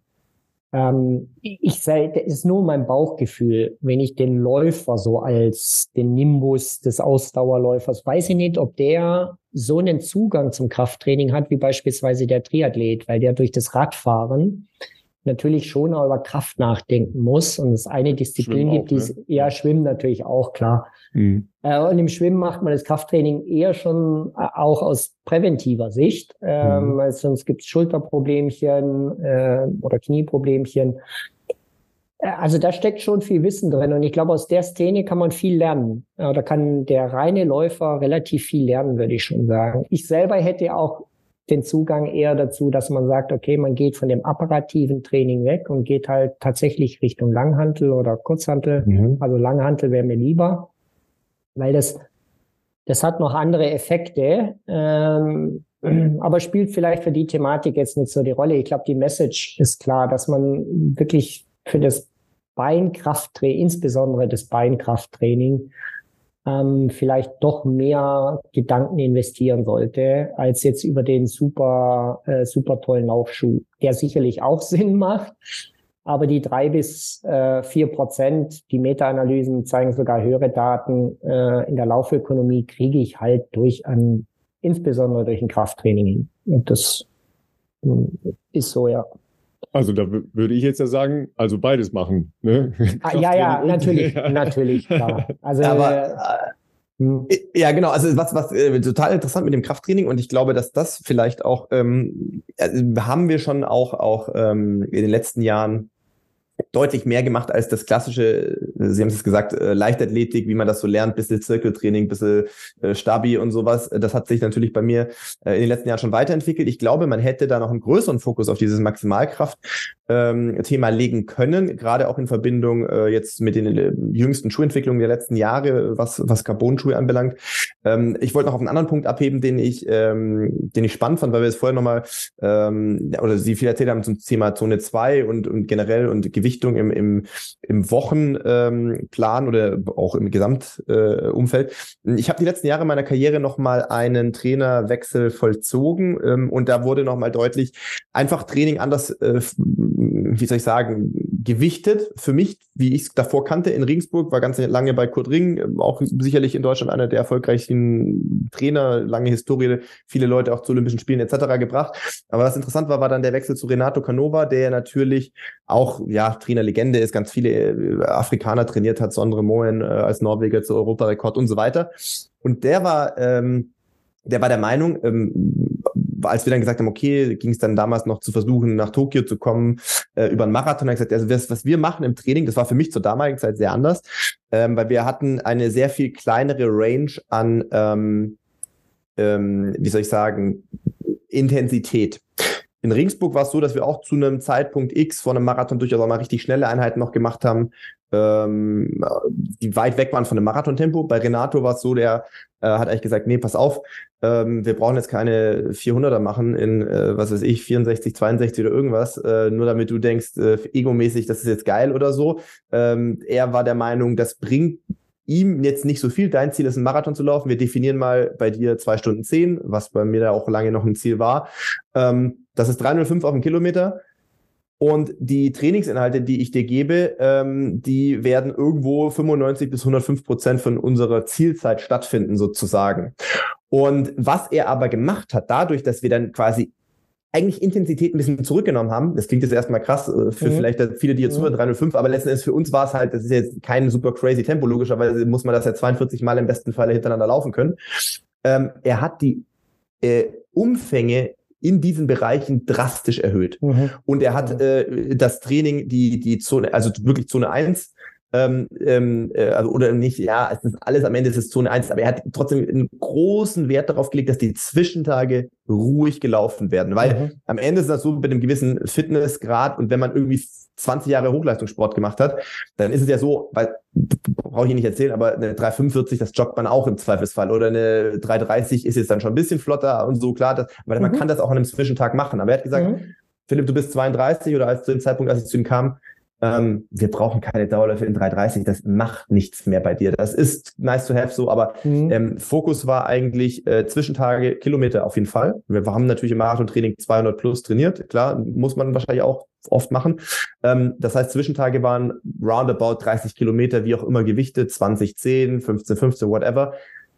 Ich sage, das ist nur mein Bauchgefühl, wenn ich den Läufer so als den Nimbus des Ausdauerläufers, weiß ich nicht, ob der so einen Zugang zum Krafttraining hat, wie beispielsweise der Triathlet, weil der durch das Radfahren natürlich schon auch über Kraft nachdenken muss und es eine Disziplin gibt, die Schwimmen natürlich auch, klar. Und im Schwimmen macht man das Krafttraining eher schon auch aus präventiver Sicht, weil sonst gibt es Schulterproblemchen oder Knieproblemchen. Also da steckt schon viel Wissen drin und ich glaube, aus der Szene kann man viel lernen. Da kann der reine Läufer relativ viel lernen, würde ich schon sagen. Ich selber hätte auch den Zugang eher dazu, dass man sagt, okay, man geht von dem apparativen Training weg und geht halt tatsächlich Richtung Langhantel oder Kurzhantel. Also Langhantel wäre mir lieber, weil das hat noch andere Effekte. aber spielt vielleicht für die Thematik jetzt nicht so die Rolle. Ich glaube, die Message ist klar, dass man wirklich für das Beinkrafttraining, insbesondere das Beinkrafttraining, vielleicht doch mehr Gedanken investieren sollte, als jetzt über den super tollen Laufschuh, der sicherlich auch Sinn macht. Aber die 3-4%, die Meta-Analysen zeigen sogar höhere Daten in der Laufökonomie, kriege ich halt insbesondere durch ein Krafttraining hin. Und das ist so, ja. Also da würde ich jetzt ja sagen, also beides machen. Ne? Ja, natürlich, klar. Also, ja, genau. Also was total interessant mit dem Krafttraining, und ich glaube, dass das vielleicht auch haben wir schon auch in den letzten Jahren deutlich mehr gemacht als das klassische, Sie haben es gesagt, Leichtathletik, wie man das so lernt, bisschen Zirkeltraining, bisschen Stabi und sowas. Das hat sich natürlich bei mir in den letzten Jahren schon weiterentwickelt. Ich glaube, man hätte da noch einen größeren Fokus auf dieses Maximalkraft-Thema legen können, gerade auch in Verbindung jetzt mit den jüngsten Schuhentwicklungen der letzten Jahre, was Carbon-Schuhe anbelangt. Ich wollte noch auf einen anderen Punkt abheben, den ich spannend fand, weil wir es vorher nochmal oder Sie viel erzählt haben zum Thema Zone 2 und generell und Gewichtung im Wochenplan oder auch im Gesamtumfeld. Ich habe die letzten Jahre meiner Karriere nochmal einen Trainerwechsel vollzogen und da wurde nochmal deutlich einfach Training anders, wie soll ich sagen, gewichtet. Für mich, wie ich es davor kannte in Regensburg, war ganz lange bei Kurt Ring, auch sicherlich in Deutschland einer der erfolgreichen Trainer, lange Historie, viele Leute auch zu Olympischen Spielen etc. gebracht. Aber was interessant war dann der Wechsel zu Renato Canova, der natürlich auch Trainerlegende ist, ganz viele Afrikaner trainiert hat, Sondre Moen als Norweger zu Europarekord und so weiter. Und der war der Meinung, als wir dann gesagt haben, okay, ging es dann damals noch zu versuchen, nach Tokio zu kommen, über einen Marathon, hat gesagt, also was wir machen im Training, das war für mich zur damaligen Zeit sehr anders, weil wir hatten eine sehr viel kleinere Range an, wie soll ich sagen, Intensität. In Regensburg war es so, dass wir auch zu einem Zeitpunkt X vor einem Marathon durchaus auch mal richtig schnelle Einheiten noch gemacht haben, die weit weg waren von dem Marathontempo. Bei Renato war es so, der hat eigentlich gesagt, nee, pass auf, wir brauchen jetzt keine 400er machen in, 64, 62 oder irgendwas, nur damit du denkst, egomäßig, das ist jetzt geil oder so. Er war der Meinung, das bringt ihm jetzt nicht so viel. Dein Ziel ist, einen Marathon zu laufen. Wir definieren mal bei dir 2 Stunden 10, was bei mir da auch lange noch ein Ziel war. Das ist 3:05 auf den Kilometer. Und die Trainingsinhalte, die ich dir gebe, die werden irgendwo 95-105% von unserer Zielzeit stattfinden, sozusagen. Und was er aber gemacht hat, dadurch, dass wir dann quasi eigentlich Intensität ein bisschen zurückgenommen haben, das klingt jetzt erstmal krass für vielleicht viele, die jetzt zuhören, 3:05, aber letzten Endes für uns war es halt, das ist jetzt kein super crazy Tempo, logischerweise muss man das ja 42 Mal im besten Falle hintereinander laufen können. Er hat die Umfänge in diesen Bereichen drastisch erhöht. Und er hat das Training, die Zone, also wirklich Zone 1, also oder nicht, ja, es ist alles am Ende ist es Zone 1, aber er hat trotzdem einen großen Wert darauf gelegt, dass die Zwischentage ruhig gelaufen werden, weil am Ende ist das so mit einem gewissen Fitnessgrad, und wenn man irgendwie 20 Jahre Hochleistungssport gemacht hat, dann ist es ja so, weil, brauche ich Ihnen nicht erzählen, aber eine 3:45, das joggt man auch im Zweifelsfall, oder eine 3:30 ist jetzt dann schon ein bisschen flotter und so, klar, weil man kann das auch an einem Zwischentag machen, aber er hat gesagt, Philipp, du bist 32 oder zu dem Zeitpunkt, als ich zu ihm kam, wir brauchen keine Dauerläufe in 3:30, das macht nichts mehr bei dir. Das ist nice to have so, aber Fokus war eigentlich Zwischentage, Kilometer auf jeden Fall. Wir haben natürlich im Marathontraining 200 plus trainiert, klar, muss man wahrscheinlich auch oft machen. Das heißt, Zwischentage waren roundabout 30 Kilometer, wie auch immer gewichtet, 20:10, 15:15, whatever.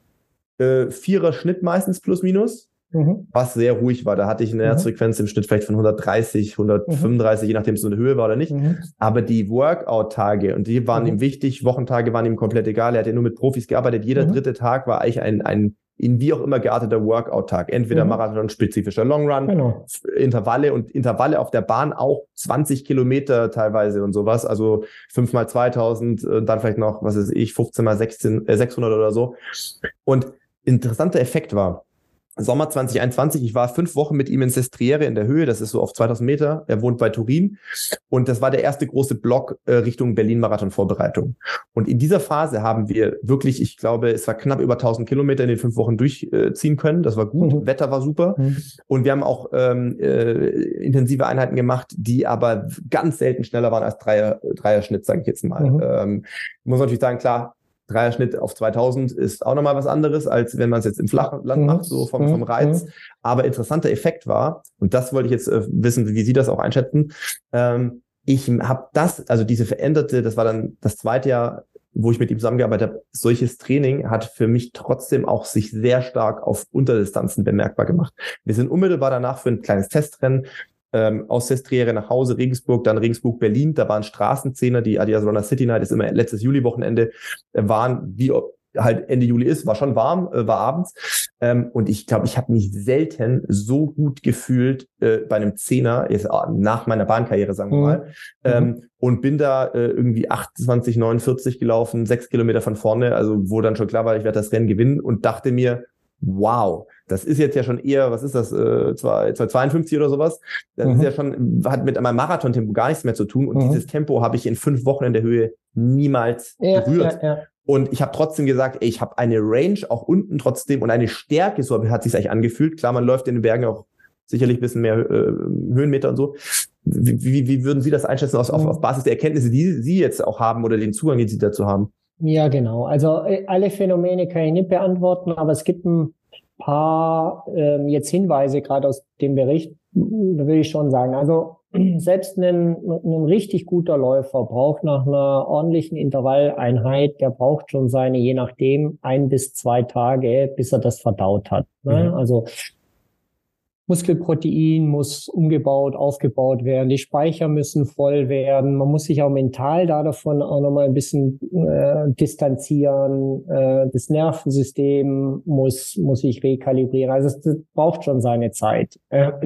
4er Schnitt meistens plus minus. Was sehr ruhig war. Da hatte ich eine Herzfrequenz im Schnitt vielleicht von 130, 135, je nachdem es so eine Höhe war oder nicht. Aber die Workout-Tage, und die waren ihm wichtig, Wochentage waren ihm komplett egal. Er hat ja nur mit Profis gearbeitet. Jeder dritte Tag war eigentlich ein in wie auch immer gearteter Workout-Tag. Entweder Marathon-spezifischer Longrun, Intervalle auf der Bahn auch 20 Kilometer teilweise und sowas. Also 5x2000, dann vielleicht noch, 15x600 oder so. Und interessanter Effekt war, Sommer 2021, ich war 5 Wochen mit ihm in Sestriere in der Höhe, das ist so auf 2000 Meter, er wohnt bei Turin und das war der erste große Block Richtung Berlin-Marathon-Vorbereitung. Und in dieser Phase haben wir wirklich, ich glaube, es war knapp über 1000 Kilometer in den 5 Wochen durchziehen können, das war gut, Wetter war super und wir haben auch intensive Einheiten gemacht, die aber ganz selten schneller waren als Dreierschnitt, sage ich jetzt mal. Muss natürlich sagen, klar, Dreierschnitt auf 2000 ist auch nochmal was anderes, als wenn man es jetzt im flachen Land macht, so vom Reiz. Aber interessanter Effekt war, und das wollte ich jetzt wissen, wie Sie das auch einschätzen, ich habe also diese veränderte, das war dann das zweite Jahr, wo ich mit ihm zusammengearbeitet habe, solches Training hat für mich trotzdem auch sich sehr stark auf Unterdistanzen bemerkbar gemacht. Wir sind unmittelbar danach für ein kleines Testrennen aus Sestriere nach Hause, Regensburg, dann Regensburg-Berlin, da waren Straßenzehner, die Adidas Runner City Night ist immer letztes Juli-Wochenende, waren, wie halt Ende Juli ist, war schon warm, war abends und ich glaube, ich habe mich selten so gut gefühlt bei einem Zehner, jetzt nach meiner Bahnkarriere, sagen wir mal, und bin da irgendwie 28,49 gelaufen, 6 Kilometer von vorne, also wo dann schon klar war, ich werde das Rennen gewinnen und dachte mir, wow, das ist jetzt ja schon eher, was ist das, 252 oder sowas. Das ist ja schon, hat mit meinem Marathontempo gar nichts mehr zu tun. Und dieses Tempo habe ich in 5 Wochen in der Höhe niemals berührt. Ja. Und ich habe trotzdem gesagt, ey, ich habe eine Range auch unten trotzdem und eine Stärke, so hat sich eigentlich angefühlt. Klar, man läuft in den Bergen auch sicherlich ein bisschen mehr Höhenmeter und so. Wie würden Sie das einschätzen auf Basis der Erkenntnisse, die Sie jetzt auch haben oder den Zugang, den Sie dazu haben? Ja, genau. Also alle Phänomene kann ich nicht beantworten, aber es gibt ein paar jetzt Hinweise, gerade aus dem Bericht, da würde ich schon sagen. Also selbst ein richtig guter Läufer braucht nach einer ordentlichen Intervalleinheit, der braucht schon seine, je nachdem, 1 bis 2 Tage, bis er das verdaut hat. Ne? Also Muskelprotein muss umgebaut, aufgebaut werden, die Speicher müssen voll werden, man muss sich auch mental davon auch nochmal ein bisschen distanzieren, das Nervensystem muss sich rekalibrieren, also das braucht schon seine Zeit.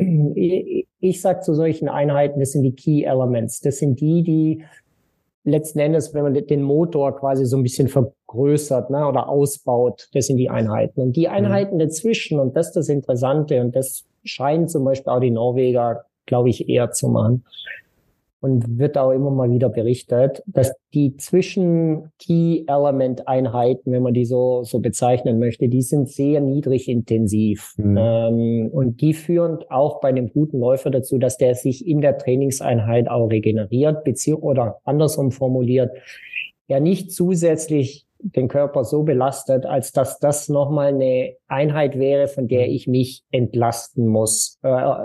Ich sag zu solchen Einheiten, das sind die Key Elements, das sind die letzten Endes, wenn man den Motor quasi so ein bisschen vergrößert, ne, oder ausbaut, das sind die Einheiten. Und die Einheiten dazwischen, und das ist das Interessante, und das scheinen zum Beispiel auch die Norweger, glaube ich, eher zu machen. Und wird auch immer mal wieder berichtet, dass die Zwischen-Key-Element-Einheiten, wenn man die so bezeichnen möchte, die sind sehr niedrig intensiv. Und die führen auch bei einem guten Läufer dazu, dass der sich in der Trainingseinheit auch regeneriert, oder andersrum formuliert, ja nicht zusätzlich den Körper so belastet, als dass das nochmal eine Einheit wäre, von der ich mich entlasten muss,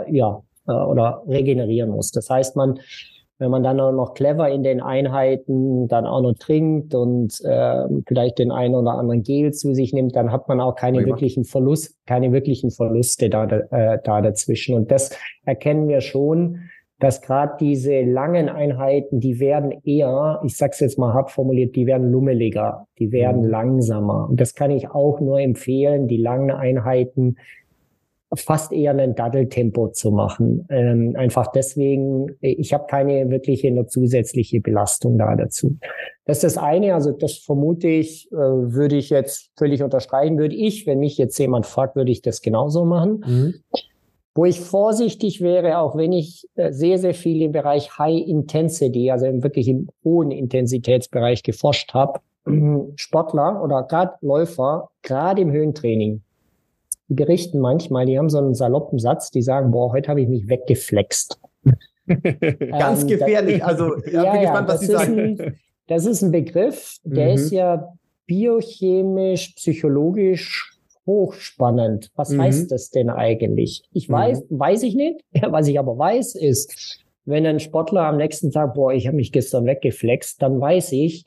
oder regenerieren muss. Das heißt, wenn man dann auch noch clever in den Einheiten dann auch noch trinkt und vielleicht den einen oder anderen Gel zu sich nimmt, dann hat man auch keine wirklichen Verluste da dazwischen. Und das erkennen wir schon, dass gerade diese langen Einheiten, die werden eher, ich sag's jetzt mal hart formuliert, die werden lummeliger, die werden langsamer. Und das kann ich auch nur empfehlen, die langen Einheiten fast eher ein Daddeltempo zu machen. Einfach deswegen, ich habe keine wirkliche noch zusätzliche Belastung da dazu. Das ist das eine, also das vermute ich, würde ich jetzt völlig unterstreichen, wenn mich jetzt jemand fragt, würde ich das genauso machen. Wo ich vorsichtig wäre, auch wenn ich sehr, sehr viel im Bereich High Intensity, also wirklich im hohen Intensitätsbereich geforscht habe, Sportler oder gerade Läufer, gerade im Höhentraining, die berichten manchmal, die haben so einen saloppen Satz, die sagen, boah, heute habe ich mich weggeflext. Ganz gefährlich, also ich bin gespannt, was Sie sagen. Das ist ein Begriff, der ist ja biochemisch, psychologisch hochspannend. Was heißt das denn eigentlich? Ich weiß ich nicht. Was ich aber weiß ist, wenn ein Sportler am nächsten Tag, boah, ich habe mich gestern weggeflext, dann weiß ich,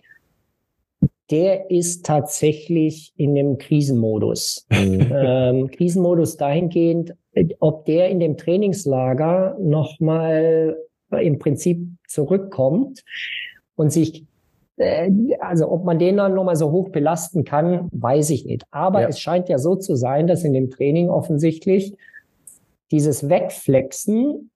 der ist tatsächlich in dem Krisenmodus. Krisenmodus dahingehend, ob der in dem Trainingslager nochmal im Prinzip zurückkommt und sich also ob man den dann nochmal so hoch belasten kann, weiß ich nicht. Aber es scheint ja so zu sein, dass in dem Training offensichtlich dieses Wegflexen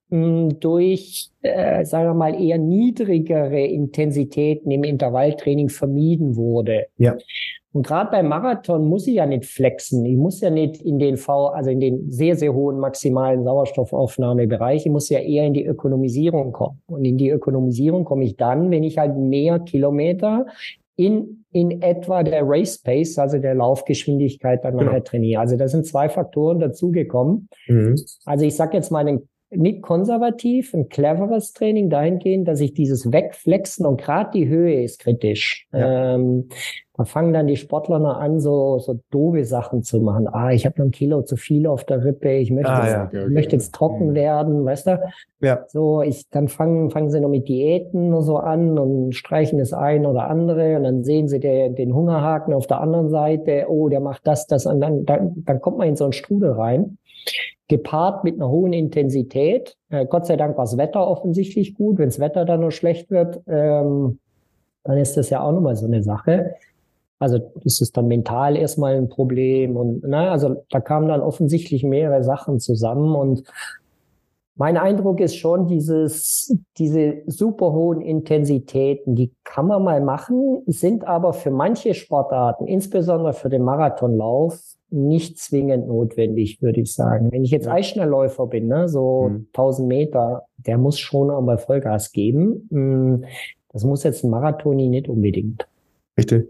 durch, sagen wir mal, eher niedrigere Intensitäten im Intervalltraining vermieden wurde. Ja. Und gerade beim Marathon muss ich ja nicht flexen. Ich muss ja nicht in den also in den sehr, sehr hohen maximalen Sauerstoffaufnahmebereich. Ich muss ja eher in die Ökonomisierung kommen. Und in die Ökonomisierung komme ich dann, wenn ich halt mehr Kilometer in etwa der Race Pace, also der Laufgeschwindigkeit dann nachher trainiere. Also da sind 2 Faktoren dazugekommen. Also ich sage jetzt mal nicht konservativ, ein cleveres Training dahingehend, dass ich dieses Wegflexen und gerade die Höhe ist kritisch. Ja. Da fangen dann die Sportler noch an, so doofe Sachen zu machen. Ich habe noch 1 Kilo zu viel auf der Rippe, ich möchte jetzt trocken werden, weißt du? Ja. So, dann fangen sie noch mit Diäten und so an und streichen das ein oder andere und dann sehen sie den Hungerhaken auf der anderen Seite, der macht das und dann kommt man in so einen Strudel rein. Gepaart mit einer hohen Intensität. Gott sei Dank war das Wetter offensichtlich gut. Wenn das Wetter dann noch schlecht wird, dann ist das ja auch nochmal so eine Sache. Also das ist dann mental erstmal ein Problem. Und also da kamen dann offensichtlich mehrere Sachen zusammen. Und mein Eindruck ist schon, diese super hohen Intensitäten, die kann man mal machen, sind aber für manche Sportarten, insbesondere für den Marathonlauf, nicht zwingend notwendig, würde ich sagen. Wenn ich jetzt Eisschnellläufer bin, 1000 Meter, der muss schon auch mal Vollgas geben. Das muss jetzt ein Marathoni nicht unbedingt. Richtig.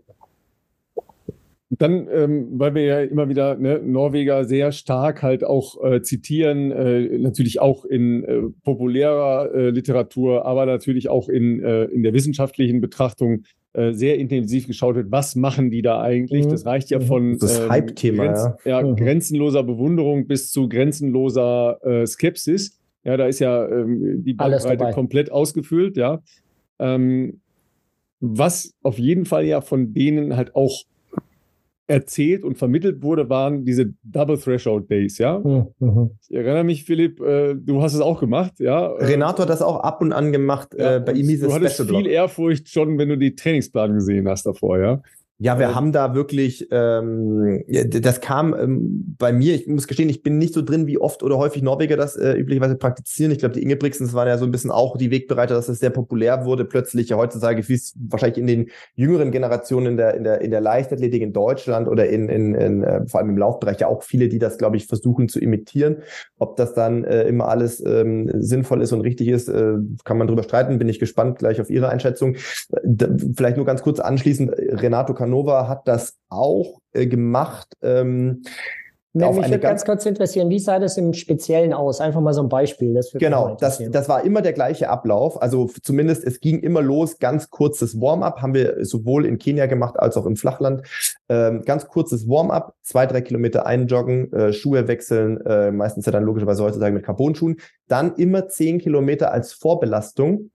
Dann, weil wir ja immer wieder Norweger sehr stark halt auch zitieren, natürlich auch in populärer Literatur, aber natürlich auch in der wissenschaftlichen Betrachtung sehr intensiv geschaut wird, was machen die da eigentlich? Das reicht ja von das Hype-Thema, grenzenloser Bewunderung bis zu grenzenloser Skepsis. Ja, da ist ja die Bandbreite komplett ausgefüllt, ja. Was auf jeden Fall ja von denen halt auch erzählt und vermittelt wurde, waren diese Double Threshold Days, ja. Ich erinnere mich, Philipp, du hast es auch gemacht, ja. Renato hat das auch ab und an gemacht, bei ihm hieß es Du hattest viel Ehrfurcht schon, wenn du die Trainingsplan gesehen hast davor, ja. Ja, wir haben da wirklich, das kam bei mir, ich muss gestehen, ich bin nicht so drin, wie oft oder häufig Norweger das üblicherweise praktizieren. Ich glaube, die Ingebrigtsens waren ja so ein bisschen auch die Wegbereiter, dass es sehr populär wurde. Plötzlich, ja, heutzutage, wie es wahrscheinlich in den jüngeren Generationen in der Leichtathletik in Deutschland oder vor allem im Laufbereich ja auch viele, die das, glaube ich, versuchen zu imitieren. Ob das dann immer alles sinnvoll ist und richtig ist, kann man drüber streiten. Bin ich gespannt gleich auf Ihre Einschätzung. Vielleicht nur ganz kurz anschließend, Renato Canova hat das auch gemacht. Mich würde ganz kurz interessieren, wie sah das im Speziellen aus? Einfach mal so ein Beispiel. Genau, das war immer der gleiche Ablauf. Also zumindest, es ging immer los, ganz kurzes Warm-up, haben wir sowohl in Kenia gemacht als auch im Flachland. Ganz kurzes Warm-up, 2-3 Kilometer einjoggen, Schuhe wechseln, meistens ja dann logischerweise heutzutage mit Carbon-Schuhen. Dann immer 10 Kilometer als Vorbelastung.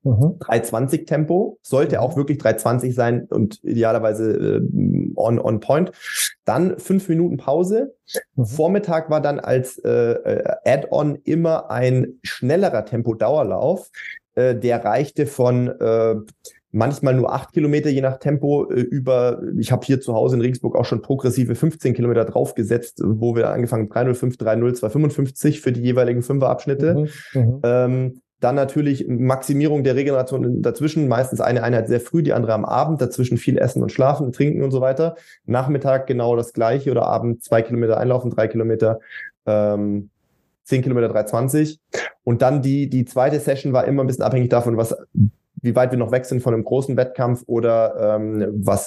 3:20 Tempo, sollte auch wirklich 3:20 sein und idealerweise on point. Dann 5 Minuten Pause. Vormittag war dann als Add-on immer ein schnellerer Tempo-Dauerlauf. Der reichte von manchmal nur 8 Kilometer, je nach Tempo, ich habe hier zu Hause in Regensburg auch schon progressive 15 Kilometer draufgesetzt, wo wir angefangen 3:05, 3:0, 2:55 für die jeweiligen Fünferabschnitte. Dann natürlich Maximierung der Regeneration dazwischen, meistens eine Einheit sehr früh, die andere am Abend, dazwischen viel Essen und Schlafen, Trinken und so weiter. Nachmittag genau das Gleiche oder Abend 2 Kilometer einlaufen, 3 Kilometer, 10 Kilometer 3:20. Und dann die zweite Session war immer ein bisschen abhängig davon, wie weit wir noch weg sind von einem großen Wettkampf oder was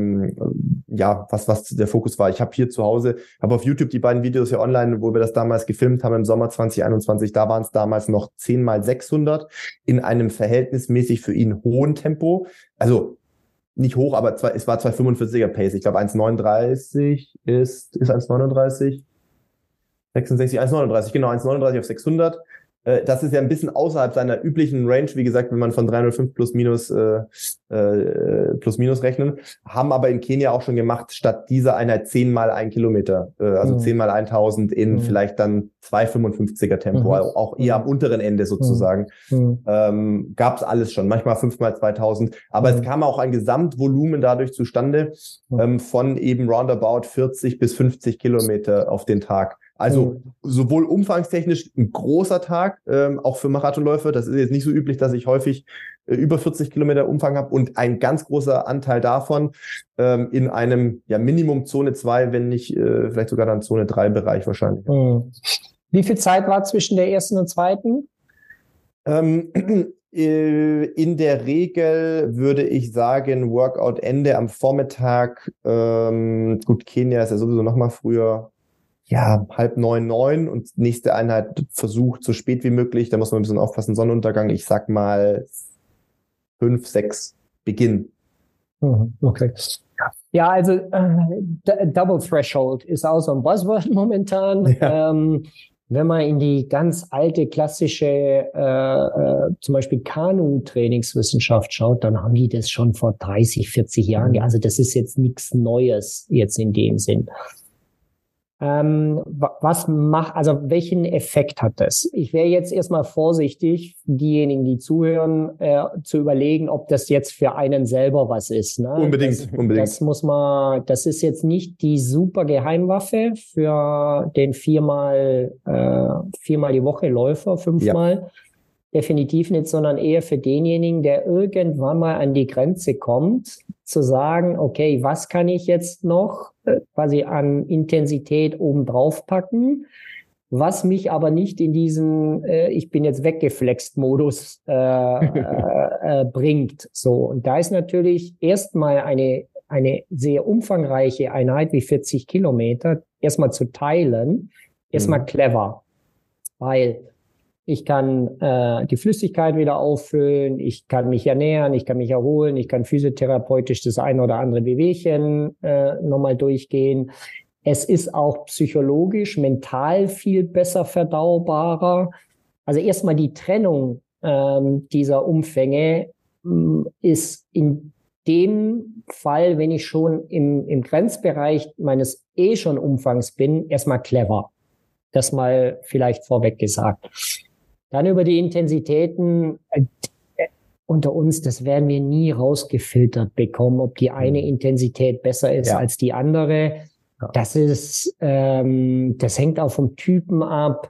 der Fokus war. Ich habe hier zu Hause, habe auf YouTube die beiden Videos ja online, wo wir das damals gefilmt haben im Sommer 2021. Da waren es damals noch 10x600 in einem verhältnismäßig für ihn hohen Tempo. Also nicht hoch, aber es war 2:45er Pace. Ich glaube 1:39 ist 1:39. 66, 1:39, genau, 1:39 auf 600. Das ist ja ein bisschen außerhalb seiner üblichen Range, wie gesagt, wenn man von 3:05 plus minus rechnen, haben aber in Kenia auch schon gemacht, statt dieser Einheit 10 mal 1 Kilometer, also 10 mal 1000 in vielleicht dann 2:55er Tempo, also auch eher am unteren Ende sozusagen. Gab es alles schon, manchmal 5 mal 2000, aber es kam auch ein Gesamtvolumen dadurch zustande von eben roundabout 40 bis 50 Kilometer auf den Tag. Also sowohl umfangstechnisch ein großer Tag, auch für Marathonläufer. Das ist jetzt nicht so üblich, dass ich häufig über 40 Kilometer Umfang habe und ein ganz großer Anteil davon in einem Minimum Zone 2, wenn nicht vielleicht sogar dann Zone 3 Bereich wahrscheinlich. Wie viel Zeit war zwischen der ersten und zweiten? In der Regel würde ich sagen, Workout-Ende am Vormittag. Gut, Kenia ist ja sowieso noch mal früher. Ja, 8:30, 9 und nächste Einheit versucht so spät wie möglich. Da muss man ein bisschen aufpassen. Sonnenuntergang, ich sag mal 5, 6 Beginn. Okay. Ja, also Double Threshold ist auch so ein Buzzword momentan. Ja. Wenn man in die ganz alte klassische zum Beispiel Kanu-Trainingswissenschaft schaut, dann haben die das schon vor 30, 40 Jahren. Also das ist jetzt nichts Neues jetzt in dem Sinn. Welchen Effekt hat das? Ich wäre jetzt erstmal vorsichtig, diejenigen, die zuhören, zu überlegen, ob das jetzt für einen selber was ist. Ne? Unbedingt. Das ist jetzt nicht die super Geheimwaffe für den viermal die Woche Läufer, 5-mal. Ja. Definitiv nicht, sondern eher für denjenigen, der irgendwann mal an die Grenze kommt, zu sagen, okay, was kann ich jetzt noch quasi an Intensität oben drauf packen, was mich aber nicht in diesen ich bin jetzt weggeflext Modus bringt. So, und da ist natürlich erstmal eine sehr umfangreiche Einheit wie 40 Kilometer erstmal zu teilen, erstmal clever, weil ich kann die Flüssigkeit wieder auffüllen, ich kann mich ernähren, ich kann mich erholen, ich kann physiotherapeutisch das eine oder andere Wehwehchen nochmal durchgehen. Es ist auch psychologisch, mental viel besser verdaubarer. Also erstmal die Trennung dieser Umfänge ist in dem Fall, wenn ich schon im Grenzbereich meines schon Umfangs bin, erstmal clever. Das mal vielleicht vorweg gesagt. Dann über die Intensitäten unter uns, das werden wir nie rausgefiltert bekommen, ob die eine Intensität besser ist als die andere. Das ist, das hängt auch vom Typen ab.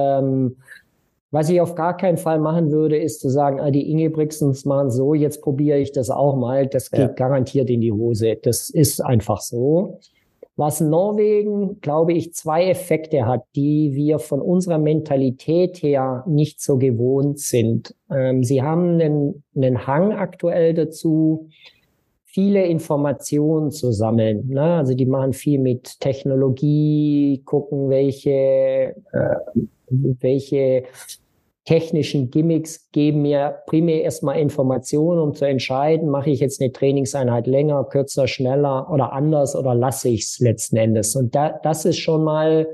Was ich auf gar keinen Fall machen würde, ist zu sagen, die Ingebrigtsens machen so, jetzt probiere ich das auch mal. Das geht garantiert in die Hose. Das ist einfach so. Was Norwegen, glaube ich, 2 Effekte hat, die wir von unserer Mentalität her nicht so gewohnt sind. Sie haben einen Hang aktuell dazu, viele Informationen zu sammeln. Ne? Also die machen viel mit Technologie, gucken, welche technischen Gimmicks geben mir primär erstmal Informationen, um zu entscheiden, mache ich jetzt eine Trainingseinheit länger, kürzer, schneller oder anders oder lasse ich es letzten Endes. Und das ist schon mal,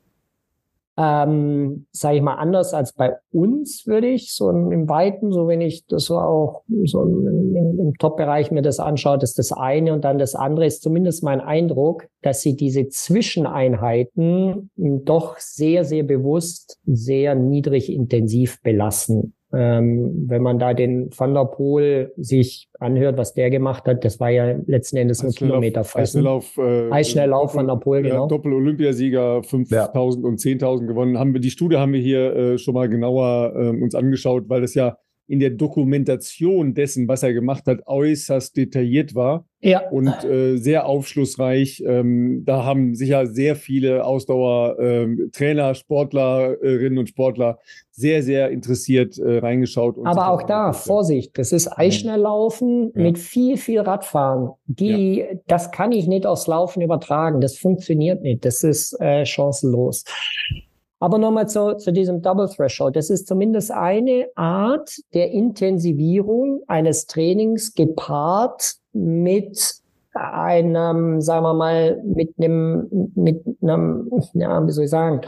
sage ich mal, anders als bei uns, würde ich so im Weiten, so wenn ich das so auch so im Top-Bereich mir das anschaue, dass das eine und dann das andere ist zumindest mein Eindruck, dass sie diese Zwischeneinheiten doch sehr, sehr bewusst, sehr niedrig intensiv belassen. Wenn man da den Van der Poel sich anhört, was der gemacht hat, das war ja letzten Endes nur Kilometerfressen. Eisschnelllauf Van der Poel, genau. Doppel-Olympiasieger, 5.000 und 10.000 gewonnen. Die Studie haben wir hier schon mal genauer uns angeschaut, weil das ja in der Dokumentation dessen, was er gemacht hat, äußerst detailliert war und sehr aufschlussreich. Da haben sicher sehr viele Ausdauertrainer, Sportlerinnen und Sportler sehr, sehr interessiert reingeschaut. Und aber auch da, Vorsicht, das ist Eisschnelllaufen mit viel, viel Radfahren. Das kann ich nicht aufs Laufen übertragen. Das funktioniert nicht. Das ist chancenlos. Aber nochmal zu diesem Double Threshold. Das ist zumindest eine Art der Intensivierung eines Trainings gepaart mit einem, sagen wir mal, mit einem, wie soll ich sagen?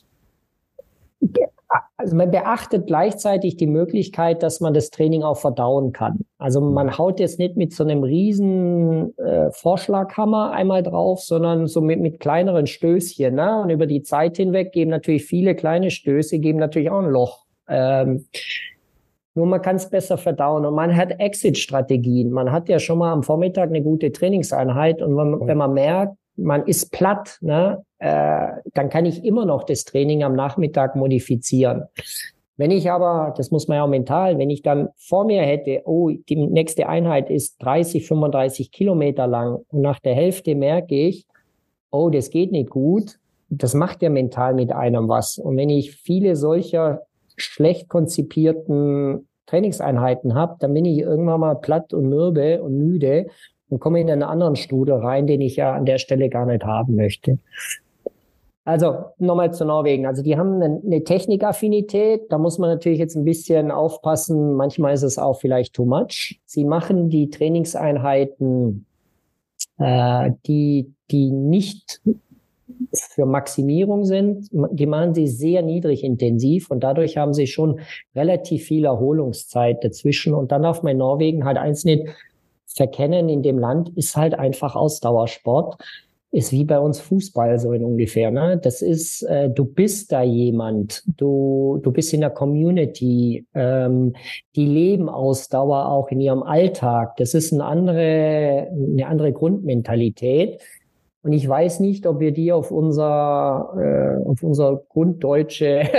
Also man beachtet gleichzeitig die Möglichkeit, dass man das Training auch verdauen kann. Also man haut jetzt nicht mit so einem riesen Vorschlaghammer einmal drauf, sondern so mit kleineren Stößchen. Ne? Und über die Zeit hinweg geben natürlich viele kleine Stöße, geben natürlich auch ein Loch. Nur man kann es besser verdauen. Und man hat Exit-Strategien. Man hat ja schon mal am Vormittag eine gute Trainingseinheit. Und wenn man merkt, man ist platt, ne? Dann kann ich immer noch das Training am Nachmittag modifizieren. Wenn ich aber, das muss man ja auch mental, wenn ich dann vor mir hätte, oh, die nächste Einheit ist 30, 35 Kilometer lang und nach der Hälfte merke ich, oh, das geht nicht gut, das macht ja mental mit einem was. Und wenn ich viele solcher schlecht konzipierten Trainingseinheiten habe, dann bin ich irgendwann mal platt und mürbe und müde und komme in einen anderen Strudel rein, den ich ja an der Stelle gar nicht haben möchte. Also nochmal zu Norwegen. Also die haben eine Technikaffinität. Da muss man natürlich jetzt ein bisschen aufpassen. Manchmal ist es auch vielleicht too much. Sie machen die Trainingseinheiten, die nicht für Maximierung sind, die machen sie sehr niedrig intensiv und dadurch haben sie schon relativ viel Erholungszeit dazwischen. Und dann darf man in Norwegen halt eins nicht verkennen, in dem Land ist halt einfach Ausdauersport. Ist wie bei uns Fußball so in ungefähr, ne? Das ist, du bist da jemand, du bist in der Community, die leben Ausdauer auch in ihrem Alltag. Das ist eine andere Grundmentalität. Und ich weiß nicht, ob wir die auf unser grunddeutsche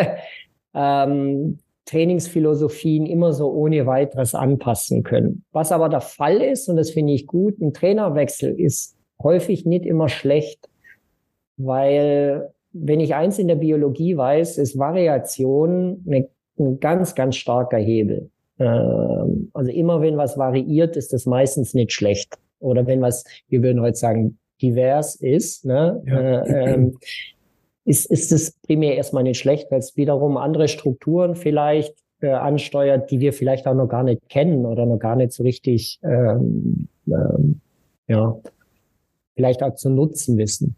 Trainingsphilosophien immer so ohne weiteres anpassen können. Was aber der Fall ist, und das finde ich gut, ein Trainerwechsel ist häufig nicht immer schlecht, weil wenn ich eins in der Biologie weiß, ist Variation ein ganz, ganz starker Hebel. Also immer wenn was variiert, ist das meistens nicht schlecht. Oder wenn was, wir würden heute sagen, divers ist, ne? Ja. Ist es primär erstmal nicht schlecht, weil es wiederum andere Strukturen vielleicht ansteuert, die wir vielleicht auch noch gar nicht kennen oder noch gar nicht so richtig vielleicht auch zu nutzen wissen.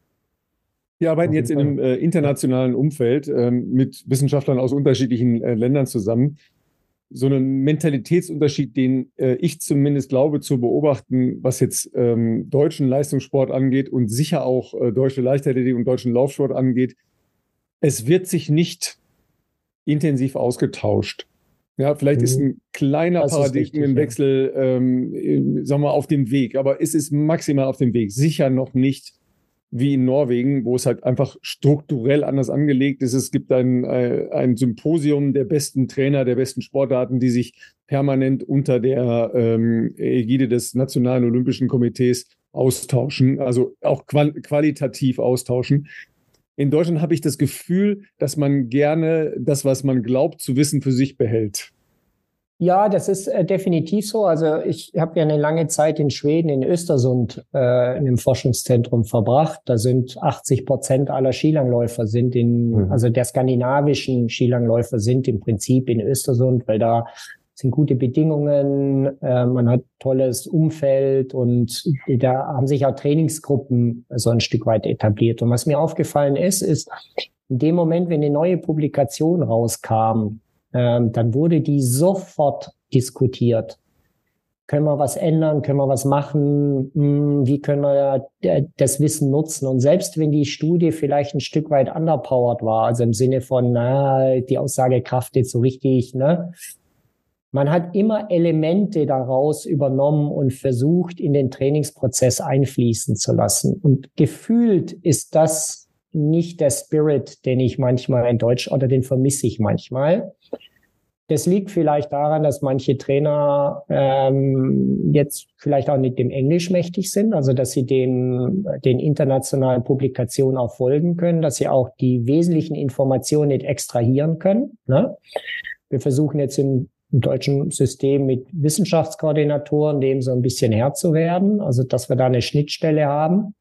Wir arbeiten jetzt in einem internationalen Umfeld mit Wissenschaftlern aus unterschiedlichen Ländern zusammen. So einen Mentalitätsunterschied, den ich zumindest glaube zu beobachten, was jetzt deutschen Leistungssport angeht und sicher auch deutsche Leichtathletik und deutschen Laufsport angeht. Es wird sich nicht intensiv ausgetauscht. Ja, vielleicht ist ein kleiner Paradigmenwechsel, sagen wir mal, auf dem Weg, aber es ist maximal auf dem Weg. Sicher noch nicht wie in Norwegen, wo es halt einfach strukturell anders angelegt ist. Es gibt ein Symposium der besten Trainer, der besten Sportarten, die sich permanent unter der Ägide des Nationalen Olympischen Komitees austauschen, also auch qualitativ austauschen. In Deutschland habe ich das Gefühl, dass man gerne das, was man glaubt zu wissen, für sich behält. Ja, das ist definitiv so. Also ich habe ja eine lange Zeit in Schweden, in Östersund, in einem Forschungszentrum verbracht. Da sind 80% aller Skilangläufer also der skandinavischen Skilangläufer sind im Prinzip in Östersund, weil da sind gute Bedingungen, man hat tolles Umfeld und da haben sich auch Trainingsgruppen so ein Stück weit etabliert. Und was mir aufgefallen ist in dem Moment, wenn eine neue Publikation rauskam, dann wurde die sofort diskutiert. Können wir was ändern? Können wir was machen? Wie können wir das Wissen nutzen? Und selbst wenn die Studie vielleicht ein Stück weit underpowered war, also im Sinne von, die Aussagekraft jetzt so richtig, ne? Man hat immer Elemente daraus übernommen und versucht, in den Trainingsprozess einfließen zu lassen. Und gefühlt ist das nicht der Spirit, den ich manchmal in Deutsch, oder den vermisse ich manchmal. Das liegt vielleicht daran, dass manche Trainer jetzt vielleicht auch nicht dem Englisch mächtig sind, also dass sie den internationalen Publikationen auch folgen können, dass sie auch die wesentlichen Informationen nicht extrahieren können. Ne? Wir versuchen jetzt im deutschen System mit Wissenschaftskoordinatoren dem so ein bisschen Herr zu werden, also dass wir da eine Schnittstelle haben.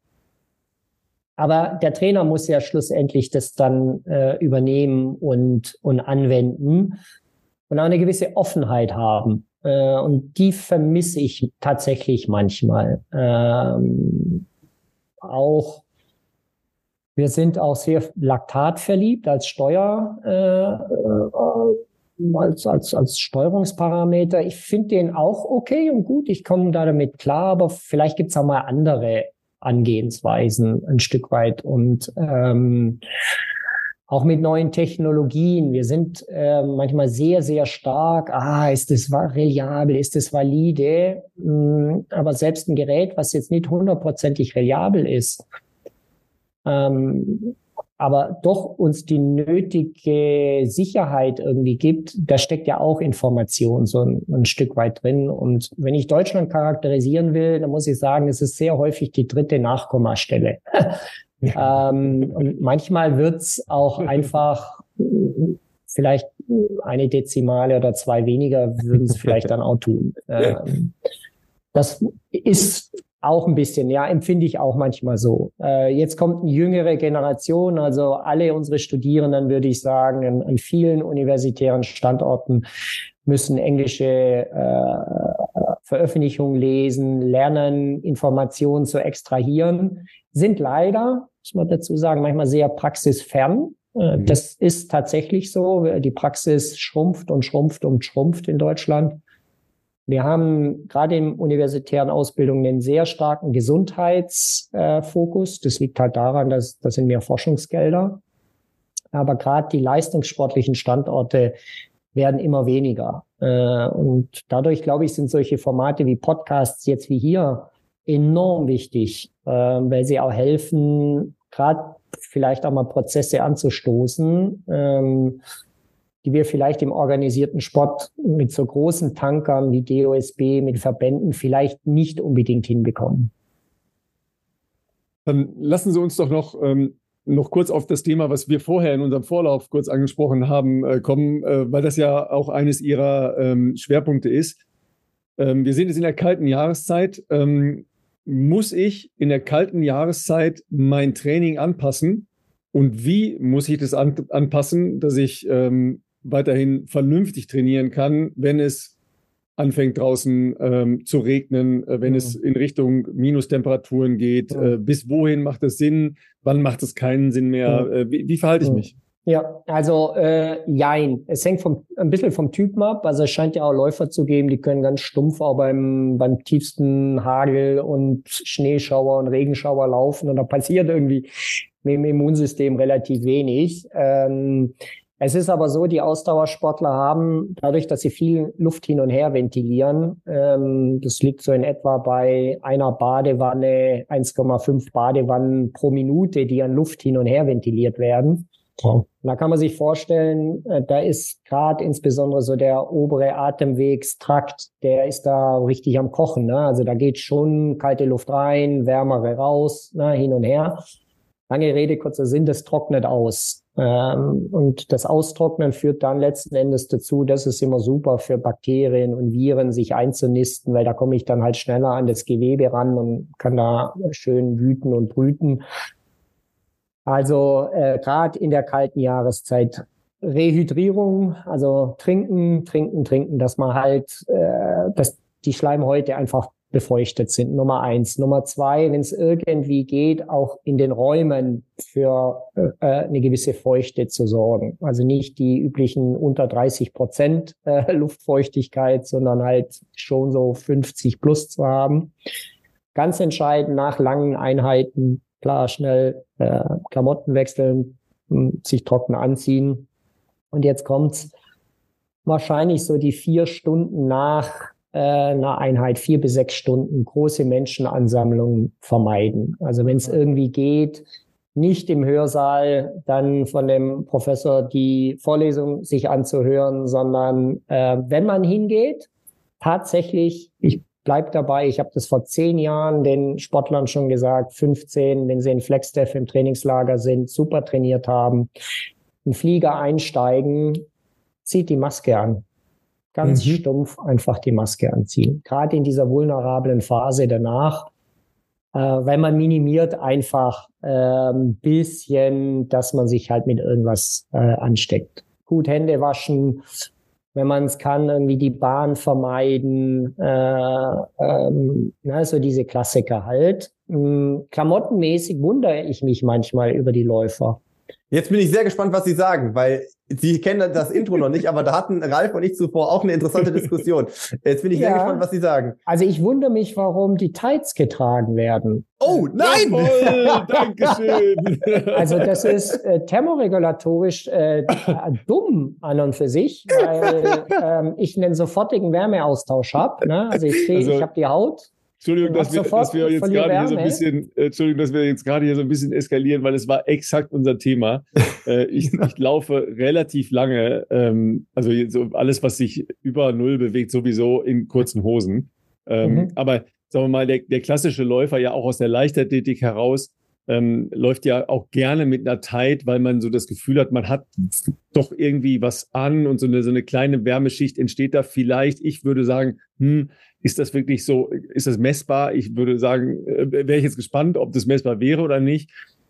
Aber der Trainer muss ja schlussendlich das dann übernehmen und anwenden und auch eine gewisse Offenheit haben. Und die vermisse ich tatsächlich manchmal. Wir sind auch sehr laktatverliebt als als Steuerungsparameter. Ich finde den auch okay und gut. Ich komme da damit klar, aber vielleicht gibt's auch mal andere Angehensweisen ein Stück weit. Und Auch mit neuen Technologien. Wir sind manchmal sehr, sehr stark. Ist das reliabel? Ist das valide? Aber selbst ein Gerät, was jetzt nicht 100%ig reliabel ist, aber doch uns die nötige Sicherheit irgendwie gibt, da steckt ja auch Information so ein Stück weit drin. Und wenn ich Deutschland charakterisieren will, dann muss ich sagen, es ist sehr häufig die dritte Nachkommastelle. Und manchmal wird's auch einfach vielleicht eine Dezimale oder zwei weniger würden es vielleicht dann auch tun. Das ist auch ein bisschen, ja, empfinde ich auch manchmal so. Jetzt kommt eine jüngere Generation, also alle unsere Studierenden, würde ich sagen, an vielen universitären Standorten müssen englische Veröffentlichungen lesen, lernen, Informationen zu extrahieren, sind leider, muss man dazu sagen, manchmal sehr praxisfern. Das ist tatsächlich so. Die Praxis schrumpft und schrumpft und schrumpft in Deutschland. Wir haben gerade in universitären Ausbildungen einen sehr starken Gesundheitsfokus. Das liegt halt daran, dass das sind mehr Forschungsgelder. Aber gerade die leistungssportlichen Standorte werden immer weniger. Und dadurch, glaube ich, sind solche Formate wie Podcasts jetzt wie hier enorm wichtig, weil sie auch helfen, gerade vielleicht auch mal Prozesse anzustoßen, die wir vielleicht im organisierten Sport mit so großen Tankern wie DOSB, mit Verbänden vielleicht nicht unbedingt hinbekommen. Dann lassen Sie uns doch noch kurz auf das Thema, was wir vorher in unserem Vorlauf kurz angesprochen haben, kommen, weil das ja auch eines Ihrer Schwerpunkte ist. Wir sind jetzt in der kalten Jahreszeit. Muss ich in der kalten Jahreszeit mein Training anpassen? Und wie muss ich das anpassen, dass ich weiterhin vernünftig trainieren kann, wenn es anfängt draußen zu regnen, wenn es in Richtung Minustemperaturen geht? Bis wohin macht es Sinn? Wann macht es keinen Sinn mehr? Wie verhalte ich mich? Ja, also jein. Es hängt ein bisschen vom Typen ab. Also es scheint ja auch Läufer zu geben, die können ganz stumpf auch beim tiefsten Hagel und Schneeschauer und Regenschauer laufen und da passiert irgendwie mit dem Immunsystem relativ wenig. Es ist aber so, die Ausdauersportler haben, dadurch, dass sie viel Luft hin und her ventilieren, das liegt so in etwa bei einer Badewanne, 1,5 Badewannen pro Minute, die an Luft hin und her ventiliert werden. Wow. Und da kann man sich vorstellen, da ist gerade insbesondere so der obere Atemwegstrakt, der ist da richtig am Kochen. Ne? Also da geht schon kalte Luft rein, wärmere raus, ne? Hin und her. Lange Rede, kurzer Sinn, das trocknet aus. Und das Austrocknen führt dann letzten Endes dazu, das ist immer super für Bakterien und Viren, sich einzunisten, weil da komme ich dann halt schneller an das Gewebe ran und kann da schön wüten und brüten. Also gerade in der kalten Jahreszeit Rehydrierung, also trinken, dass man halt, dass die Schleimhäute einfach befeuchtet sind. Nummer 1. Nummer 2, wenn es irgendwie geht, auch in den Räumen für eine gewisse Feuchte zu sorgen. Also nicht die üblichen unter 30% Luftfeuchtigkeit, sondern halt schon so 50 plus zu haben. Ganz entscheidend nach langen Einheiten, klar, schnell Klamotten wechseln, sich trocken anziehen. Und jetzt kommt's wahrscheinlich so die 4 Stunden nach einer Einheit, 4 bis 6 Stunden, große Menschenansammlungen vermeiden. Also wenn es irgendwie geht, nicht im Hörsaal dann von dem Professor die Vorlesung sich anzuhören, sondern wenn man hingeht, tatsächlich, ich bleib dabei, ich habe das vor 10 Jahren den Sportlern schon gesagt, 15, wenn sie in FlexDev im Trainingslager sind, super trainiert haben, in den Flieger einsteigen, zieht die Maske an. Ganz stumpf einfach die Maske anziehen. Gerade in dieser vulnerablen Phase danach, weil man minimiert einfach ein bisschen, dass man sich halt mit irgendwas ansteckt. Gut Hände waschen, wenn man es kann, irgendwie die Bahn vermeiden, so diese Klassiker halt. Klamottenmäßig wundere ich mich manchmal über die Läufer. Jetzt bin ich sehr gespannt, was Sie sagen, weil Sie kennen das Intro noch nicht, aber da hatten Ralf und ich zuvor auch eine interessante Diskussion. Jetzt bin ich sehr gespannt, was Sie sagen. Also ich wundere mich, warum die Tights getragen werden. Oh, nein! Jawohl, Dankeschön. Also das ist thermoregulatorisch dumm an und für sich, weil ich einen sofortigen Wärmeaustausch habe. Ne? Also ich habe die Haut. Entschuldigung, dass wir jetzt gerade hier so ein bisschen, eskalieren, weil es war exakt unser Thema. Ich laufe relativ lange, also so alles, was sich über Null bewegt, sowieso in kurzen Hosen. Aber sagen wir mal, der klassische Läufer ja auch aus der Leichtathletik heraus läuft ja auch gerne mit einer Tight, weil man so das Gefühl hat, man hat doch irgendwie was an und so eine kleine Wärmeschicht entsteht da vielleicht. Ich würde sagen, ist das wirklich so, ist das messbar? Ich würde sagen, wäre ich jetzt gespannt, ob das messbar wäre oder nicht.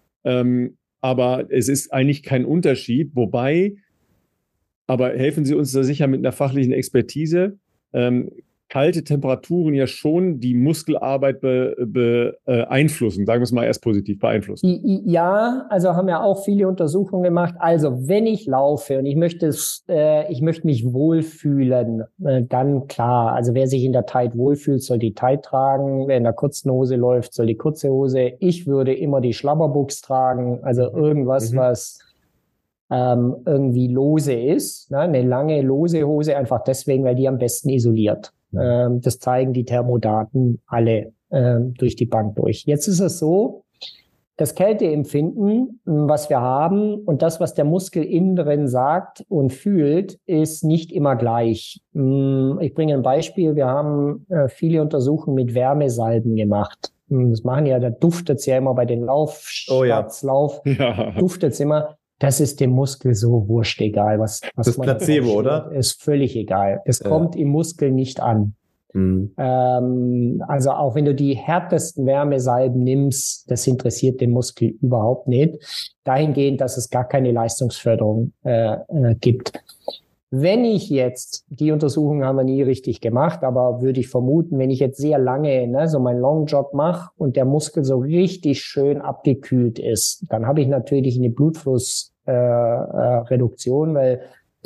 Aber es ist eigentlich kein Unterschied. Wobei, aber helfen Sie uns da sicher mit einer fachlichen Expertise, kalte Temperaturen ja schon die Muskelarbeit beeinflussen. Sagen wir es mal erst positiv, beeinflussen. Ja, also haben ja auch viele Untersuchungen gemacht. Also wenn ich laufe und ich möchte mich wohlfühlen, dann klar. Also wer sich in der Tight wohlfühlt, soll die Tight tragen. Wer in der kurzen Hose läuft, soll die kurze Hose. Ich würde immer die Schlabberbuchs tragen. Also irgendwas, was irgendwie lose ist. Ne? Eine lange lose Hose einfach deswegen, weil die am besten isoliert. Das zeigen die Thermodaten alle durch die Bank durch. Jetzt ist es so, das Kälteempfinden, was wir haben und das, was der Muskel innen drin sagt und fühlt, ist nicht immer gleich. Ich bringe ein Beispiel. Wir haben viele Untersuchungen mit Wärmesalben gemacht. Das machen ja, da duftet es ja immer bei den Lauf, duftet es immer. Das ist dem Muskel so wurscht egal, was das ist Placebo, oder? Ist völlig egal. Es kommt im Muskel nicht an. Also auch wenn du die härtesten Wärmesalben nimmst, das interessiert den Muskel überhaupt nicht. Dahingehend, dass es gar keine Leistungsförderung gibt. Wenn ich jetzt, die Untersuchung haben wir nie richtig gemacht, aber würde ich vermuten, wenn ich jetzt sehr lange so meinen Longjog mache und der Muskel so richtig schön abgekühlt ist, dann habe ich natürlich eine Blutflussreduktion, weil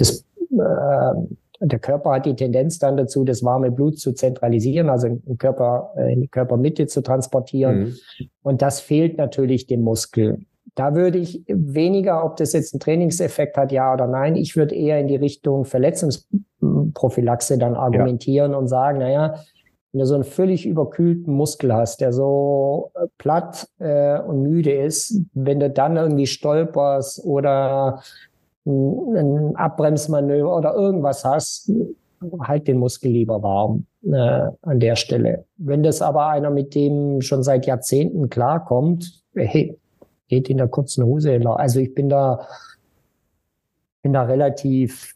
der Körper hat die Tendenz dann dazu, das warme Blut zu zentralisieren, also in die Körpermitte zu transportieren. Und das fehlt natürlich dem Muskel. Da würde ich weniger, ob das jetzt einen Trainingseffekt hat, ja oder nein, ich würde eher in die Richtung Verletzungsprophylaxe dann argumentieren und sagen, naja, wenn du so einen völlig überkühlten Muskel hast, der so platt und müde ist, wenn du dann irgendwie stolperst oder ein Abbremsmanöver oder irgendwas hast, halt den Muskel lieber warm an der Stelle. Wenn das aber einer, mit dem schon seit Jahrzehnten klarkommt, hey, geht in der kurzen Hose. Also ich bin da relativ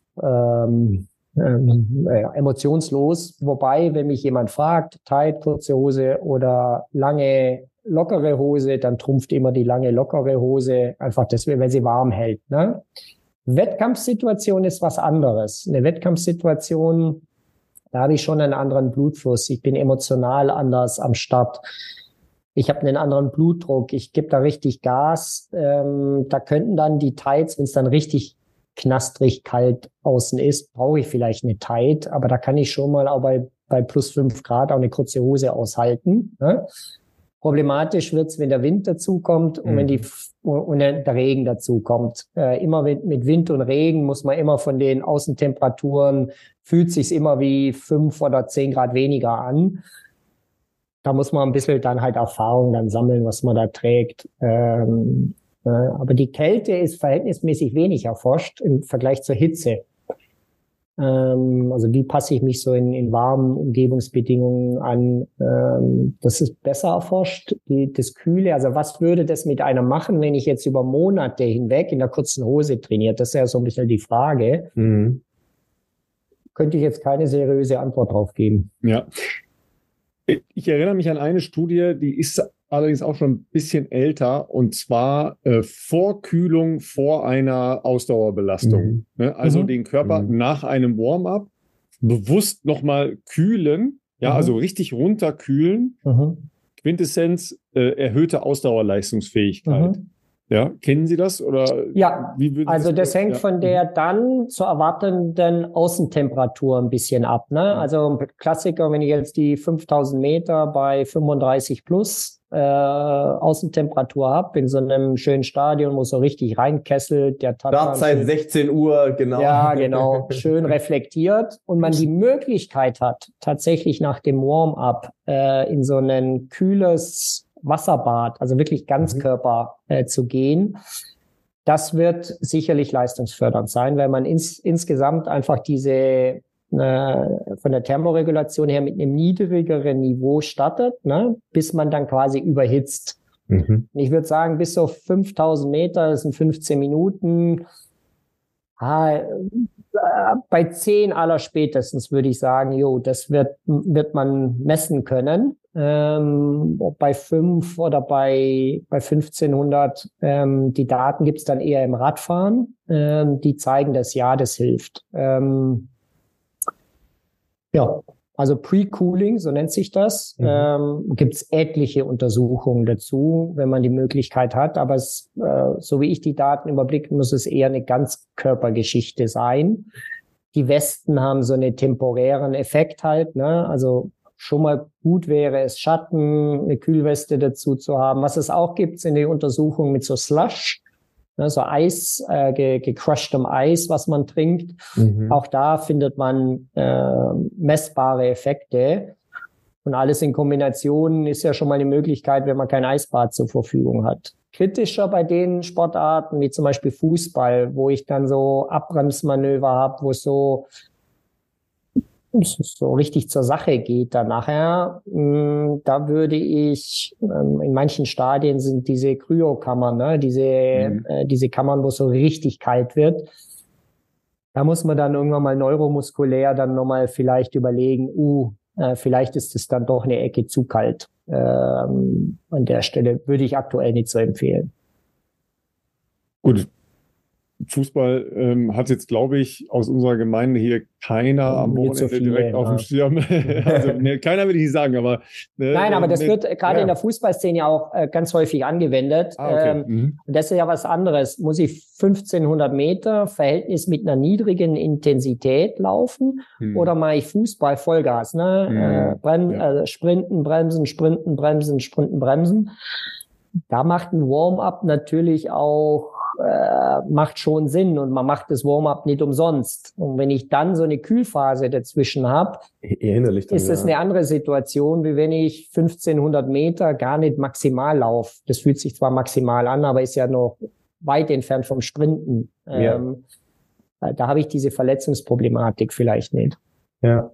emotionslos. Wobei, wenn mich jemand fragt, tight, kurze Hose oder lange, lockere Hose, dann trumpft immer die lange, lockere Hose, einfach deswegen, weil sie warm hält. Ne? Wettkampfsituation ist was anderes. Eine Wettkampfsituation, da habe ich schon einen anderen Blutfluss. Ich bin emotional anders am Start. Ich habe einen anderen Blutdruck. Ich gebe da richtig Gas. Da könnten dann die Tights, wenn es dann richtig knastrig kalt außen ist, brauche ich vielleicht eine Tight. Aber da kann ich schon mal auch bei plus 5 Grad auch eine kurze Hose aushalten. Ne? Problematisch wird's, wenn der Wind dazukommt und wenn der Regen dazukommt. Immer mit Wind und Regen muss man immer von den Außentemperaturen, fühlt sich's immer wie 5 oder 10 Grad weniger an. Da muss man ein bisschen dann halt Erfahrung dann sammeln, was man da trägt. Aber die Kälte ist verhältnismäßig wenig erforscht im Vergleich zur Hitze. Also wie passe ich mich so in warmen Umgebungsbedingungen an? Das ist besser erforscht. Das Kühle, also was würde das mit einem machen, wenn ich jetzt über Monate hinweg in der kurzen Hose trainiert? Das ist ja so ein bisschen die Frage. Könnte ich jetzt keine seriöse Antwort drauf geben. Ja. Ich erinnere mich an eine Studie, die ist allerdings auch schon ein bisschen älter, und zwar Vorkühlung vor einer Ausdauerbelastung. Ne? Also den Körper nach einem Warm-up bewusst nochmal kühlen, also richtig runterkühlen. Quintessenz, erhöhte Ausdauerleistungsfähigkeit. Ja, kennen Sie das? Oder Ja, wie würden Sie also das hängt ja. von der dann zu erwartenden Außentemperatur ein bisschen ab. Ne? Also Klassiker, wenn ich jetzt die 5000 Meter bei 35 plus Außentemperatur habe, in so einem schönen Stadion, wo es so richtig reinkesselt, der Tatan Startzeit 16 Uhr, genau. ja, genau, schön reflektiert und man die Möglichkeit hat, tatsächlich nach dem Warm-up in so ein kühles Wasserbad, also wirklich Ganzkörper zu gehen. Das wird sicherlich leistungsfördernd sein, weil man insgesamt einfach diese von der Thermoregulation her mit einem niedrigeren Niveau startet, ne, bis man dann quasi überhitzt. Und ich würde sagen, bis auf 5000 Meter, das sind 15 Minuten, bei 10 aller spätestens würde ich sagen, das wird man messen können. Ob bei 5 oder bei 1500, die Daten gibt's dann eher im Radfahren, die zeigen das hilft. Also Pre-Cooling, so nennt sich das, gibt's etliche Untersuchungen dazu, wenn man die Möglichkeit hat. Aber so wie ich die Daten überblicke, muss es eher eine Ganzkörpergeschichte sein. Die Westen haben so einen temporären Effekt halt, ne? Also schon mal gut wäre es, Schatten, eine Kühlweste dazu zu haben. Was es auch gibt, sind die Untersuchungen mit so Slush, ne, so Eis, gecrushedem Eis, was man trinkt. Auch da findet man messbare Effekte. Und alles in Kombination ist ja schon mal eine Möglichkeit, wenn man kein Eisbad zur Verfügung hat. Kritischer bei den Sportarten, wie zum Beispiel Fußball, wo ich dann so Abbremsmanöver habe, wo es so richtig zur Sache geht dann nachher. Da würde ich, in manchen Stadien sind diese Kryokammern, ne? Diese Kammern, wo es so richtig kalt wird. Da muss man dann irgendwann mal neuromuskulär dann nochmal vielleicht überlegen, vielleicht ist es dann doch eine Ecke zu kalt. An der Stelle würde ich aktuell nicht so empfehlen. Gut. Fußball hat jetzt, glaube ich, aus unserer Gemeinde hier keiner am Wochenende direkt auf dem Schirm. Also, keiner will ich nicht sagen, aber... Nein, aber das wird gerade in der Fußballszene ja auch ganz häufig angewendet. Okay. Und das ist ja was anderes. Muss ich 1500 Meter Verhältnis mit einer niedrigen Intensität laufen oder mache ich Fußball Vollgas? Ne? Sprinten, bremsen, sprinten, bremsen, sprinten, bremsen. Da macht ein Warm-up natürlich auch macht schon Sinn und man macht das Warm-up nicht umsonst. Und wenn ich dann so eine Kühlphase dazwischen habe, ist das eine andere Situation, wie wenn ich 1500 Meter gar nicht maximal laufe. Das fühlt sich zwar maximal an, aber ist ja noch weit entfernt vom Sprinten. Da habe ich diese Verletzungsproblematik vielleicht nicht. Ja.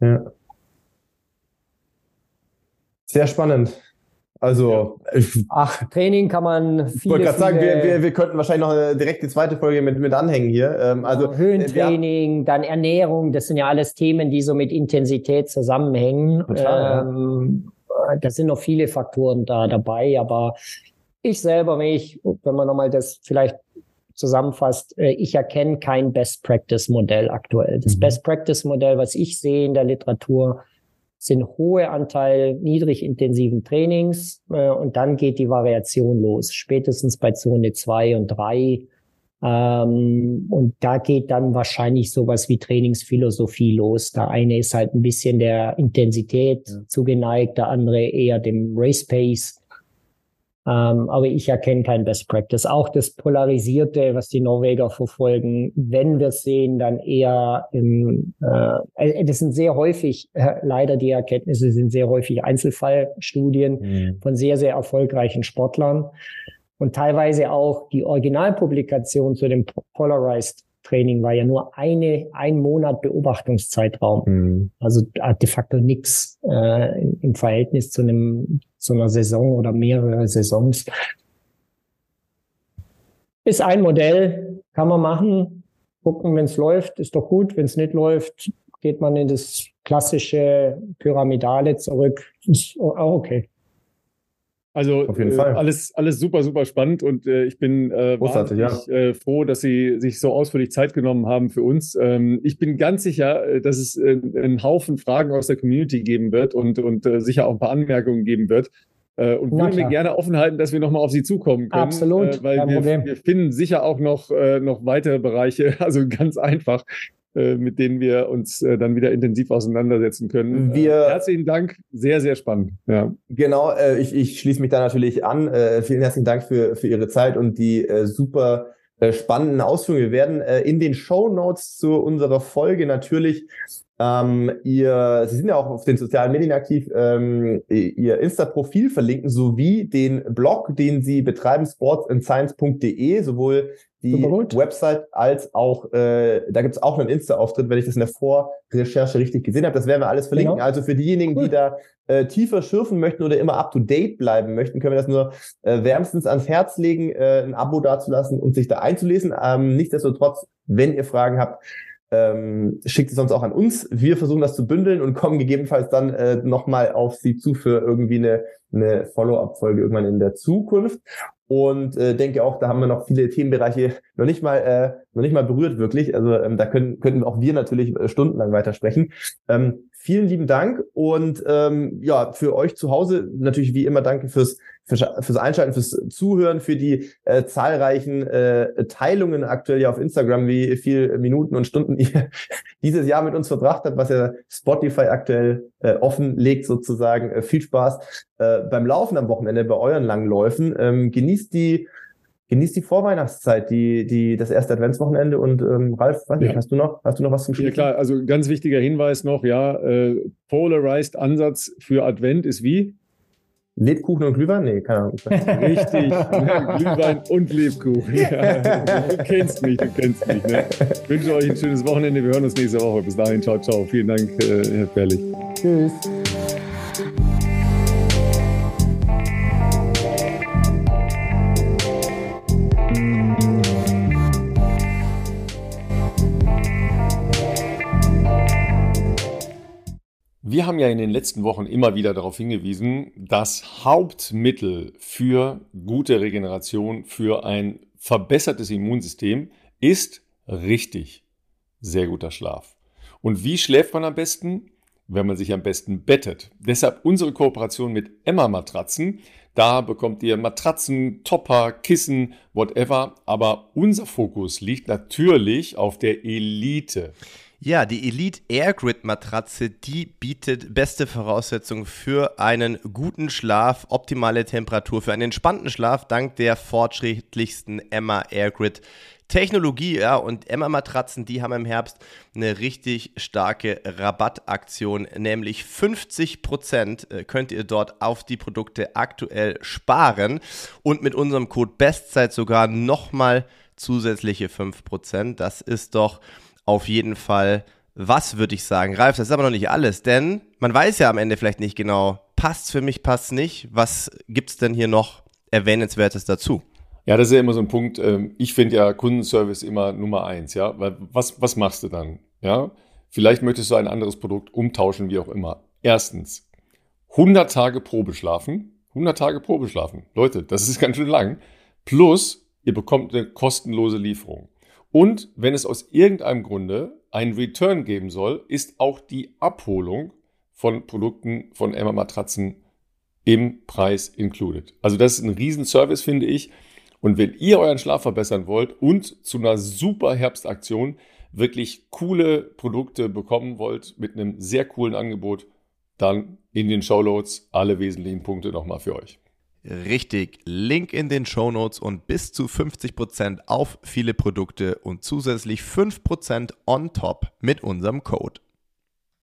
Sehr spannend. Also, Training kann man Ich wollte gerade sagen, wir könnten wahrscheinlich noch direkt die zweite Folge mit anhängen hier. Höhentraining, dann Ernährung, das sind ja alles Themen, die so mit Intensität zusammenhängen. Total, da sind noch viele Faktoren da dabei, aber ich selber, wenn man nochmal das vielleicht zusammenfasst, ich erkenne kein Best-Practice-Modell aktuell. Das Best-Practice-Modell, was ich sehe in der Literatur, sind hohe Anteil niedrig intensiven Trainings und dann geht die Variation los, spätestens bei Zone 2 und 3. Und da geht dann wahrscheinlich sowas wie Trainingsphilosophie los. Der eine ist halt ein bisschen der Intensität zugeneigt, der andere eher dem Race Pace. Aber ich erkenne kein Best Practice. Auch das Polarisierte, was die Norweger verfolgen, wenn wir es sehen, dann eher das sind sehr häufig, leider die Erkenntnisse sind sehr häufig Einzelfallstudien von sehr, sehr erfolgreichen Sportlern. Und teilweise auch die Originalpublikation zu dem Polarized Training war ja nur ein Monat Beobachtungszeitraum. Also de facto nichts im Verhältnis zu einer Saison oder mehrere Saisons. Ist ein Modell, kann man machen. Gucken, wenn es läuft, ist doch gut. Wenn es nicht läuft, geht man in das klassische Pyramidale zurück. Ist auch okay. Also auf jeden Fall. Alles super, super spannend und ich bin wahnsinnig froh, dass Sie sich so ausführlich Zeit genommen haben für uns. Ich bin ganz sicher, dass es einen Haufen Fragen aus der Community geben wird und sicher auch ein paar Anmerkungen geben wird. und würden mir gerne offen halten, dass wir nochmal auf Sie zukommen können. Absolut, weil kein Problem. wir finden sicher auch noch weitere Bereiche, also ganz einfach, mit denen wir uns dann wieder intensiv auseinandersetzen können. Herzlichen Dank, sehr, sehr spannend. Ja. Genau, ich schließe mich da natürlich an. Vielen herzlichen Dank für Ihre Zeit und die super spannenden Ausführungen. Wir werden in den Shownotes zu unserer Folge natürlich Sie sind ja auch auf den sozialen Medien aktiv, Ihr Insta-Profil verlinken, sowie den Blog, den Sie betreiben, sportsandscience.de, sowohl die Website als auch, da gibt es auch einen Insta-Auftritt, wenn ich das in der Vorrecherche richtig gesehen habe. Das werden wir alles verlinken. Genau. Also für diejenigen, die da tiefer schürfen möchten oder immer up-to-date bleiben möchten, können wir das nur wärmstens ans Herz legen, ein Abo dazulassen und sich da einzulesen. Nichtsdestotrotz, wenn ihr Fragen habt, schickt es sonst auch an uns. Wir versuchen das zu bündeln und kommen gegebenenfalls dann nochmal auf Sie zu für irgendwie eine Follow-up-Folge irgendwann in der Zukunft. Und denke auch, da haben wir noch viele Themenbereiche noch nicht mal berührt wirklich. Also da könnten auch wir natürlich stundenlang weitersprechen. Vielen lieben Dank und für euch zu Hause natürlich wie immer danke fürs Einschalten, fürs Zuhören, für die zahlreichen Teilungen aktuell ja auf Instagram, wie viel Minuten und Stunden ihr dieses Jahr mit uns verbracht habt, was ja Spotify aktuell offenlegt sozusagen. Viel Spaß beim Laufen am Wochenende, bei euren langen Läufen. Genießt die Vorweihnachtszeit, das erste Adventswochenende und Ralf, weiß nicht, hast du noch was zum Schluss? Ja klar, also ganz wichtiger Hinweis noch, Polarized Ansatz für Advent ist wie? Lebkuchen und Glühwein? Nee, keine Ahnung. Richtig, Glühwein und Lebkuchen. Ja, du kennst mich. Ne? Ich wünsche euch ein schönes Wochenende, wir hören uns nächste Woche. Bis dahin, ciao, ciao. Vielen Dank, Herr Ferlich. Tschüss. Wir haben ja in den letzten Wochen immer wieder darauf hingewiesen, das Hauptmittel für gute Regeneration, für ein verbessertes Immunsystem ist richtig sehr guter Schlaf. Und wie schläft man am besten? Wenn man sich am besten bettet. Deshalb unsere Kooperation mit Emma-Matratzen. Da bekommt ihr Matratzen, Topper, Kissen, whatever. Aber unser Fokus liegt natürlich auf der Elite. Ja, die Elite Airgrid Matratze, die bietet beste Voraussetzungen für einen guten Schlaf, optimale Temperatur, für einen entspannten Schlaf dank der fortschrittlichsten Emma Airgrid Technologie. Ja, und Emma Matratzen, die haben im Herbst eine richtig starke Rabattaktion, nämlich 50% könnt ihr dort auf die Produkte aktuell sparen und mit unserem Code Bestzeit sogar nochmal zusätzliche 5%. Das ist doch auf jeden Fall was, würde ich sagen. Ralf, das ist aber noch nicht alles, denn man weiß ja am Ende vielleicht nicht genau, passt's für mich, passt's nicht. Was gibt's denn hier noch Erwähnenswertes dazu? Ja, das ist ja immer so ein Punkt. Ich finde ja Kundenservice immer Nummer 1, ja, weil was machst du dann? Ja, vielleicht möchtest du ein anderes Produkt umtauschen, wie auch immer. Erstens, 100 Tage Probeschlafen. 100 Tage Probeschlafen. Leute, das ist ganz schön lang. Plus, ihr bekommt eine kostenlose Lieferung. Und wenn es aus irgendeinem Grunde einen Return geben soll, ist auch die Abholung von Produkten von Emma Matratzen im Preis included. Also das ist ein Riesenservice, finde ich. Und wenn ihr euren Schlaf verbessern wollt und zu einer super Herbstaktion wirklich coole Produkte bekommen wollt mit einem sehr coolen Angebot, dann in den Shownotes alle wesentlichen Punkte nochmal für euch. Richtig, Link in den Shownotes und bis zu 50% auf viele Produkte und zusätzlich 5% on top mit unserem Code.